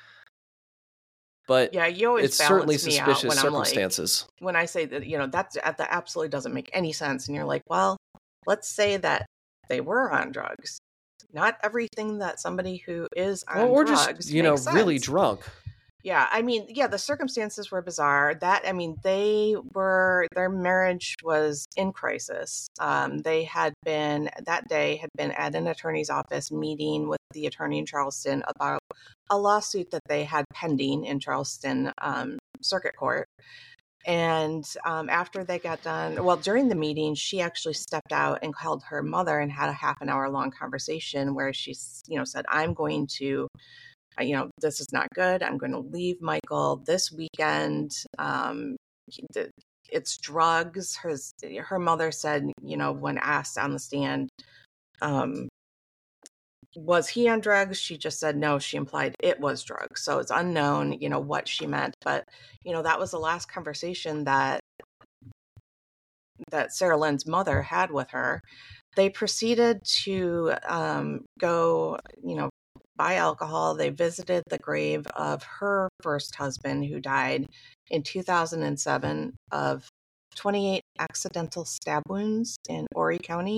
But yeah, you always it's certainly balance me out suspicious when I'm like, circumstances. when I say that, you know, that's that absolutely doesn't make any sense, and you're like, well, let's say that they were on drugs. Not everything that somebody who is on Well, or drugs just, you know, makes really sense. drunk. Yeah, I mean, yeah, the circumstances were bizarre. That, I mean, they were, their marriage was in crisis. Um, they had been, that day, had been at an attorney's office meeting with the attorney in Charleston about a lawsuit that they had pending in Charleston um, Circuit Court. And um, after they got done, well, during the meeting, she actually stepped out and called her mother and had a half an hour long conversation where she, you know, said, I'm going to, you know, this is not good. I'm going to leave Michael this weekend. Um, it's drugs. Her, her mother said, you know, when asked on the stand, um, was he on drugs? She just said no. She implied it was drugs. So it's unknown, you know, what she meant. But, you know, that was the last conversation that that Sarah Lynn's mother had with her. They proceeded to um, go, you know, buy alcohol. They visited the grave of her first husband, who died in two thousand seven of twenty-eight accidental stab wounds in Horry County.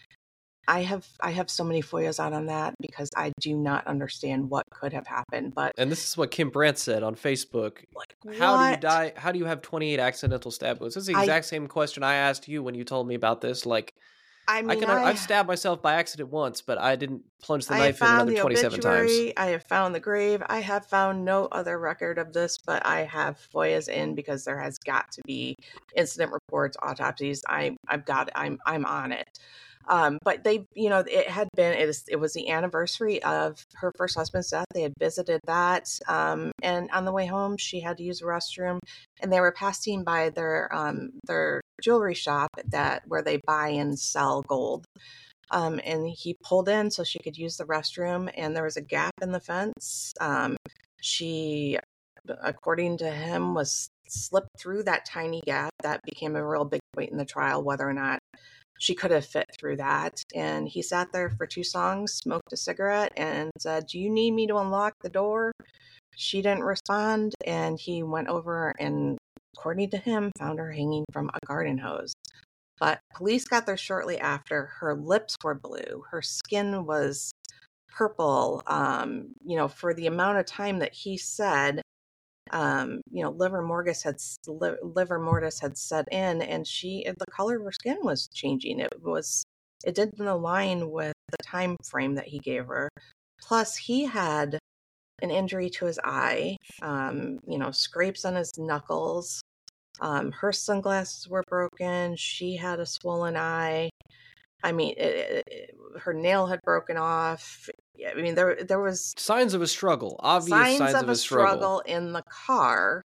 I have I have so many F O I As out on that because I do not understand what could have happened. But and this is what Kim Brandt said on Facebook. Like, how what? do you die? How do you have twenty-eight accidental stab wounds? This is the exact I, same question I asked you when you told me about this. Like, I mean, I can, I, I've stabbed myself by accident once, but I didn't plunge the I knife in another twenty-seven times. I have found the grave. I have found no other record of this, but I have F O I As in because there has got to be incident reports, autopsies. I, I've got, I'm, I'm on it. Um, but they, you know, it had been, it was, it was the anniversary of her first husband's death. They had visited that. Um, and on the way home, she had to use the restroom, and they were passing by their, um, their jewelry shop that where they buy and sell gold. Um, and he pulled in so she could use the restroom, and there was a gap in the fence. Um, she, according to him, was slipped through that tiny gap. That became a real big point in the trial, whether or not she could have fit through that. And he sat there for two songs, smoked a cigarette, and said, do you need me to unlock the door? She didn't respond, and he went over and, according to him, found her hanging from a garden hose. But police got there shortly after. Her lips were blue. Her skin was purple. Um, you know, for the amount of time that he said, um, you know, liver mortis had liver mortis had set in, and she, the color of her skin was changing. It was, it didn't align with the time frame that he gave her. Plus, he had an injury to his eye. Um, you know, scrapes on his knuckles. Um, her sunglasses were broken. She had a swollen eye. I mean, it, it, her nail had broken off. I mean, there there was signs of a struggle, obvious signs, signs of, of a a struggle. struggle in the car.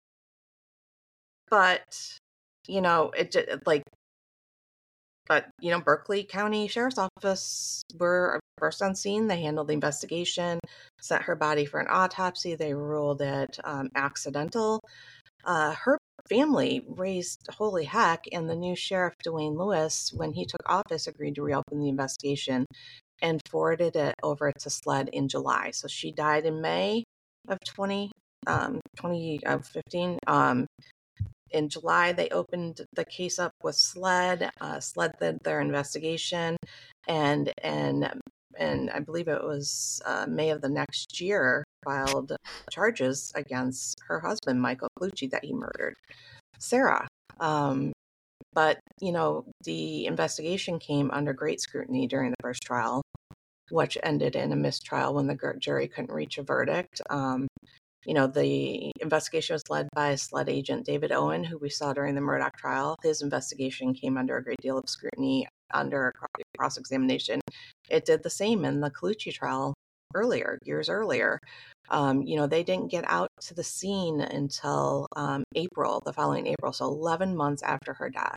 But, you know, it like, but, you know, Berkeley County Sheriff's Office were first on scene. They handled the investigation, sent her body for an autopsy. They ruled it um, accidental. Uh, her family raised holy heck, and the new sheriff, Dwayne Lewis, when he took office, agreed to reopen the investigation and forwarded it over to SLED in July. So she died in May of twenty um, twenty fifteen. Um, in July, they opened the case up with SLED. Uh, SLED did their investigation, and and and I believe it was uh, May of the next year, filed charges against her husband, Michael Colucci, that he murdered Sarah. Um, but, you know, the investigation came under great scrutiny during the first trial, which ended in a mistrial when the jury couldn't reach a verdict. Um, you know, the investigation was led by SLED agent David Owen, who we saw during the Murdaugh trial. His investigation came under a great deal of scrutiny under cross-examination. It did the same in the Colucci trial earlier, years earlier. Um, you know, they didn't get out to the scene until um, April, the following April, so eleven months after her death.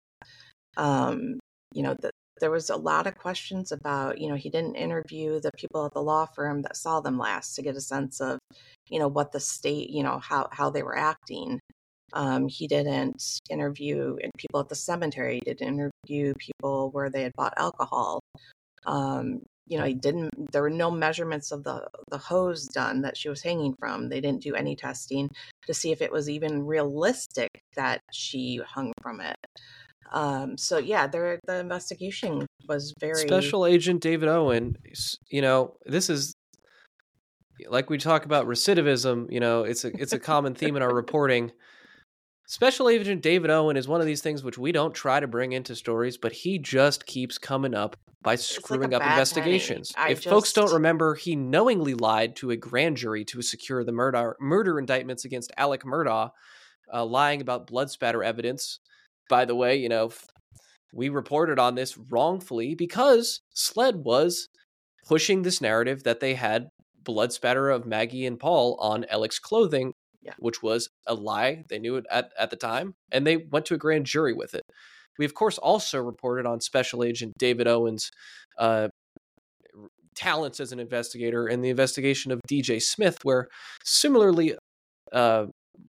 Um, you know, the, there was a lot of questions about, you know, he didn't interview the people at the law firm that saw them last to get a sense of, you know, what the state, you know, how, how they were acting. Um, he didn't interview people at the cemetery. He didn't interview people where they had bought alcohol. Um, you know, he didn't, there were no measurements of the, the hose done that she was hanging from. They didn't do any testing to see if it was even realistic that she hung from it. Um, so yeah, there, the investigation was very... Special Agent David Owen, you know, this is, like we talk about recidivism, you know, it's a, it's a common theme in our reporting. Special Agent David Owen is one of these things which we don't try to bring into stories, but he just keeps coming up by screwing like up investigations. If just... folks don't remember, he knowingly lied to a grand jury to secure the murder murder indictments against Alec Murdaugh, uh, lying about blood spatter evidence. By the way, you know, we reported on this wrongfully because SLED was pushing this narrative that they had blood spatter of Maggie and Paul on Alec's clothing, yeah. which was a lie. They knew it at, at the time, and they went to a grand jury with it. We, of course, also reported on Special Agent David Owen's uh, talents as an investigator in the investigation of D J Smith, where similarly uh,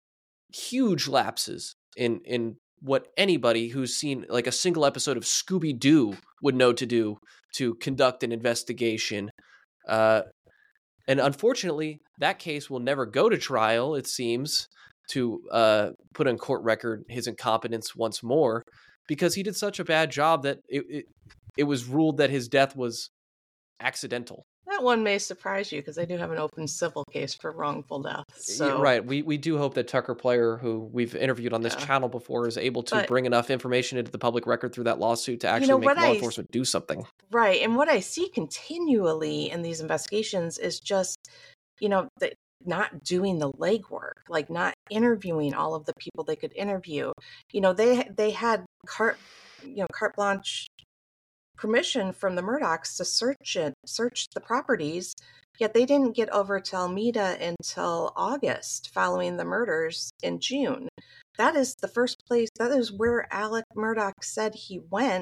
huge lapses in in what anybody who's seen like a single episode of Scooby-Doo would know to do to conduct an investigation. Uh, and unfortunately, that case will never go to trial, it seems, to uh, put on court record his incompetence once more, because he did such a bad job that it, it, it was ruled that his death was accidental. That one may surprise you because I do have an open civil case for wrongful death. So. Yeah, right. We we do hope that Tucker Player, who we've interviewed on this yeah. channel before, is able to but, bring enough information into the public record through that lawsuit to actually you know, make law I, enforcement do something. Right. And what I see continually in these investigations is just, you know, the, not doing the legwork, like not interviewing all of the people they could interview. You know, they they had carte, you know, carte blanche permission from the Murdaughs to search it, search the properties, yet they didn't get over to Alameda until August following the murders in June. That is the first place, that is where Alec Murdaugh said he went.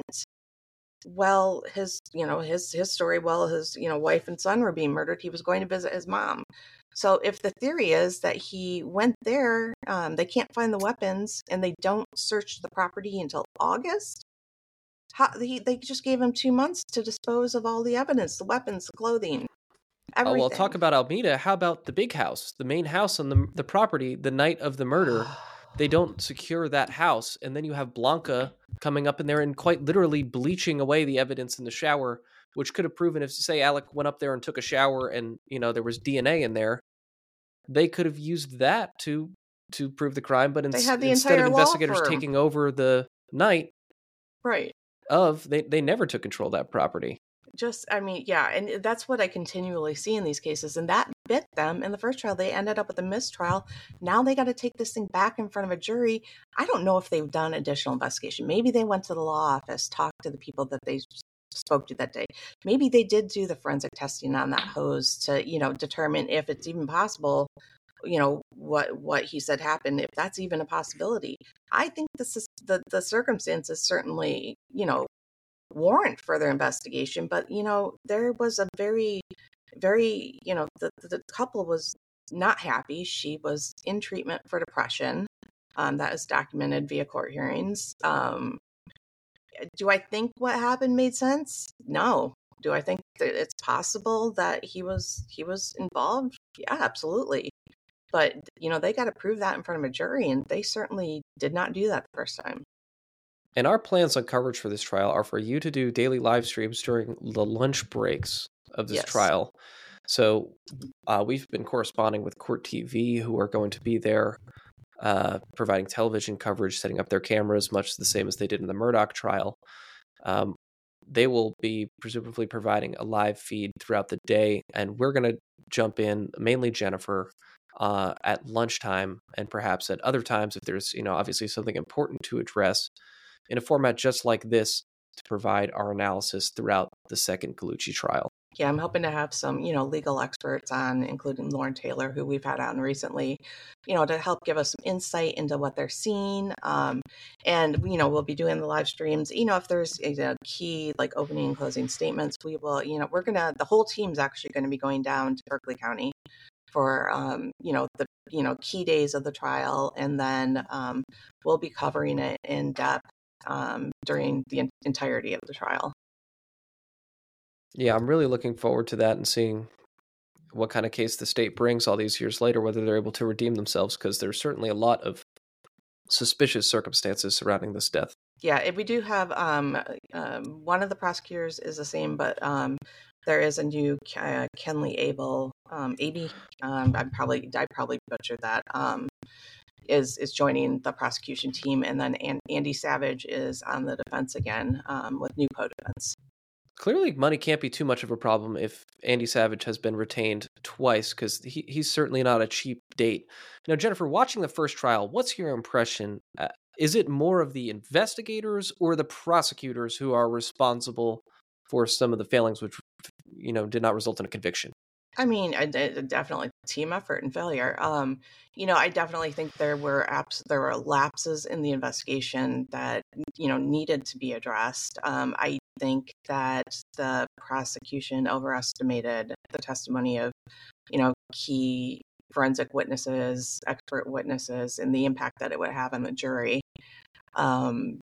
Well, his, you know, his, his story, well, his, you know, wife and son were being murdered. He was going to visit his mom. So if the theory is that he went there, um, they can't find the weapons and they don't search the property until August. How, he, they just gave him two months to dispose of all the evidence, the weapons, the clothing, everything. Oh, well, talk about Alameda. How about the big house, the main house on the the property the night of the murder? They don't secure that house. And then you have Blanca coming up in there and quite literally bleaching away the evidence in the shower, which could have proven if, say, Alec went up there and took a shower and, you know, there was D N A in there, they could have used that to to prove the crime. But in, instead of investigators taking over the night, right. of they, they never took control of that property. Just, I mean, yeah, and that's what I continually see in these cases, and that bit them in the first trial. They ended up with a mistrial. Now they got to take this thing back in front of a jury. I don't know if they've done additional investigation. Maybe they went to the law office, talked to the people that they spoke to that day. Maybe they did do the forensic testing on that hose to, you know, determine if it's even possible, you know, what what he said happened, if that's even a possibility. I think this is the the circumstances certainly, you know, warrant further investigation, but you know, there was a very very, you know, the the couple was not happy. She was in treatment for depression. Um, that is documented via court hearings. Um, do I think what happened made sense? No. Do I think that it's possible that he was he was involved? Yeah, absolutely. but, you know, they got to prove that in front of a jury, and they certainly did not do that the first time. And our plans on coverage for this trial are for you to do daily live streams during the lunch breaks of this Yes. trial. So uh, we've been corresponding with Court T V, who are going to be there uh, providing television coverage, setting up their cameras, much the same as they did in the Murdaugh trial. Um, they will be presumably providing a live feed throughout the day, and we're going to jump in, mainly Jennifer, uh, at lunchtime and perhaps at other times if there's, you know, obviously something important to address in a format just like this to provide our analysis throughout the second Gallucci trial. Yeah, I'm hoping to have some, you know, legal experts on, including Lauren Taylor, who we've had on recently, you know, to help give us some insight into what they're seeing. Um, and, you know, we'll be doing the live streams. You know, if there's a key, like opening and closing statements, we will, you know, we're going to, the whole team's actually going to be going down to Berkeley County for, um, you know, the, you know, key days of the trial. And then um, we'll be covering it in depth um, during the en- entirety of the trial. Yeah, I'm really looking forward to that and seeing what kind of case the state brings all these years later, whether they're able to redeem themselves, because there's certainly a lot of suspicious circumstances surrounding this death. Yeah, if we do have um, um, one of the prosecutors is the same, but um, there is a new uh, Kenley Abel, um, Abey. Um, I probably I probably butchered that. Um, is is joining the prosecution team, and then An- Andy Savage is on the defense again um, with new co-defense. Clearly, money can't be too much of a problem if Andy Savage has been retained twice, because he, he's certainly not a cheap date. Now, Jennifer, watching the first trial, what's your impression? Uh, is it more of the investigators or the prosecutors who are responsible for some of the failings, which, you know, did not result in a conviction? I mean, I, I definitely team effort and failure. Um, you know, I definitely think there were apps, there were lapses in the investigation that, you know, needed to be addressed. Um, I think that the prosecution overestimated the testimony of, you know, key forensic witnesses, expert witnesses, and the impact that it would have on the jury. Um,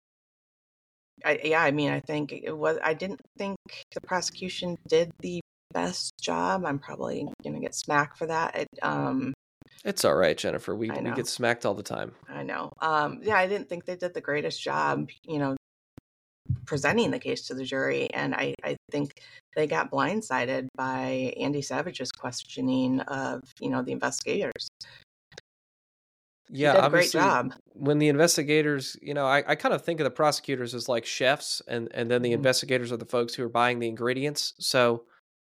I, yeah, I mean, I think it was, I didn't think the prosecution did the best job. I'm probably going to get smacked for that. It, um, it's all right, Jennifer. We I we know. get smacked all the time. I know. Um, yeah, I didn't think they did the greatest job, you know, presenting the case to the jury. And I, I think they got blindsided by Andy Savage's questioning of, you know, the investigators. Yeah, he did a great job. When the investigators, you know, I, I kind of think of the prosecutors as like chefs, and, and then the Mhm. investigators are the folks who are buying the ingredients. So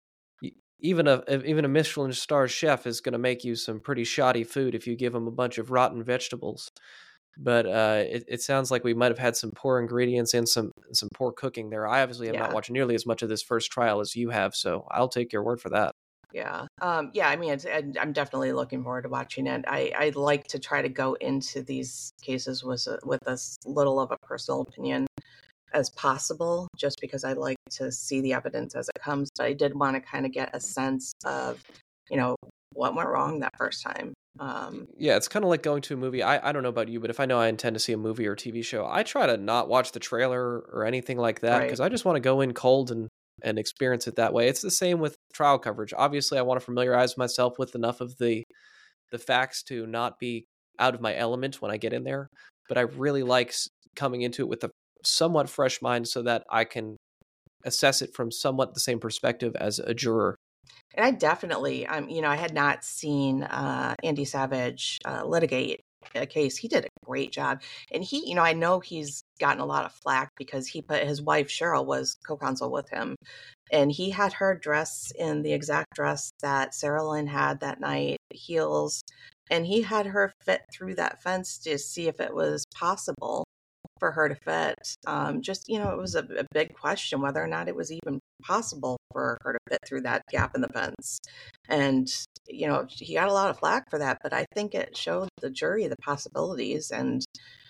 y- even a even a Michelin star chef is going to make you some pretty shoddy food if you give them a bunch of rotten vegetables. But uh, it, it sounds like we might have had some poor ingredients and some some poor cooking there. I obviously have Yeah. not watched nearly as much of this first trial as you have, so I'll take your word for that. Yeah. Um, yeah. I mean, it's, I'm definitely looking forward to watching it. I, I like to try to go into these cases with, with as little of a personal opinion as possible, just because I like to see the evidence as it comes. But I did want to kind of get a sense of, you know, what went wrong that first time. Um, yeah, it's kind of like going to a movie. I, I don't know about you, but if I know I intend to see a movie or T V show, I try to not watch the trailer or anything like that, because Right. I just want to go in cold and and experience it that way. It's the same with trial coverage. Obviously, I want to familiarize myself with enough of the the facts to not be out of my element when I get in there. But I really like coming into it with a somewhat fresh mind so that I can assess it from somewhat the same perspective as a juror. And I definitely, um, you know, I had not seen uh, Andy Savage uh, litigate a case. He did a great job. And he, you know, I know he's gotten a lot of flack because he put his wife, Cheryl, was co-counsel with him. And he had her dress in the exact dress that Sarah Lynn had that night, heels. And he had her fit through that fence to see if it was possible for her to fit. Um, just, you know, it was a, a big question whether or not it was even possible for her to fit through that gap in the fence. And, you know, he got a lot of flack for that, but I think it showed the jury the possibilities. And,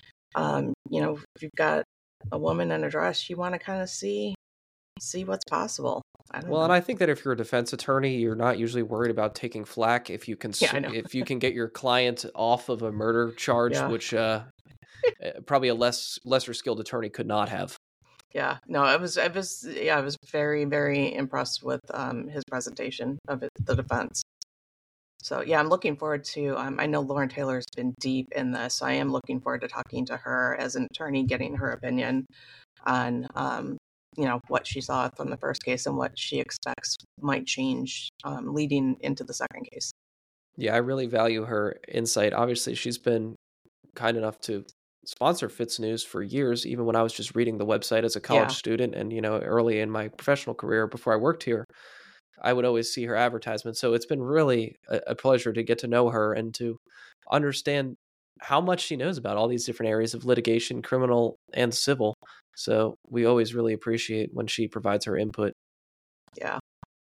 um, you know, if you've got a woman in a dress, you want to kind of see see what's possible. I don't well, know. and I think that if you're a defense attorney, you're not usually worried about taking flack if you can Yeah, I know. if you can get your client off of a murder charge, Yeah. which uh, probably a less lesser skilled attorney could not have. Yeah, no, I was, I was, yeah, I was very, very impressed with um, his presentation of it, the defense. So yeah, I'm looking forward to, um, I know Lauren Taylor's been deep in this, so I am looking forward to talking to her as an attorney, getting her opinion on, um, you know, what she saw from the first case and what she expects might change um, leading into the second case. Yeah, I really value her insight. Obviously, she's been kind enough to sponsor Fitz News for years, even when I was just reading the website as a college Yeah. student and, you know, early in my professional career before I worked here. I would always see her advertisements. So it's been really a, a pleasure to get to know her and to understand how much she knows about all these different areas of litigation, criminal and civil. So we always really appreciate when she provides her input. Yeah.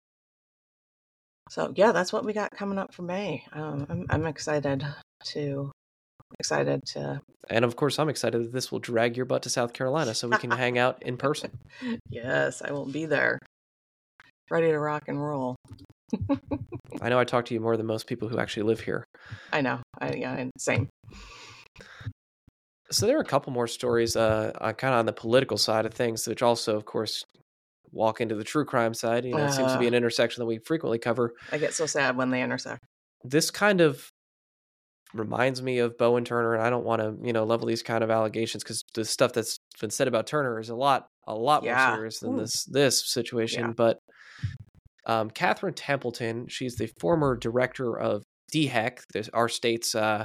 So yeah, that's what we got coming up for May. Um, I'm I'm excited to excited to. And of course, I'm excited that this will drag your butt to South Carolina so we can hang out in person. Yes, I will be there, ready to rock and roll. I know I talk to you more than most people who actually live here. I know. I yeah, same. So there are a couple more stories, uh, uh kind of on the political side of things, which also, of course, walk into the true crime side. You know, it seems to be an intersection that we frequently cover. I get so sad when they intersect. This kind of reminds me of Bowen Turner, and I don't want to, you know, level these kind of allegations because the stuff that's been said about Turner is a lot, a lot Yeah. more serious than Ooh. this this situation. Yeah. But um, Catherine Templeton, she's the former director of D H E C, our state's. Uh,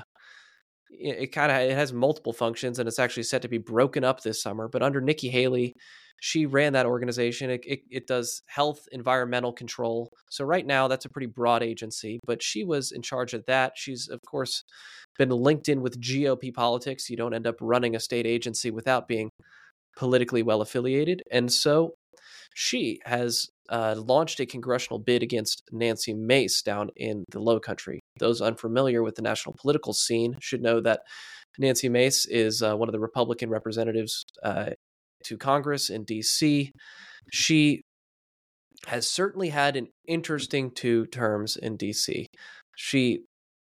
it it kind of it has multiple functions, and it's actually set to be broken up this summer. But under Nikki Haley, she ran that organization. It, it it does health, environmental control. So right now, that's a pretty broad agency. But she was in charge of that. She's of course been linked in with G O P politics. You don't end up running a state agency without being politically well affiliated, and so she has uh, launched a congressional bid against Nancy Mace down in the Low Country. Those unfamiliar with the national political scene should know that Nancy Mace is uh, one of the Republican representatives uh, to Congress in D C. She has certainly had an interesting two terms in D C. She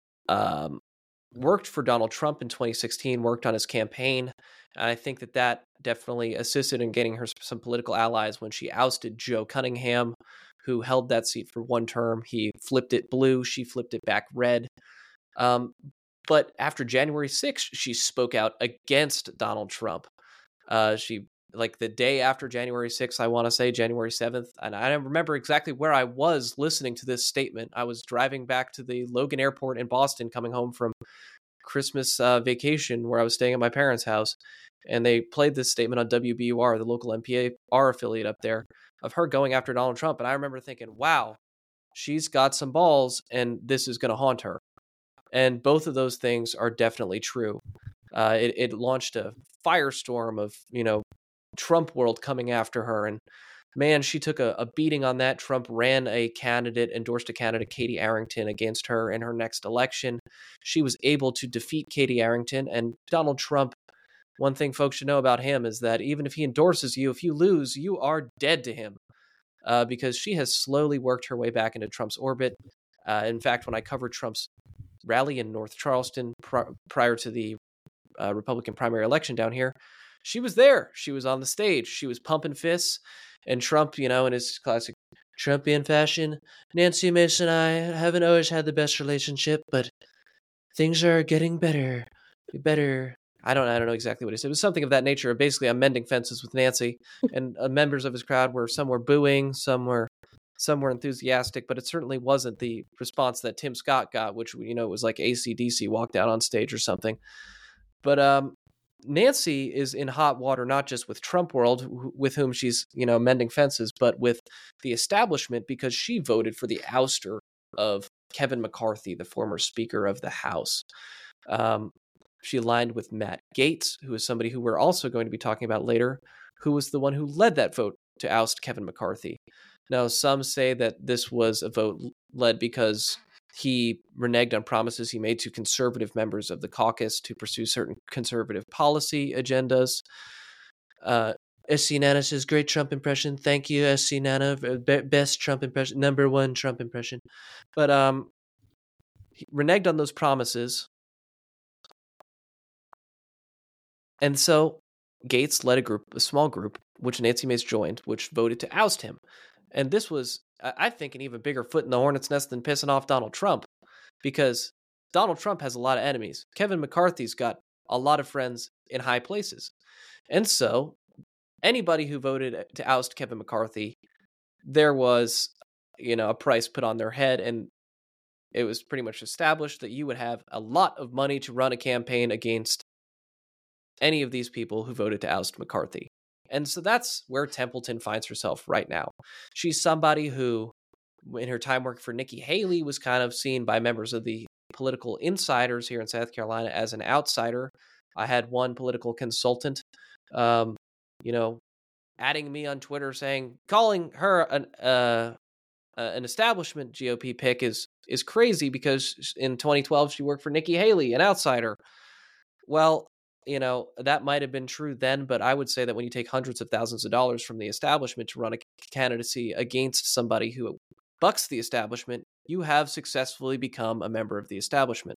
um, worked for Donald Trump in twenty sixteen, worked on his campaign. And I think that that definitely assisted in getting her some political allies when she ousted Joe Cunningham, who held that seat for one term. He flipped it blue. She flipped it back red. Um, but after January sixth, she spoke out against Donald Trump. Uh, she, like the day after January sixth, I want to say January seventh. And I don't remember exactly where I was listening to this statement. I was driving back to the Logan Airport in Boston, coming home from Christmas uh, vacation where I was staying at my parents' house. And they played this statement on W B U R, the local N P R affiliate up there, of her going after Donald Trump. And I remember thinking, wow, she's got some balls and this is going to haunt her. And both of those things are definitely true. Uh, it, it launched a firestorm of, you know, Trump world coming after her. And man, she took a, a beating on that. Trump ran a candidate, endorsed a candidate, Katie Arrington, against her in her next election. She was able to defeat Katie Arrington, and Donald Trump, one thing folks should know about him is that even if he endorses you, if you lose, you are dead to him, uh, because she has slowly worked her way back into Trump's orbit. Uh, in fact, when I covered Trump's rally in North Charleston pr- prior to the uh, Republican primary election down here, she was there. She was on the stage. She was pumping fists. And Trump, you know, in his classic Trumpian fashion, Nancy Mace and I haven't always had the best relationship, but things are getting better. Better. I don't I don't know exactly what he said. It was something of that nature. Basically, I'm mending fences with Nancy. And uh, members of his crowd were, some were booing, some were some were enthusiastic, but it certainly wasn't the response that Tim Scott got, which, you know, was like A C D C walked out on stage or something. But um, Nancy is in hot water, not just with Trump world, with whom she's, you know, mending fences, but with the establishment, because she voted for the ouster of Kevin McCarthy, the former Speaker of the House. Um, she aligned with Matt Gaetz, who is somebody who we're also going to be talking about later, who was the one who led that vote to oust Kevin McCarthy. Now, some say that this was a vote led because he reneged on promises he made to conservative members of the caucus to pursue certain conservative policy agendas. Uh, S C Nana says, great Trump impression. Thank you, S C Nana. Best Trump impression. Number one Trump impression. But um, he reneged on those promises. And so Gaetz led a group, a small group, which Nancy Mace joined, which voted to oust him. And this was, I think, an even bigger foot in the hornet's nest than pissing off Donald Trump, because Donald Trump has a lot of enemies. Kevin McCarthy's got a lot of friends in high places. And so anybody who voted to oust Kevin McCarthy, there was, you know, a price put on their head, and it was pretty much established that you would have a lot of money to run a campaign against any of these people who voted to oust McCarthy. And so that's where Templeton finds herself right now. She's somebody who, in her time working for Nikki Haley, was kind of seen by members of the political insiders here in South Carolina as an outsider. I had one political consultant, um, you know, adding me on Twitter saying, calling her an uh, uh, an establishment G O P pick is is crazy because in twenty twelve she worked for Nikki Haley, an outsider. Well, you know, that might have been true then, but I would say that when you take hundreds of thousands of dollars from the establishment to run a candidacy against somebody who bucks the establishment, you have successfully become a member of the establishment.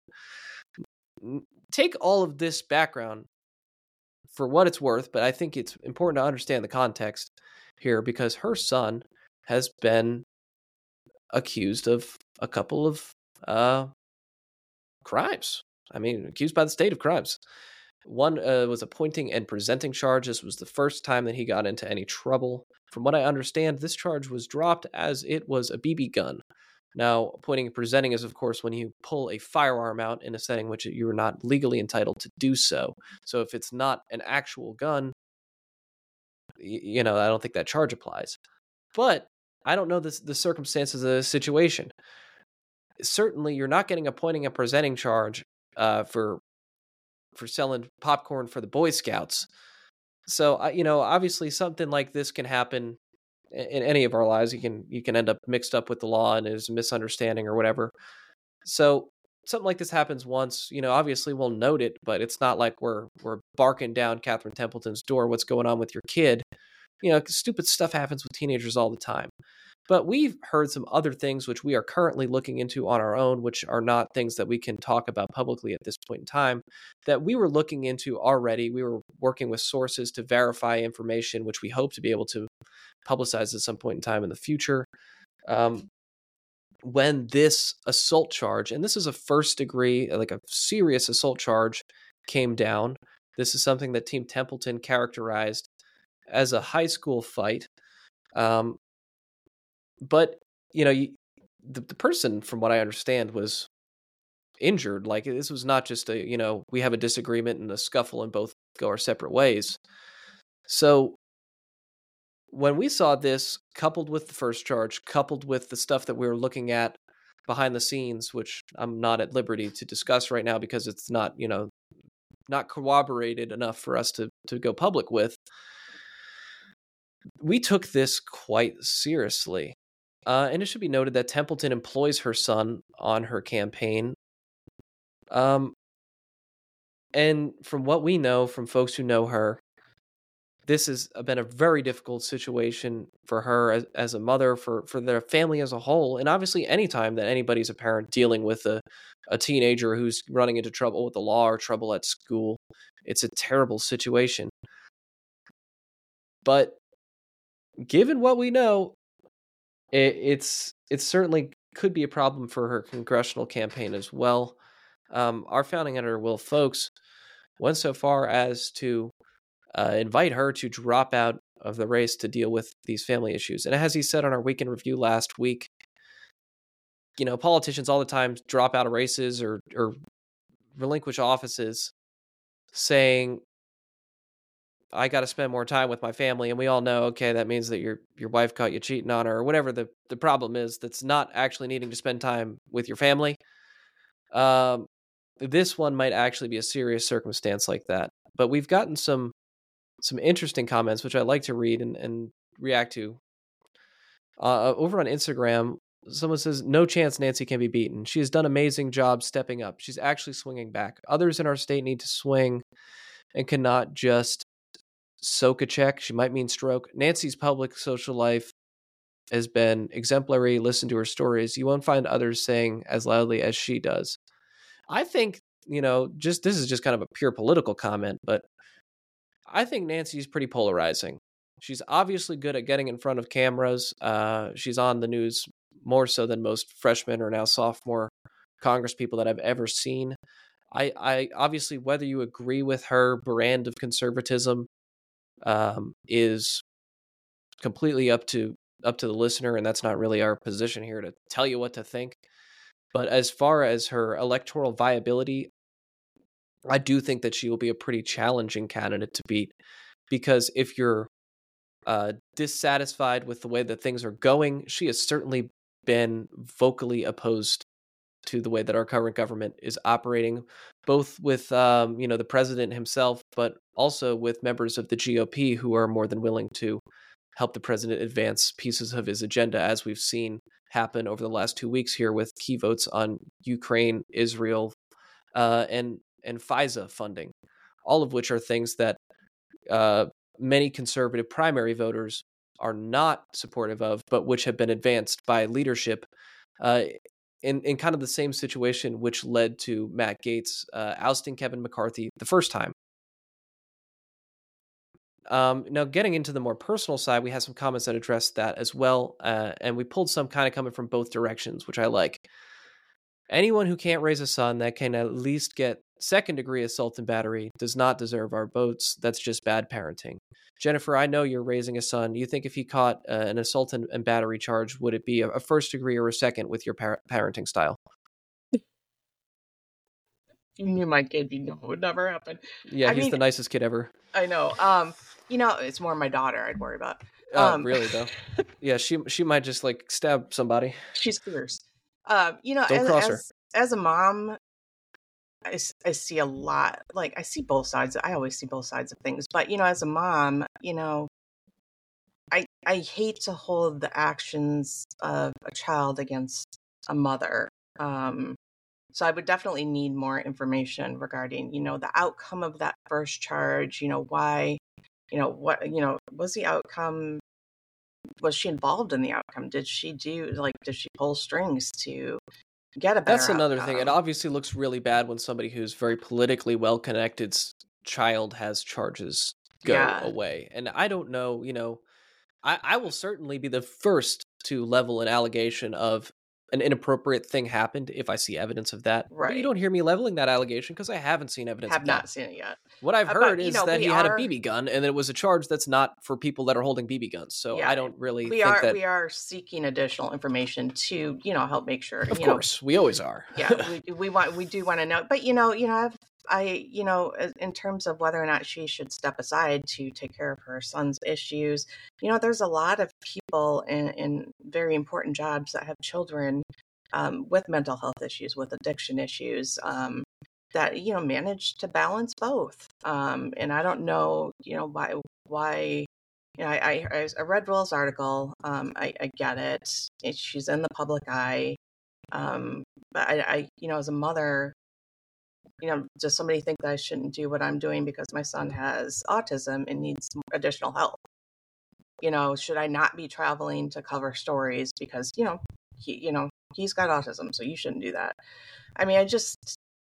Take all of this background for what it's worth, but I think it's important to understand the context here because her son has been accused of a couple of uh, crimes. I mean, accused by the state of crimes. One uh, was a pointing and presenting charge. This was the first time that he got into any trouble. From what I understand, this charge was dropped as it was a B B gun. Now, pointing and presenting is, of course, when you pull a firearm out in a setting which you're not legally entitled to do so. So if it's not an actual gun, you know, I don't think that charge applies. But I don't know the, the circumstances of the situation. Certainly, you're not getting a pointing and presenting charge uh, for for selling popcorn for the Boy Scouts. So, you know, obviously something like this can happen in any of our lives. You can you can end up mixed up with the law and there's a misunderstanding or whatever. So something like this happens once, you know, obviously we'll note it, but it's not like we're we're barking down Catherine Templeton's door. What's going on with your kid? You know, stupid stuff happens with teenagers all the time. But we've heard some other things which we are currently looking into on our own, which are not things that we can talk about publicly at this point in time, that we were looking into already. We were working with sources to verify information, which we hope to be able to publicize at some point in time in the future. Um, when this assault charge, and this is a first degree, like a serious assault charge, came down, this is something that Team Templeton characterized as a high school fight. Um, But, you know, you, the, the person, from what I understand, was injured. Like, this was not just a, you know, we have a disagreement and a scuffle and both go our separate ways. So when we saw this, coupled with the first charge, coupled with the stuff that we were looking at behind the scenes, which I'm not at liberty to discuss right now because it's not, you know, not corroborated enough for us to, to go public with, we took this quite seriously. Uh, and it should be noted that Templeton employs her son on her campaign. Um, and from what we know from folks who know her, this has been a very difficult situation for her as, as a mother, for, for their family as a whole. And obviously anytime that anybody's a parent dealing with a, a teenager who's running into trouble with the law or trouble at school, it's a terrible situation. But given what we know, It, it's it certainly could be a problem for her congressional campaign as well. Um, our founding editor, Will Folks, went so far as to uh, invite her to drop out of the race to deal with these family issues. And as he said on our Weekend Review last week, you know, politicians all the time drop out of races or or relinquish offices saying, I got to spend more time with my family. And we all know, okay, that means that your your wife caught you cheating on her or whatever the, the problem is that's not actually needing to spend time with your family. Um, this one might actually be a serious circumstance like that. But we've gotten some some interesting comments, which I'd like to read and, and react to. Uh, over on Instagram, someone says, no chance Nancy can be beaten. She has done an amazing job stepping up. She's actually swinging back. Others in our state need to swing and cannot just soak a check. She might mean stroke. Nancy's public social life has been exemplary. Listen to her stories. You won't find others saying as loudly as she does. I think, you know, just this is just kind of a pure political comment, but I think Nancy's pretty polarizing. She's obviously good at getting in front of cameras. Uh, she's on the news more so than most freshmen or now sophomore Congress people that I've ever seen. I, I obviously, whether you agree with her brand of conservatism um, is completely up to up to the listener, and that's not really our position here to tell you what to think. But as far as her electoral viability, I do think that she will be a pretty challenging candidate to beat, because if you're uh, dissatisfied with the way that things are going, she has certainly been vocally opposed to the way that our current government is operating, both with um, you know the president himself, but also with members of the G O P who are more than willing to help the president advance pieces of his agenda, as we've seen happen over the last two weeks here with key votes on Ukraine, Israel, uh, and and FISA funding, all of which are things that uh, many conservative primary voters are not supportive of, but which have been advanced by leadership uh, in, in kind of the same situation which led to Matt Gaetz uh, ousting Kevin McCarthy the first time. Um, now, getting into the more personal side, we have some comments that address that as well, uh, and we pulled some kind of coming from both directions, which I like. Anyone who can't raise a son that can at least get second degree assault and battery does not deserve our votes. That's just bad parenting. Jennifer, I know you're raising a son. You think if he caught uh, an assault and, and battery charge, would it be a, a first degree or a second with your par- parenting style? You knew my kid, you know it would never happen. Yeah, I he's mean, the nicest kid ever. I know. Um, you know, it's more my daughter I'd worry about. Oh, um, really though? Yeah, she she might just like stab somebody. She's fierce. Um, you know, Don't as, cross her. as, as a mom, I, s- I see a lot, like I see both sides. I always see both sides of things, but you know, as a mom, you know, I, I hate to hold the actions of a child against a mother. Um, so I would definitely need more information regarding, you know, the outcome of that first charge, you know, why, you know, what, you know, was the outcome, was she involved in the outcome? Did she do, like, did she pull strings to get a better That's another outcome? thing. It obviously looks really bad when somebody who's very politically well-connected's child has charges go Yeah. away. And I don't know, you know, I, I will certainly be the first to level an allegation of an inappropriate thing happened if I see evidence of that. But you Right. don't hear me leveling that allegation because I haven't seen evidence Have of that. not seen it yet. What I've Uh, heard but, you is know, that we he had a are- B B gun and that it was a charge that's not for people that are holding B B guns. So Yeah, I don't really We think are that. we are seeking additional information to, you know, help make sure. Of you course, we always are. Know, yeah, we we want we do want to know. But you know, you know, I've, I you know, as- in terms of whether or not she should step aside to take care of her son's issues, you know, there's a lot of people in, in very important jobs that have children um, with mental health issues, with addiction issues. Um, that you know manage to balance both, um, and I don't know, you know, why why. You know, I, I I read Will's article. Um, I, I get it. it. She's in the public eye, um, but I, I, you know, as a mother, you know, does somebody think that I shouldn't do what I'm doing because my son has autism and needs additional help? You know, should I not be traveling to cover stories because you know, he, you know, he's got autism, so you shouldn't do that. I mean, I just.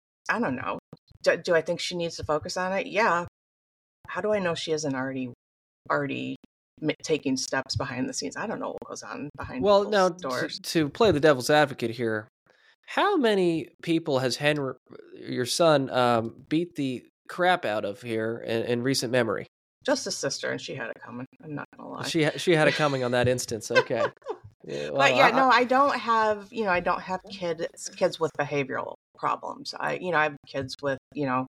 I don't know. Do, do I think she needs to focus on it? Yeah. How do I know she isn't already already m- taking steps behind the scenes? I don't know what goes on behind Well, people's now doors. to, to play the devil's advocate here, how many people has Henry, your son, um, beat the crap out of here in, in recent memory? Just a sister, and she had it coming. I'm not gonna lie. She she had it coming on that instance. Okay. Yeah, well, but yeah, I- no, I don't have. You know, I don't have kids kids with behavioral problems. I, you know, I have kids with you know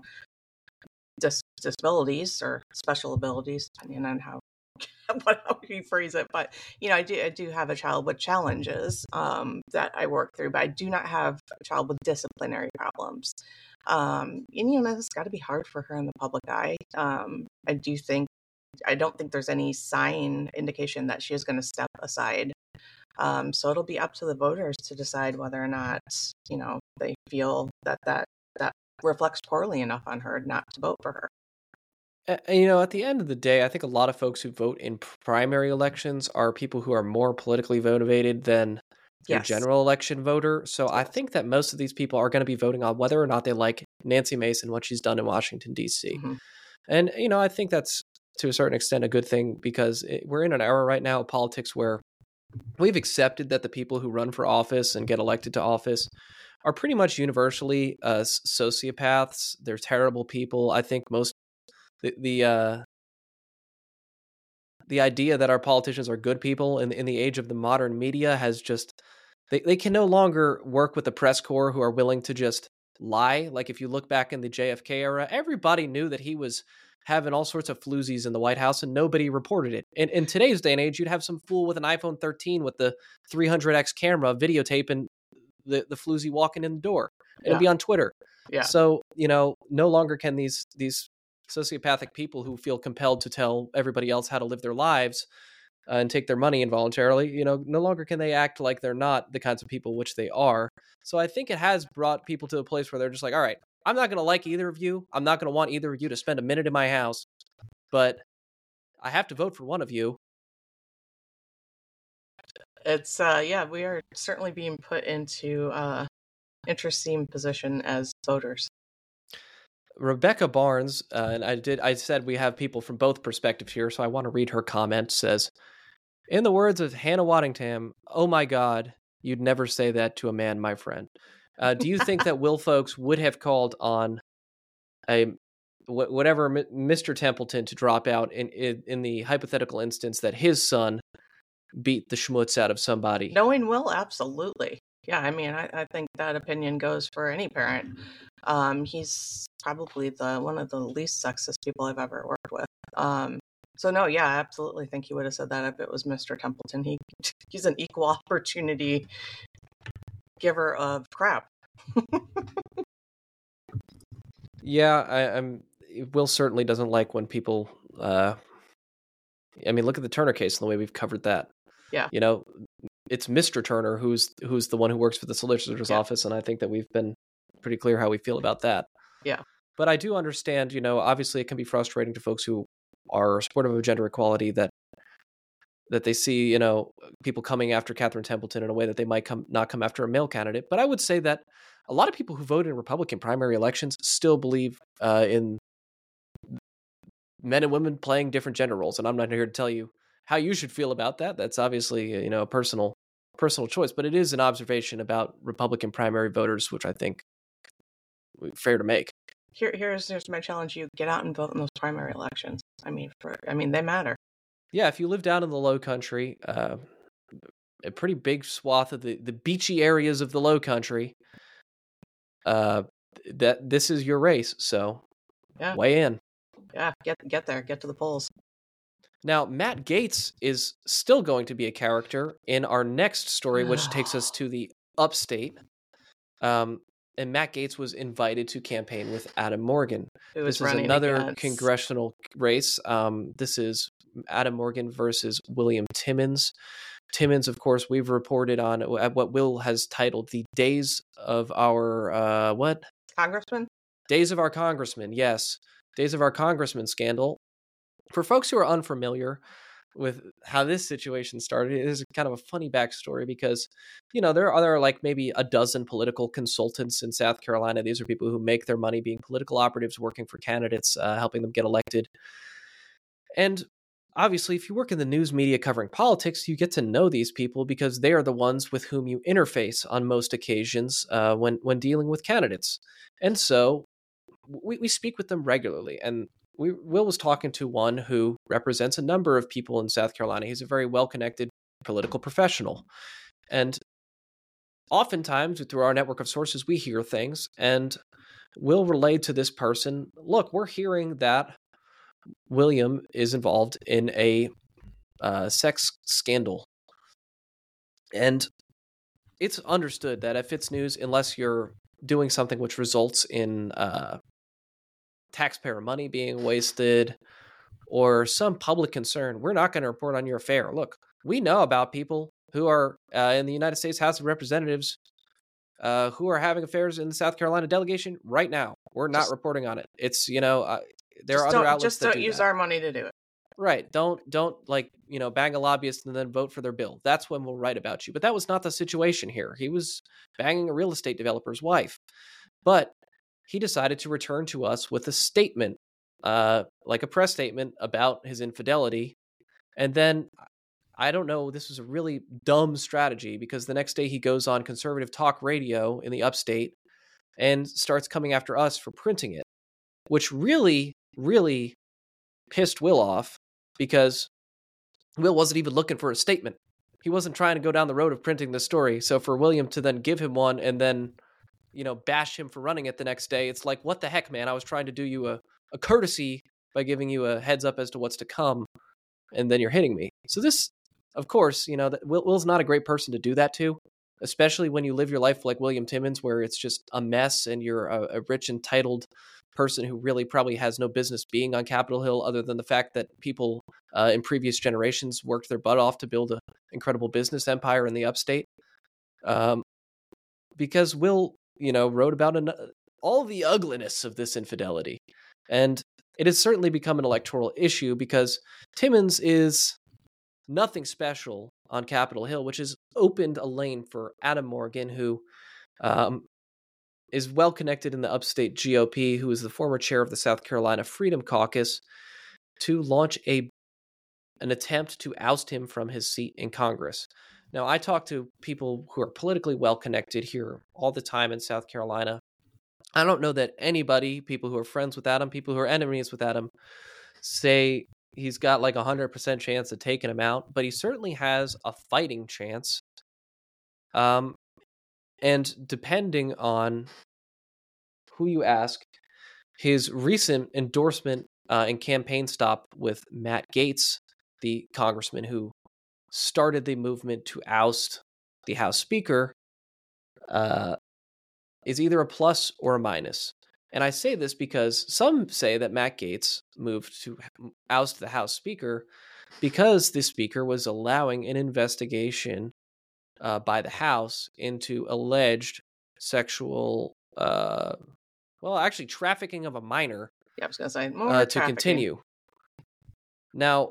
dis- disabilities or special abilities, depending on how what how you phrase it. But you know, I do I do have a child with challenges um, that I work through, but I do not have a child with disciplinary problems. Um, and you know, it's got to be hard for her in the public eye. Um, I do think I don't think there's any sign indication that she is going to step aside. Um, so it'll be up to the voters to decide whether or not you know they feel that that that reflects poorly enough on her not to vote for her. And, you know, at the end of the day, I think a lot of folks who vote in primary elections are people who are more politically motivated than your Yes. general election voter. So I Yes. think that most of these people are going to be voting on whether or not they like Nancy Mason, what she's done in Washington, D C. Mhm. And, you know, I think that's to a certain extent a good thing because it, we're in an era right now of politics where we've accepted that the people who run for office and get elected to office are pretty much universally uh, sociopaths. They're terrible people. I think most the the uh, the idea that our politicians are good people in in the age of the modern media has just they, they can no longer work with the press corps who are willing to just lie. Like if you look back in the J F K era, everybody knew that he was having all sorts of floozies in the White House and nobody reported it. In, in today's day and age, you'd have some fool with an iPhone thirteen with the three hundred X camera videotaping the, the floozy walking in the door. It'll yeah. be on Twitter. Yeah. So, you know, no longer can these these sociopathic people who feel compelled to tell everybody else how to live their lives uh, and take their money involuntarily, you know, no longer can they act like they're not the kinds of people which they are. So I think it has brought people to a place where they're just like, all right, I'm not going to like either of you. I'm not going to want either of you to spend a minute in my house, but I have to vote for one of you. It's, uh, yeah, we are certainly being put into uh, interesting position as voters. Rebecca Barnes, uh, and I did. I said we have people from both perspectives here, so I want to read her comment. Says, in the words of Hannah Waddingham, "Oh my God, you'd never say that to a man, my friend." Uh, do you think that Will Folks would have called on a wh- whatever Mister Templeton to drop out in, in in the hypothetical instance that his son beat the schmutz out of somebody? Knowing Will, absolutely. Yeah, I mean, I, I think that opinion goes for any parent. Um, he's probably the one of the least sexist people I've ever worked with. Um, so no, yeah, I absolutely think he would have said that if it was Mister Templeton. He he's an equal opportunity giver of crap. yeah, I, I'm. Will certainly doesn't like when people. Uh, I mean, look at the Turner case and the way we've covered that. Yeah, you know, it's Mister Turner who's who's the one who works for the solicitor's yeah. office, and I think that we've been pretty clear how we feel about that. Yeah. But I do understand, you know, obviously it can be frustrating to folks who are supportive of gender equality that that they see, you know, people coming after Catherine Templeton in a way that they might come not come after a male candidate. But I would say that a lot of people who voted in Republican primary elections still believe uh, in men and women playing different gender roles. And I'm not here to tell you how you should feel about that. That's obviously, you know, a personal personal choice. But it is an observation about Republican primary voters, which I think fair to make. Here, here's here's my challenge: you get out and vote in those primary elections. I mean, for I mean, they matter. Yeah, if you live down in the Low Country, uh, a pretty big swath of the, the beachy areas of the Low Country, uh, that this is your race. So, yeah. weigh in. Yeah, get get there, get to the polls. Now, Matt Gaetz is still going to be a character in our next story, which takes us to the upstate. Um. And Matt Gaetz was invited to campaign with Adam Morgan. This is another against... congressional race. Um, this is Adam Morgan versus William Timmons. Timmons, of course, we've reported on what Will has titled the Days of Our, uh, what? Congressman? Days of Our Congressman, yes. Days of Our Congressman scandal. For folks who are unfamiliar with how this situation started, it is kind of a funny backstory because, you know, there are other like maybe a dozen political consultants in South Carolina. These are people who make their money being political operatives, working for candidates, uh, helping them get elected. And obviously, if you work in the news media covering politics, you get to know these people because they are the ones with whom you interface on most occasions uh, when, when dealing with candidates. And so we, we speak with them regularly. And We, Will was talking to one who represents a number of people in South Carolina. He's a very well-connected political professional. And oftentimes, through our network of sources, we hear things, and Will relayed to this person, look, we're hearing that William is involved in a uh, sex scandal. And it's understood that if it's news, unless you're doing something which results in uh, taxpayer money being wasted or some public concern, we're not going to report on your affair. Look, we know about people who are uh, in the United States House of Representatives uh, who are having affairs in the South Carolina delegation right now. We're not just, reporting on it. It's, you know, uh, there are other outlets just that don't do use that. our money to do it. Right. Don't, don't like, you know, bang a lobbyist and then vote for their bill. That's when we'll write about you. But that was not the situation here. He was banging a real estate developer's wife. But he decided to return to us with a statement, uh, like a press statement about his infidelity. And then I don't know, this was a really dumb strategy, because the next day he goes on conservative talk radio in the upstate and starts coming after us for printing it, which really, really pissed Will off, because Will wasn't even looking for a statement. He wasn't trying to go down the road of printing the story. So for William to then give him one and then, you know, bash him for running it the next day, it's like, what the heck, man? I was trying to do you a, a courtesy by giving you a heads up as to what's to come, and then you're hitting me. So this, of course, you know, that Will, Will's not a great person to do that to, especially when you live your life like William Timmons, where it's just a mess and you're a, a rich, entitled person who really probably has no business being on Capitol Hill, other than the fact that people uh, in previous generations worked their butt off to build an incredible business empire in the upstate. Um, because Will, you know, wrote about an, all the ugliness of this infidelity. And it has certainly become an electoral issue, because Timmons is nothing special on Capitol Hill, which has opened a lane for Adam Morgan, who um, is well connected in the upstate G O P, who is the former chair of the South Carolina Freedom Caucus, to launch a an attempt to oust him from his seat in Congress. Now, I talk to people who are politically well connected here all the time in South Carolina. I don't know that anybody, people who are friends with Adam, people who are enemies with Adam, say he's got like a one hundred percent chance of taking him out, but he certainly has a fighting chance. Um, and depending on who you ask, his recent endorsement uh, and campaign stop with Matt Gaetz, the congressman who started the movement to oust the House Speaker, uh, is either a plus or a minus. And I say this because some say that Matt Gaetz moved to oust the House Speaker because the Speaker was allowing an investigation uh, by the House into alleged sexual, uh, well, actually trafficking of a minor. Yeah, I was going to say more uh, to continue. Now,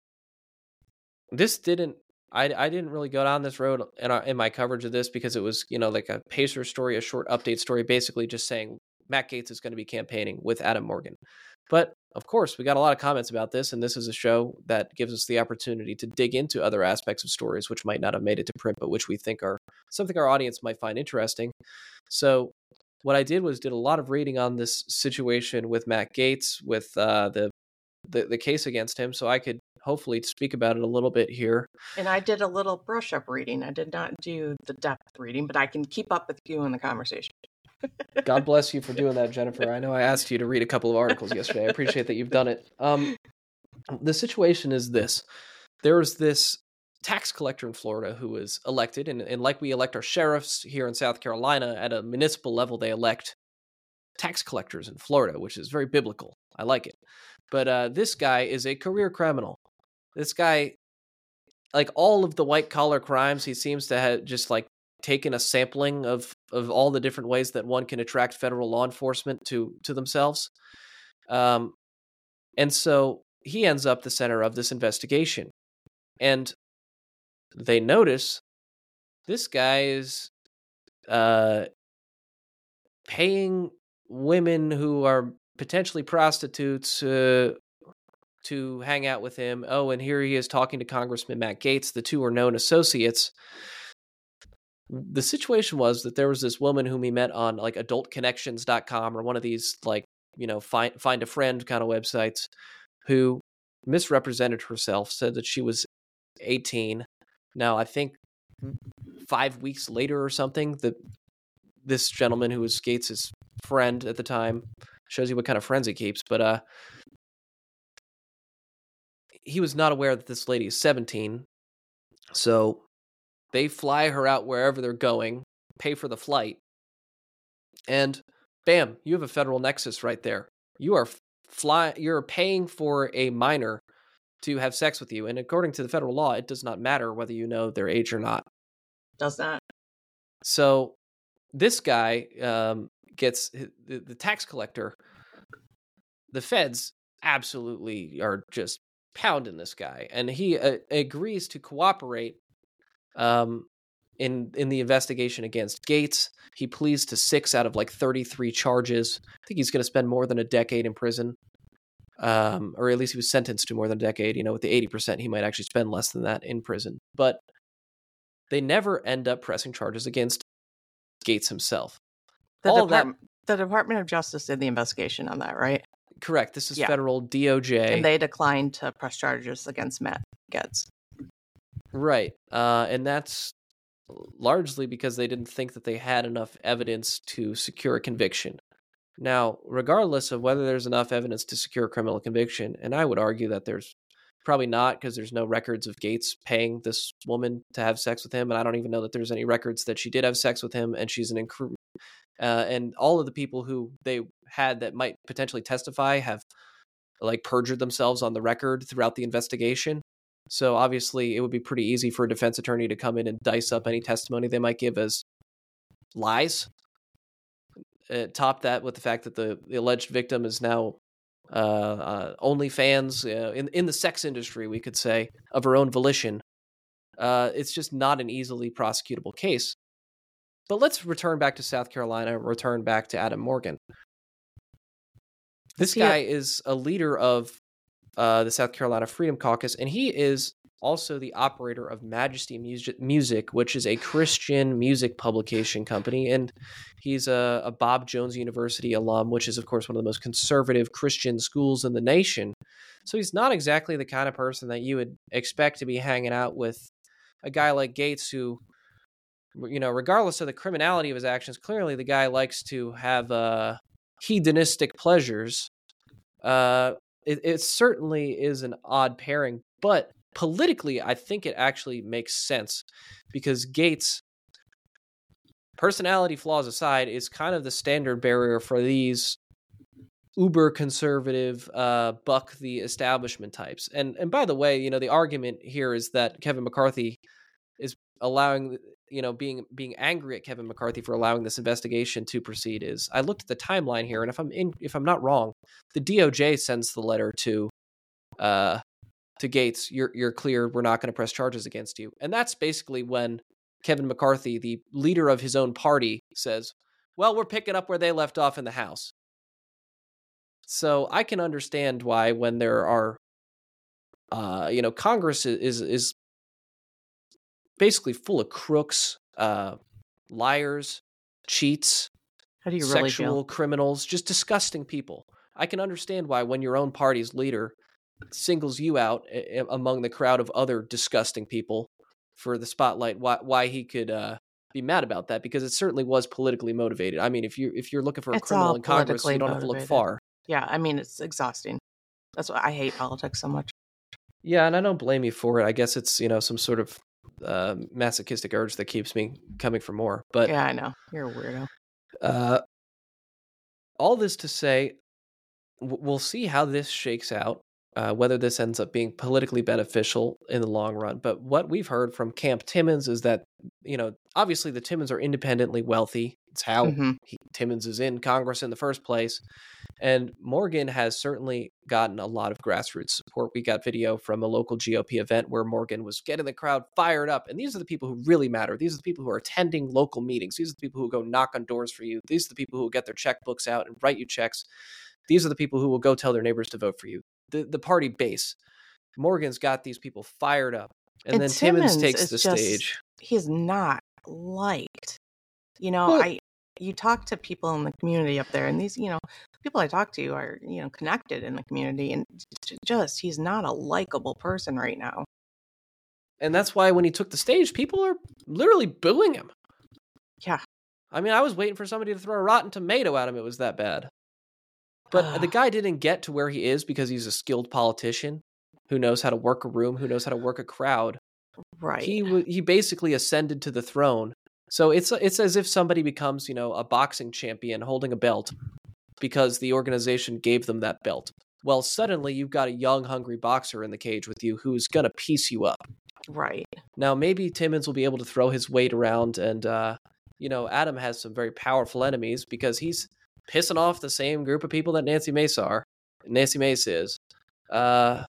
this didn't. I, I didn't really go down this road in, our, in my coverage of this, because it was, you know, like a pacer story, a short update story, basically just saying Matt Gaetz is going to be campaigning with Adam Morgan. But of course, we got a lot of comments about this, and this is a show that gives us the opportunity to dig into other aspects of stories which might not have made it to print, but which we think are something our audience might find interesting. So what I did was did a lot of reading on this situation with Matt Gaetz, with uh, the, the the case against him, so I could hopefully speak about it a little bit here. And I did a little brush up reading. I did not do the depth reading, but I can keep up with you in the conversation. God bless you for doing that, Jennifer. I know I asked you to read a couple of articles yesterday. I appreciate that you've done it. Um, the situation is this. There was this tax collector in Florida who was elected, and, and like we elect our sheriffs here in South Carolina, at a municipal level, they elect tax collectors in Florida, which is very biblical. I like it. But uh, this guy is a career criminal. This guy, like all of the white collar crimes, he seems to have just like taken a sampling of, of all the different ways that one can attract federal law enforcement to, to themselves. Um, and so he ends up the center of this investigation. And they notice this guy is uh, paying women who are potentially prostitutes uh, to hang out with him. Oh, and here he is talking to Congressman Matt Gaetz. The two are known associates. The situation was that there was this woman whom he met on like adult connections dot com or one of these like, you know, find find a friend kind of websites, who misrepresented herself, said that she was eighteen. Now, I think five weeks later or something, that this gentleman who was Gaetz' friend at the time, shows you what kind of friends he keeps, but uh, he was not aware that this lady is seventeen. So they fly her out wherever they're going, pay for the flight, and bam, you have a federal nexus right there. You are fly, you're paying for a minor to have sex with you, and according to the federal law, it does not matter whether you know their age or not. Does not. So this guy um, gets the, the tax collector. The feds absolutely are just pounding this guy, and he uh, agrees to cooperate um, in in the investigation against Gaetz. He pleads to six out of like thirty-three charges. I think he's going to spend more than a decade in prison. um, or at least he was sentenced to more than a decade. You know, with the eighty percent, he might actually spend less than that in prison. But they never end up pressing charges against Gates himself. The All Department, that, the Department of Justice did the investigation on that, right? Correct. This is yeah. federal D O J. And they declined to press charges against Matt Gaetz. Right. Uh, and that's largely because they didn't think that they had enough evidence to secure a conviction. Now, regardless of whether there's enough evidence to secure a criminal conviction, and I would argue that there's probably not, because there's no records of Gates paying this woman to have sex with him, and I don't even know that there's any records that she did have sex with him, and she's an inc- uh, and all of the people who they had that might potentially testify have like perjured themselves on the record throughout the investigation. So obviously, it would be pretty easy for a defense attorney to come in and dice up any testimony they might give as lies. Uh, top that with the fact that the, the alleged victim is now uh, uh, OnlyFans uh, in in the sex industry, we could say, of her own volition. Uh, it's just not an easily prosecutable case. But let's return back to South Carolina. Return back to Adam Morgan. This guy yeah. is a leader of uh, the South Carolina Freedom Caucus, and he is also the operator of Majesty Music, which is a Christian music publication company. And he's a, a Bob Jones University alum, which is, of course, one of the most conservative Christian schools in the nation. So he's not exactly the kind of person that you would expect to be hanging out with a guy like Gates, who, you know, regardless of the criminality of his actions, clearly the guy likes to have uh, hedonistic pleasures. Uh, it, it certainly is an odd pairing, but politically, I think it actually makes sense, because Gates, personality flaws aside, is kind of the standard bearer for these uber conservative, uh, buck the establishment types. And and by the way, you know, the argument here is that Kevin McCarthy is allowing, you know, being being angry at Kevin McCarthy for allowing this investigation to proceed. Is I looked at the timeline here, and if I'm in, if I'm not wrong, the D O J sends the letter to, uh. to Gates, you're you're clear, we're not going to press charges against you. And that's basically when Kevin McCarthy, the leader of his own party, says, well, we're picking up where they left off in the House. So I can understand why, when there are, uh, you know, Congress is is basically full of crooks, uh, liars, cheats, How do you really sexual feel? criminals, just disgusting people. I can understand why, when your own party's leader singles you out among the crowd of other disgusting people for the spotlight, why why he could uh, be mad about that, because it certainly was politically motivated. I mean, if you if you're looking for a It's criminal all in Congress, you don't politically have to look motivated. far. Yeah, I mean, it's exhausting. That's why I hate politics so much. Yeah, and I don't blame you for it. I guess it's, you know, some sort of uh, masochistic urge that keeps me coming for more. But Yeah, I know. You're a weirdo. uh, all this to say, w- we'll see how this shakes out. Uh, whether this ends up being politically beneficial in the long run. But what we've heard from Camp Timmons is that, you know, obviously the Timmons are independently wealthy. It's how Mm-hmm. he, Timmons is in Congress in the first place. And Morgan has certainly gotten a lot of grassroots support. We got video from a local G O P event where Morgan was getting the crowd fired up. And these are the people who really matter. These are the people who are attending local meetings. These are the people who go knock on doors for you. These are the people who will get their checkbooks out and write you checks. These are the people who will go tell their neighbors to vote for you. The the party base. Morgan's got these people fired up. And, And then Timmons Timmons takes is the just- stage. He's not liked. You know, Well- I you talk to people in the community up there, and these, you know, people I talk to are, you know, connected in the community, and j- just he's not a likable person right now. And that's why when he took the stage, people are literally booing him. Yeah. I mean, I was waiting for somebody to throw a rotten tomato at him. It was that bad. But the guy didn't get to where he is because he's a skilled politician who knows how to work a room, who knows how to work a crowd. Right. He w- he basically ascended to the throne. So it's it's as if somebody becomes, you know, a boxing champion holding a belt because the organization gave them that belt. Well, suddenly you've got a young, hungry boxer in the cage with you who's going to piece you up. Right. Now, maybe Timmons will be able to throw his weight around, and, uh, you know, Adam has some very powerful enemies because he's pissing off the same group of people that Nancy Mace are. Nancy Mace is. Uh,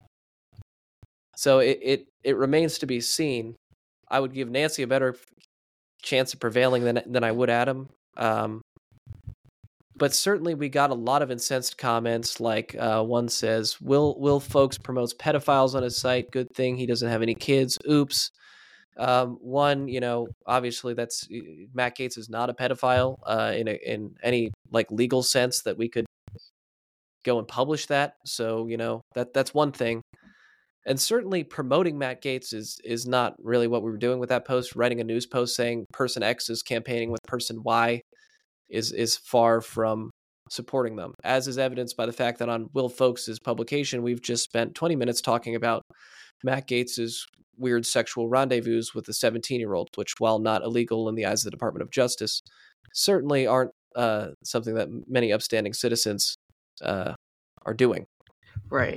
so it, it, it remains to be seen. I would give Nancy a better chance of prevailing than than I would Adam. Um, but certainly we got a lot of incensed comments. Like uh, one says, Will Will Folks promotes pedophiles on his site. Good thing he doesn't have any kids. Oops. Um, one, you know, obviously that's Matt Gaetz is not a pedophile uh, in a, in any like legal sense that we could go and publish that. So, you know, that that's one thing. And certainly promoting Matt Gaetz is is not really what we were doing with that post. Writing a news post saying person X is campaigning with person Y is is far from supporting them, as is evidenced by the fact that on Will Folks' publication, we've just spent twenty minutes talking about Matt Gaetz's weird sexual rendezvous with a seventeen-year-old, which, while not illegal in the eyes of the Department of Justice, certainly aren't uh, something that many upstanding citizens uh, are doing. Right.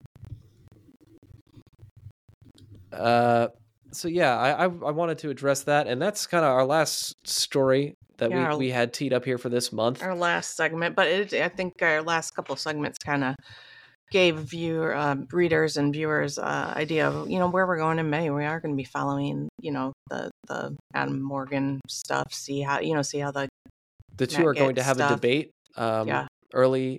Uh, so yeah, I, I I wanted to address that, and that's kind of our last story that Yeah, we, our- we had teed up here for this month. Our last segment, but it, I think our last couple segments kind of gave viewer, uh, readers and viewers uh, idea of, you know, where we're going in May. We are going to be following, you know, the the Adam Morgan stuff. See how you know, see how the The two Matt are going to Gaetz have stuff. a debate. Um, Yeah. Early.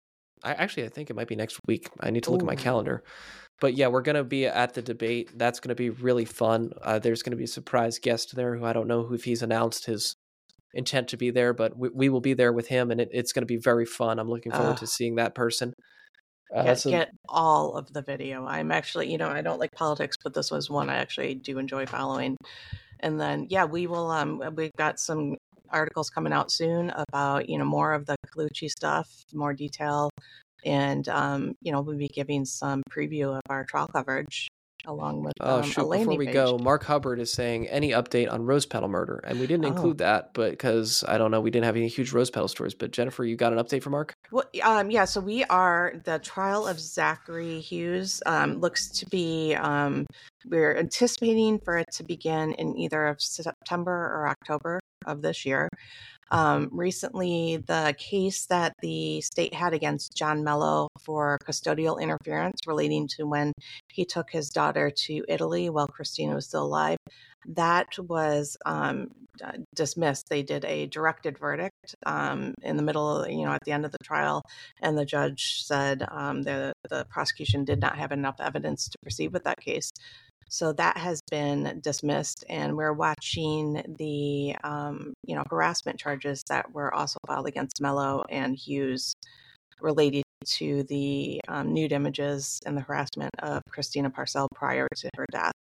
I actually I think it might be next week. I need to look at my Ooh. calendar. But yeah, we're going to be at the debate. That's going to be really fun. Uh, there's going to be a surprise guest there who I don't know if he's announced his intent to be there, but we, we will be there with him, and it, it's going to be very fun. I'm looking forward Uh, to seeing that person. Uh, get, so get all of the video. I'm actually, you know, I don't like politics, but this was one I actually do enjoy following. And then, yeah, we will. Um, we've got some articles coming out soon about, you know, more of the Colucci stuff, more detail, and um, you know, we'll be giving some preview of our trial coverage along with Oh um, a shoot! Before landing we page. go, Mark Hubbard is saying any update on Rose Petal murder, and we didn't Oh. include that, but because I don't know, we didn't have any huge Rose Petal stories. But Jennifer, you got an update for Mark? Well, um, yeah, so we are, the trial of Zachary Hughes um, looks to be, um, we're anticipating for it to begin in either September or October of this year. Um, recently, the case that the state had against John Mello for custodial interference relating to when he took his daughter to Italy while Christina was still alive, that was um, uh, dismissed. They did a directed verdict um, in the middle, you know, at the end of the trial, and the judge said um, the the prosecution did not have enough evidence to proceed with that case. So that has been dismissed, and we're watching the um, you know harassment charges that were also filed against Mello and Hughes related to the um, nude images and the harassment of Christina Parcell prior to her death.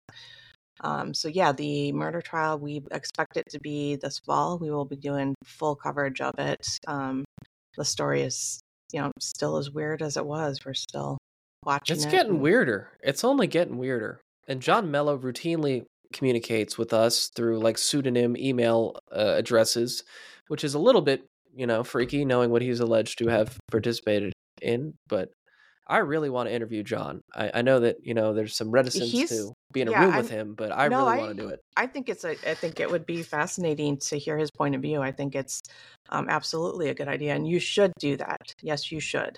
Um, so yeah, the murder trial, we expect it to be this fall. We will be doing full coverage of it. Um, the story is, you know, still as weird as it was. We're still watching It's it. getting and- weirder. It's only getting weirder. And John Mello routinely communicates with us through like pseudonym email uh, addresses, which is a little bit, you know, freaky knowing what he's alleged to have participated in. But I really want to interview John. I, I know that, you know, there's some reticence He's- to be in a yeah, room with I'm- him, but I No, really I- want to do it. I think it's a. I think it would be fascinating to hear his point of view. I think it's um, absolutely a good idea, and you should do that. Yes, you should.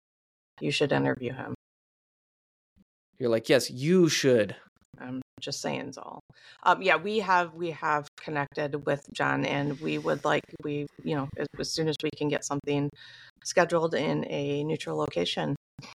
You should interview him. You're like, yes, you should. I'm just saying, all. Um, yeah, we have we have connected with John, and we would like we you know as, as soon as we can get something scheduled in a neutral location.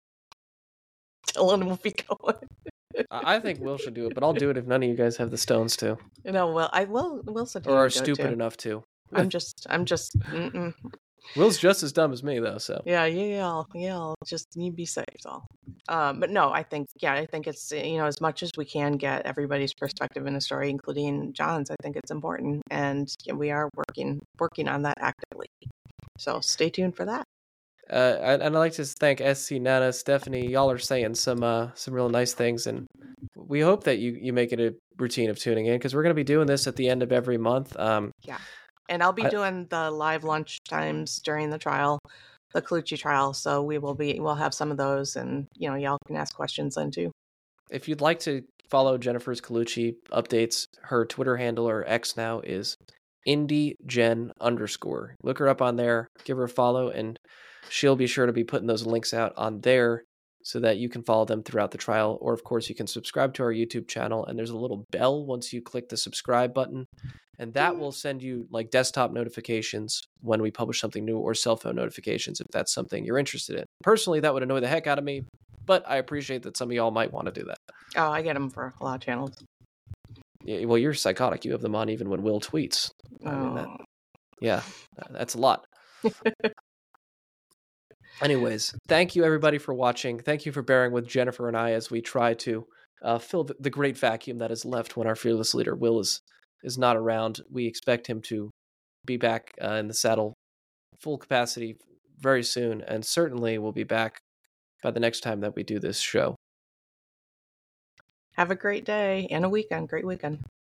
Dylan will be going. I I think Will should do it, but I'll do it if none of you guys have the stones to, You know, well, I will. Will said he or are would do it stupid too. enough to. I'm just. I'm just. Mm-mm. Will's just as dumb as me, though. So Yeah, yeah, I'll, yeah. I'll just need to be safe. All. Um, but no, I think yeah, I think it's you know as much as we can get everybody's perspective in the story, including John's. I think it's important, and yeah, we are working working on that actively. So stay tuned for that. Uh, and I'd like to thank S C, Nana, Stephanie. Y'all are saying some uh, some real nice things, and we hope that you, you make it a routine of tuning in because we're going to be doing this at the end of every month. Um, And I'll be I- doing the live lunch times during the trial, the Colucci trial. So we will be we'll have some of those, and you know y'all can ask questions then too. if you'd like to follow Jennifer's Colucci updates, her Twitter handle or X now is IndieGen underscore. Look her up on there, give her a follow, and she'll be sure to be putting those links out on there so that you can follow them throughout the trial. Or, of course, you can subscribe to our YouTube channel, and there's a little bell once you click the subscribe button, and that will send you like desktop notifications when we publish something new, or cell phone notifications if that's something you're interested in. Personally, that would annoy the heck out of me, but I appreciate that some of y'all might want to do that. Oh, I get them for a lot of channels. Yeah, well, you're psychotic. You have them on even when Will tweets. I mean, that, yeah, that's a lot. Anyways, thank you everybody for watching. Thank you for bearing with Jennifer and I as we try to uh, fill the great vacuum that is left when our fearless leader Will is is not around. We expect him to be back uh, in the saddle full capacity very soon, and certainly we'll be back by the next time that we do this show. Have a great day and a weekend. Great weekend.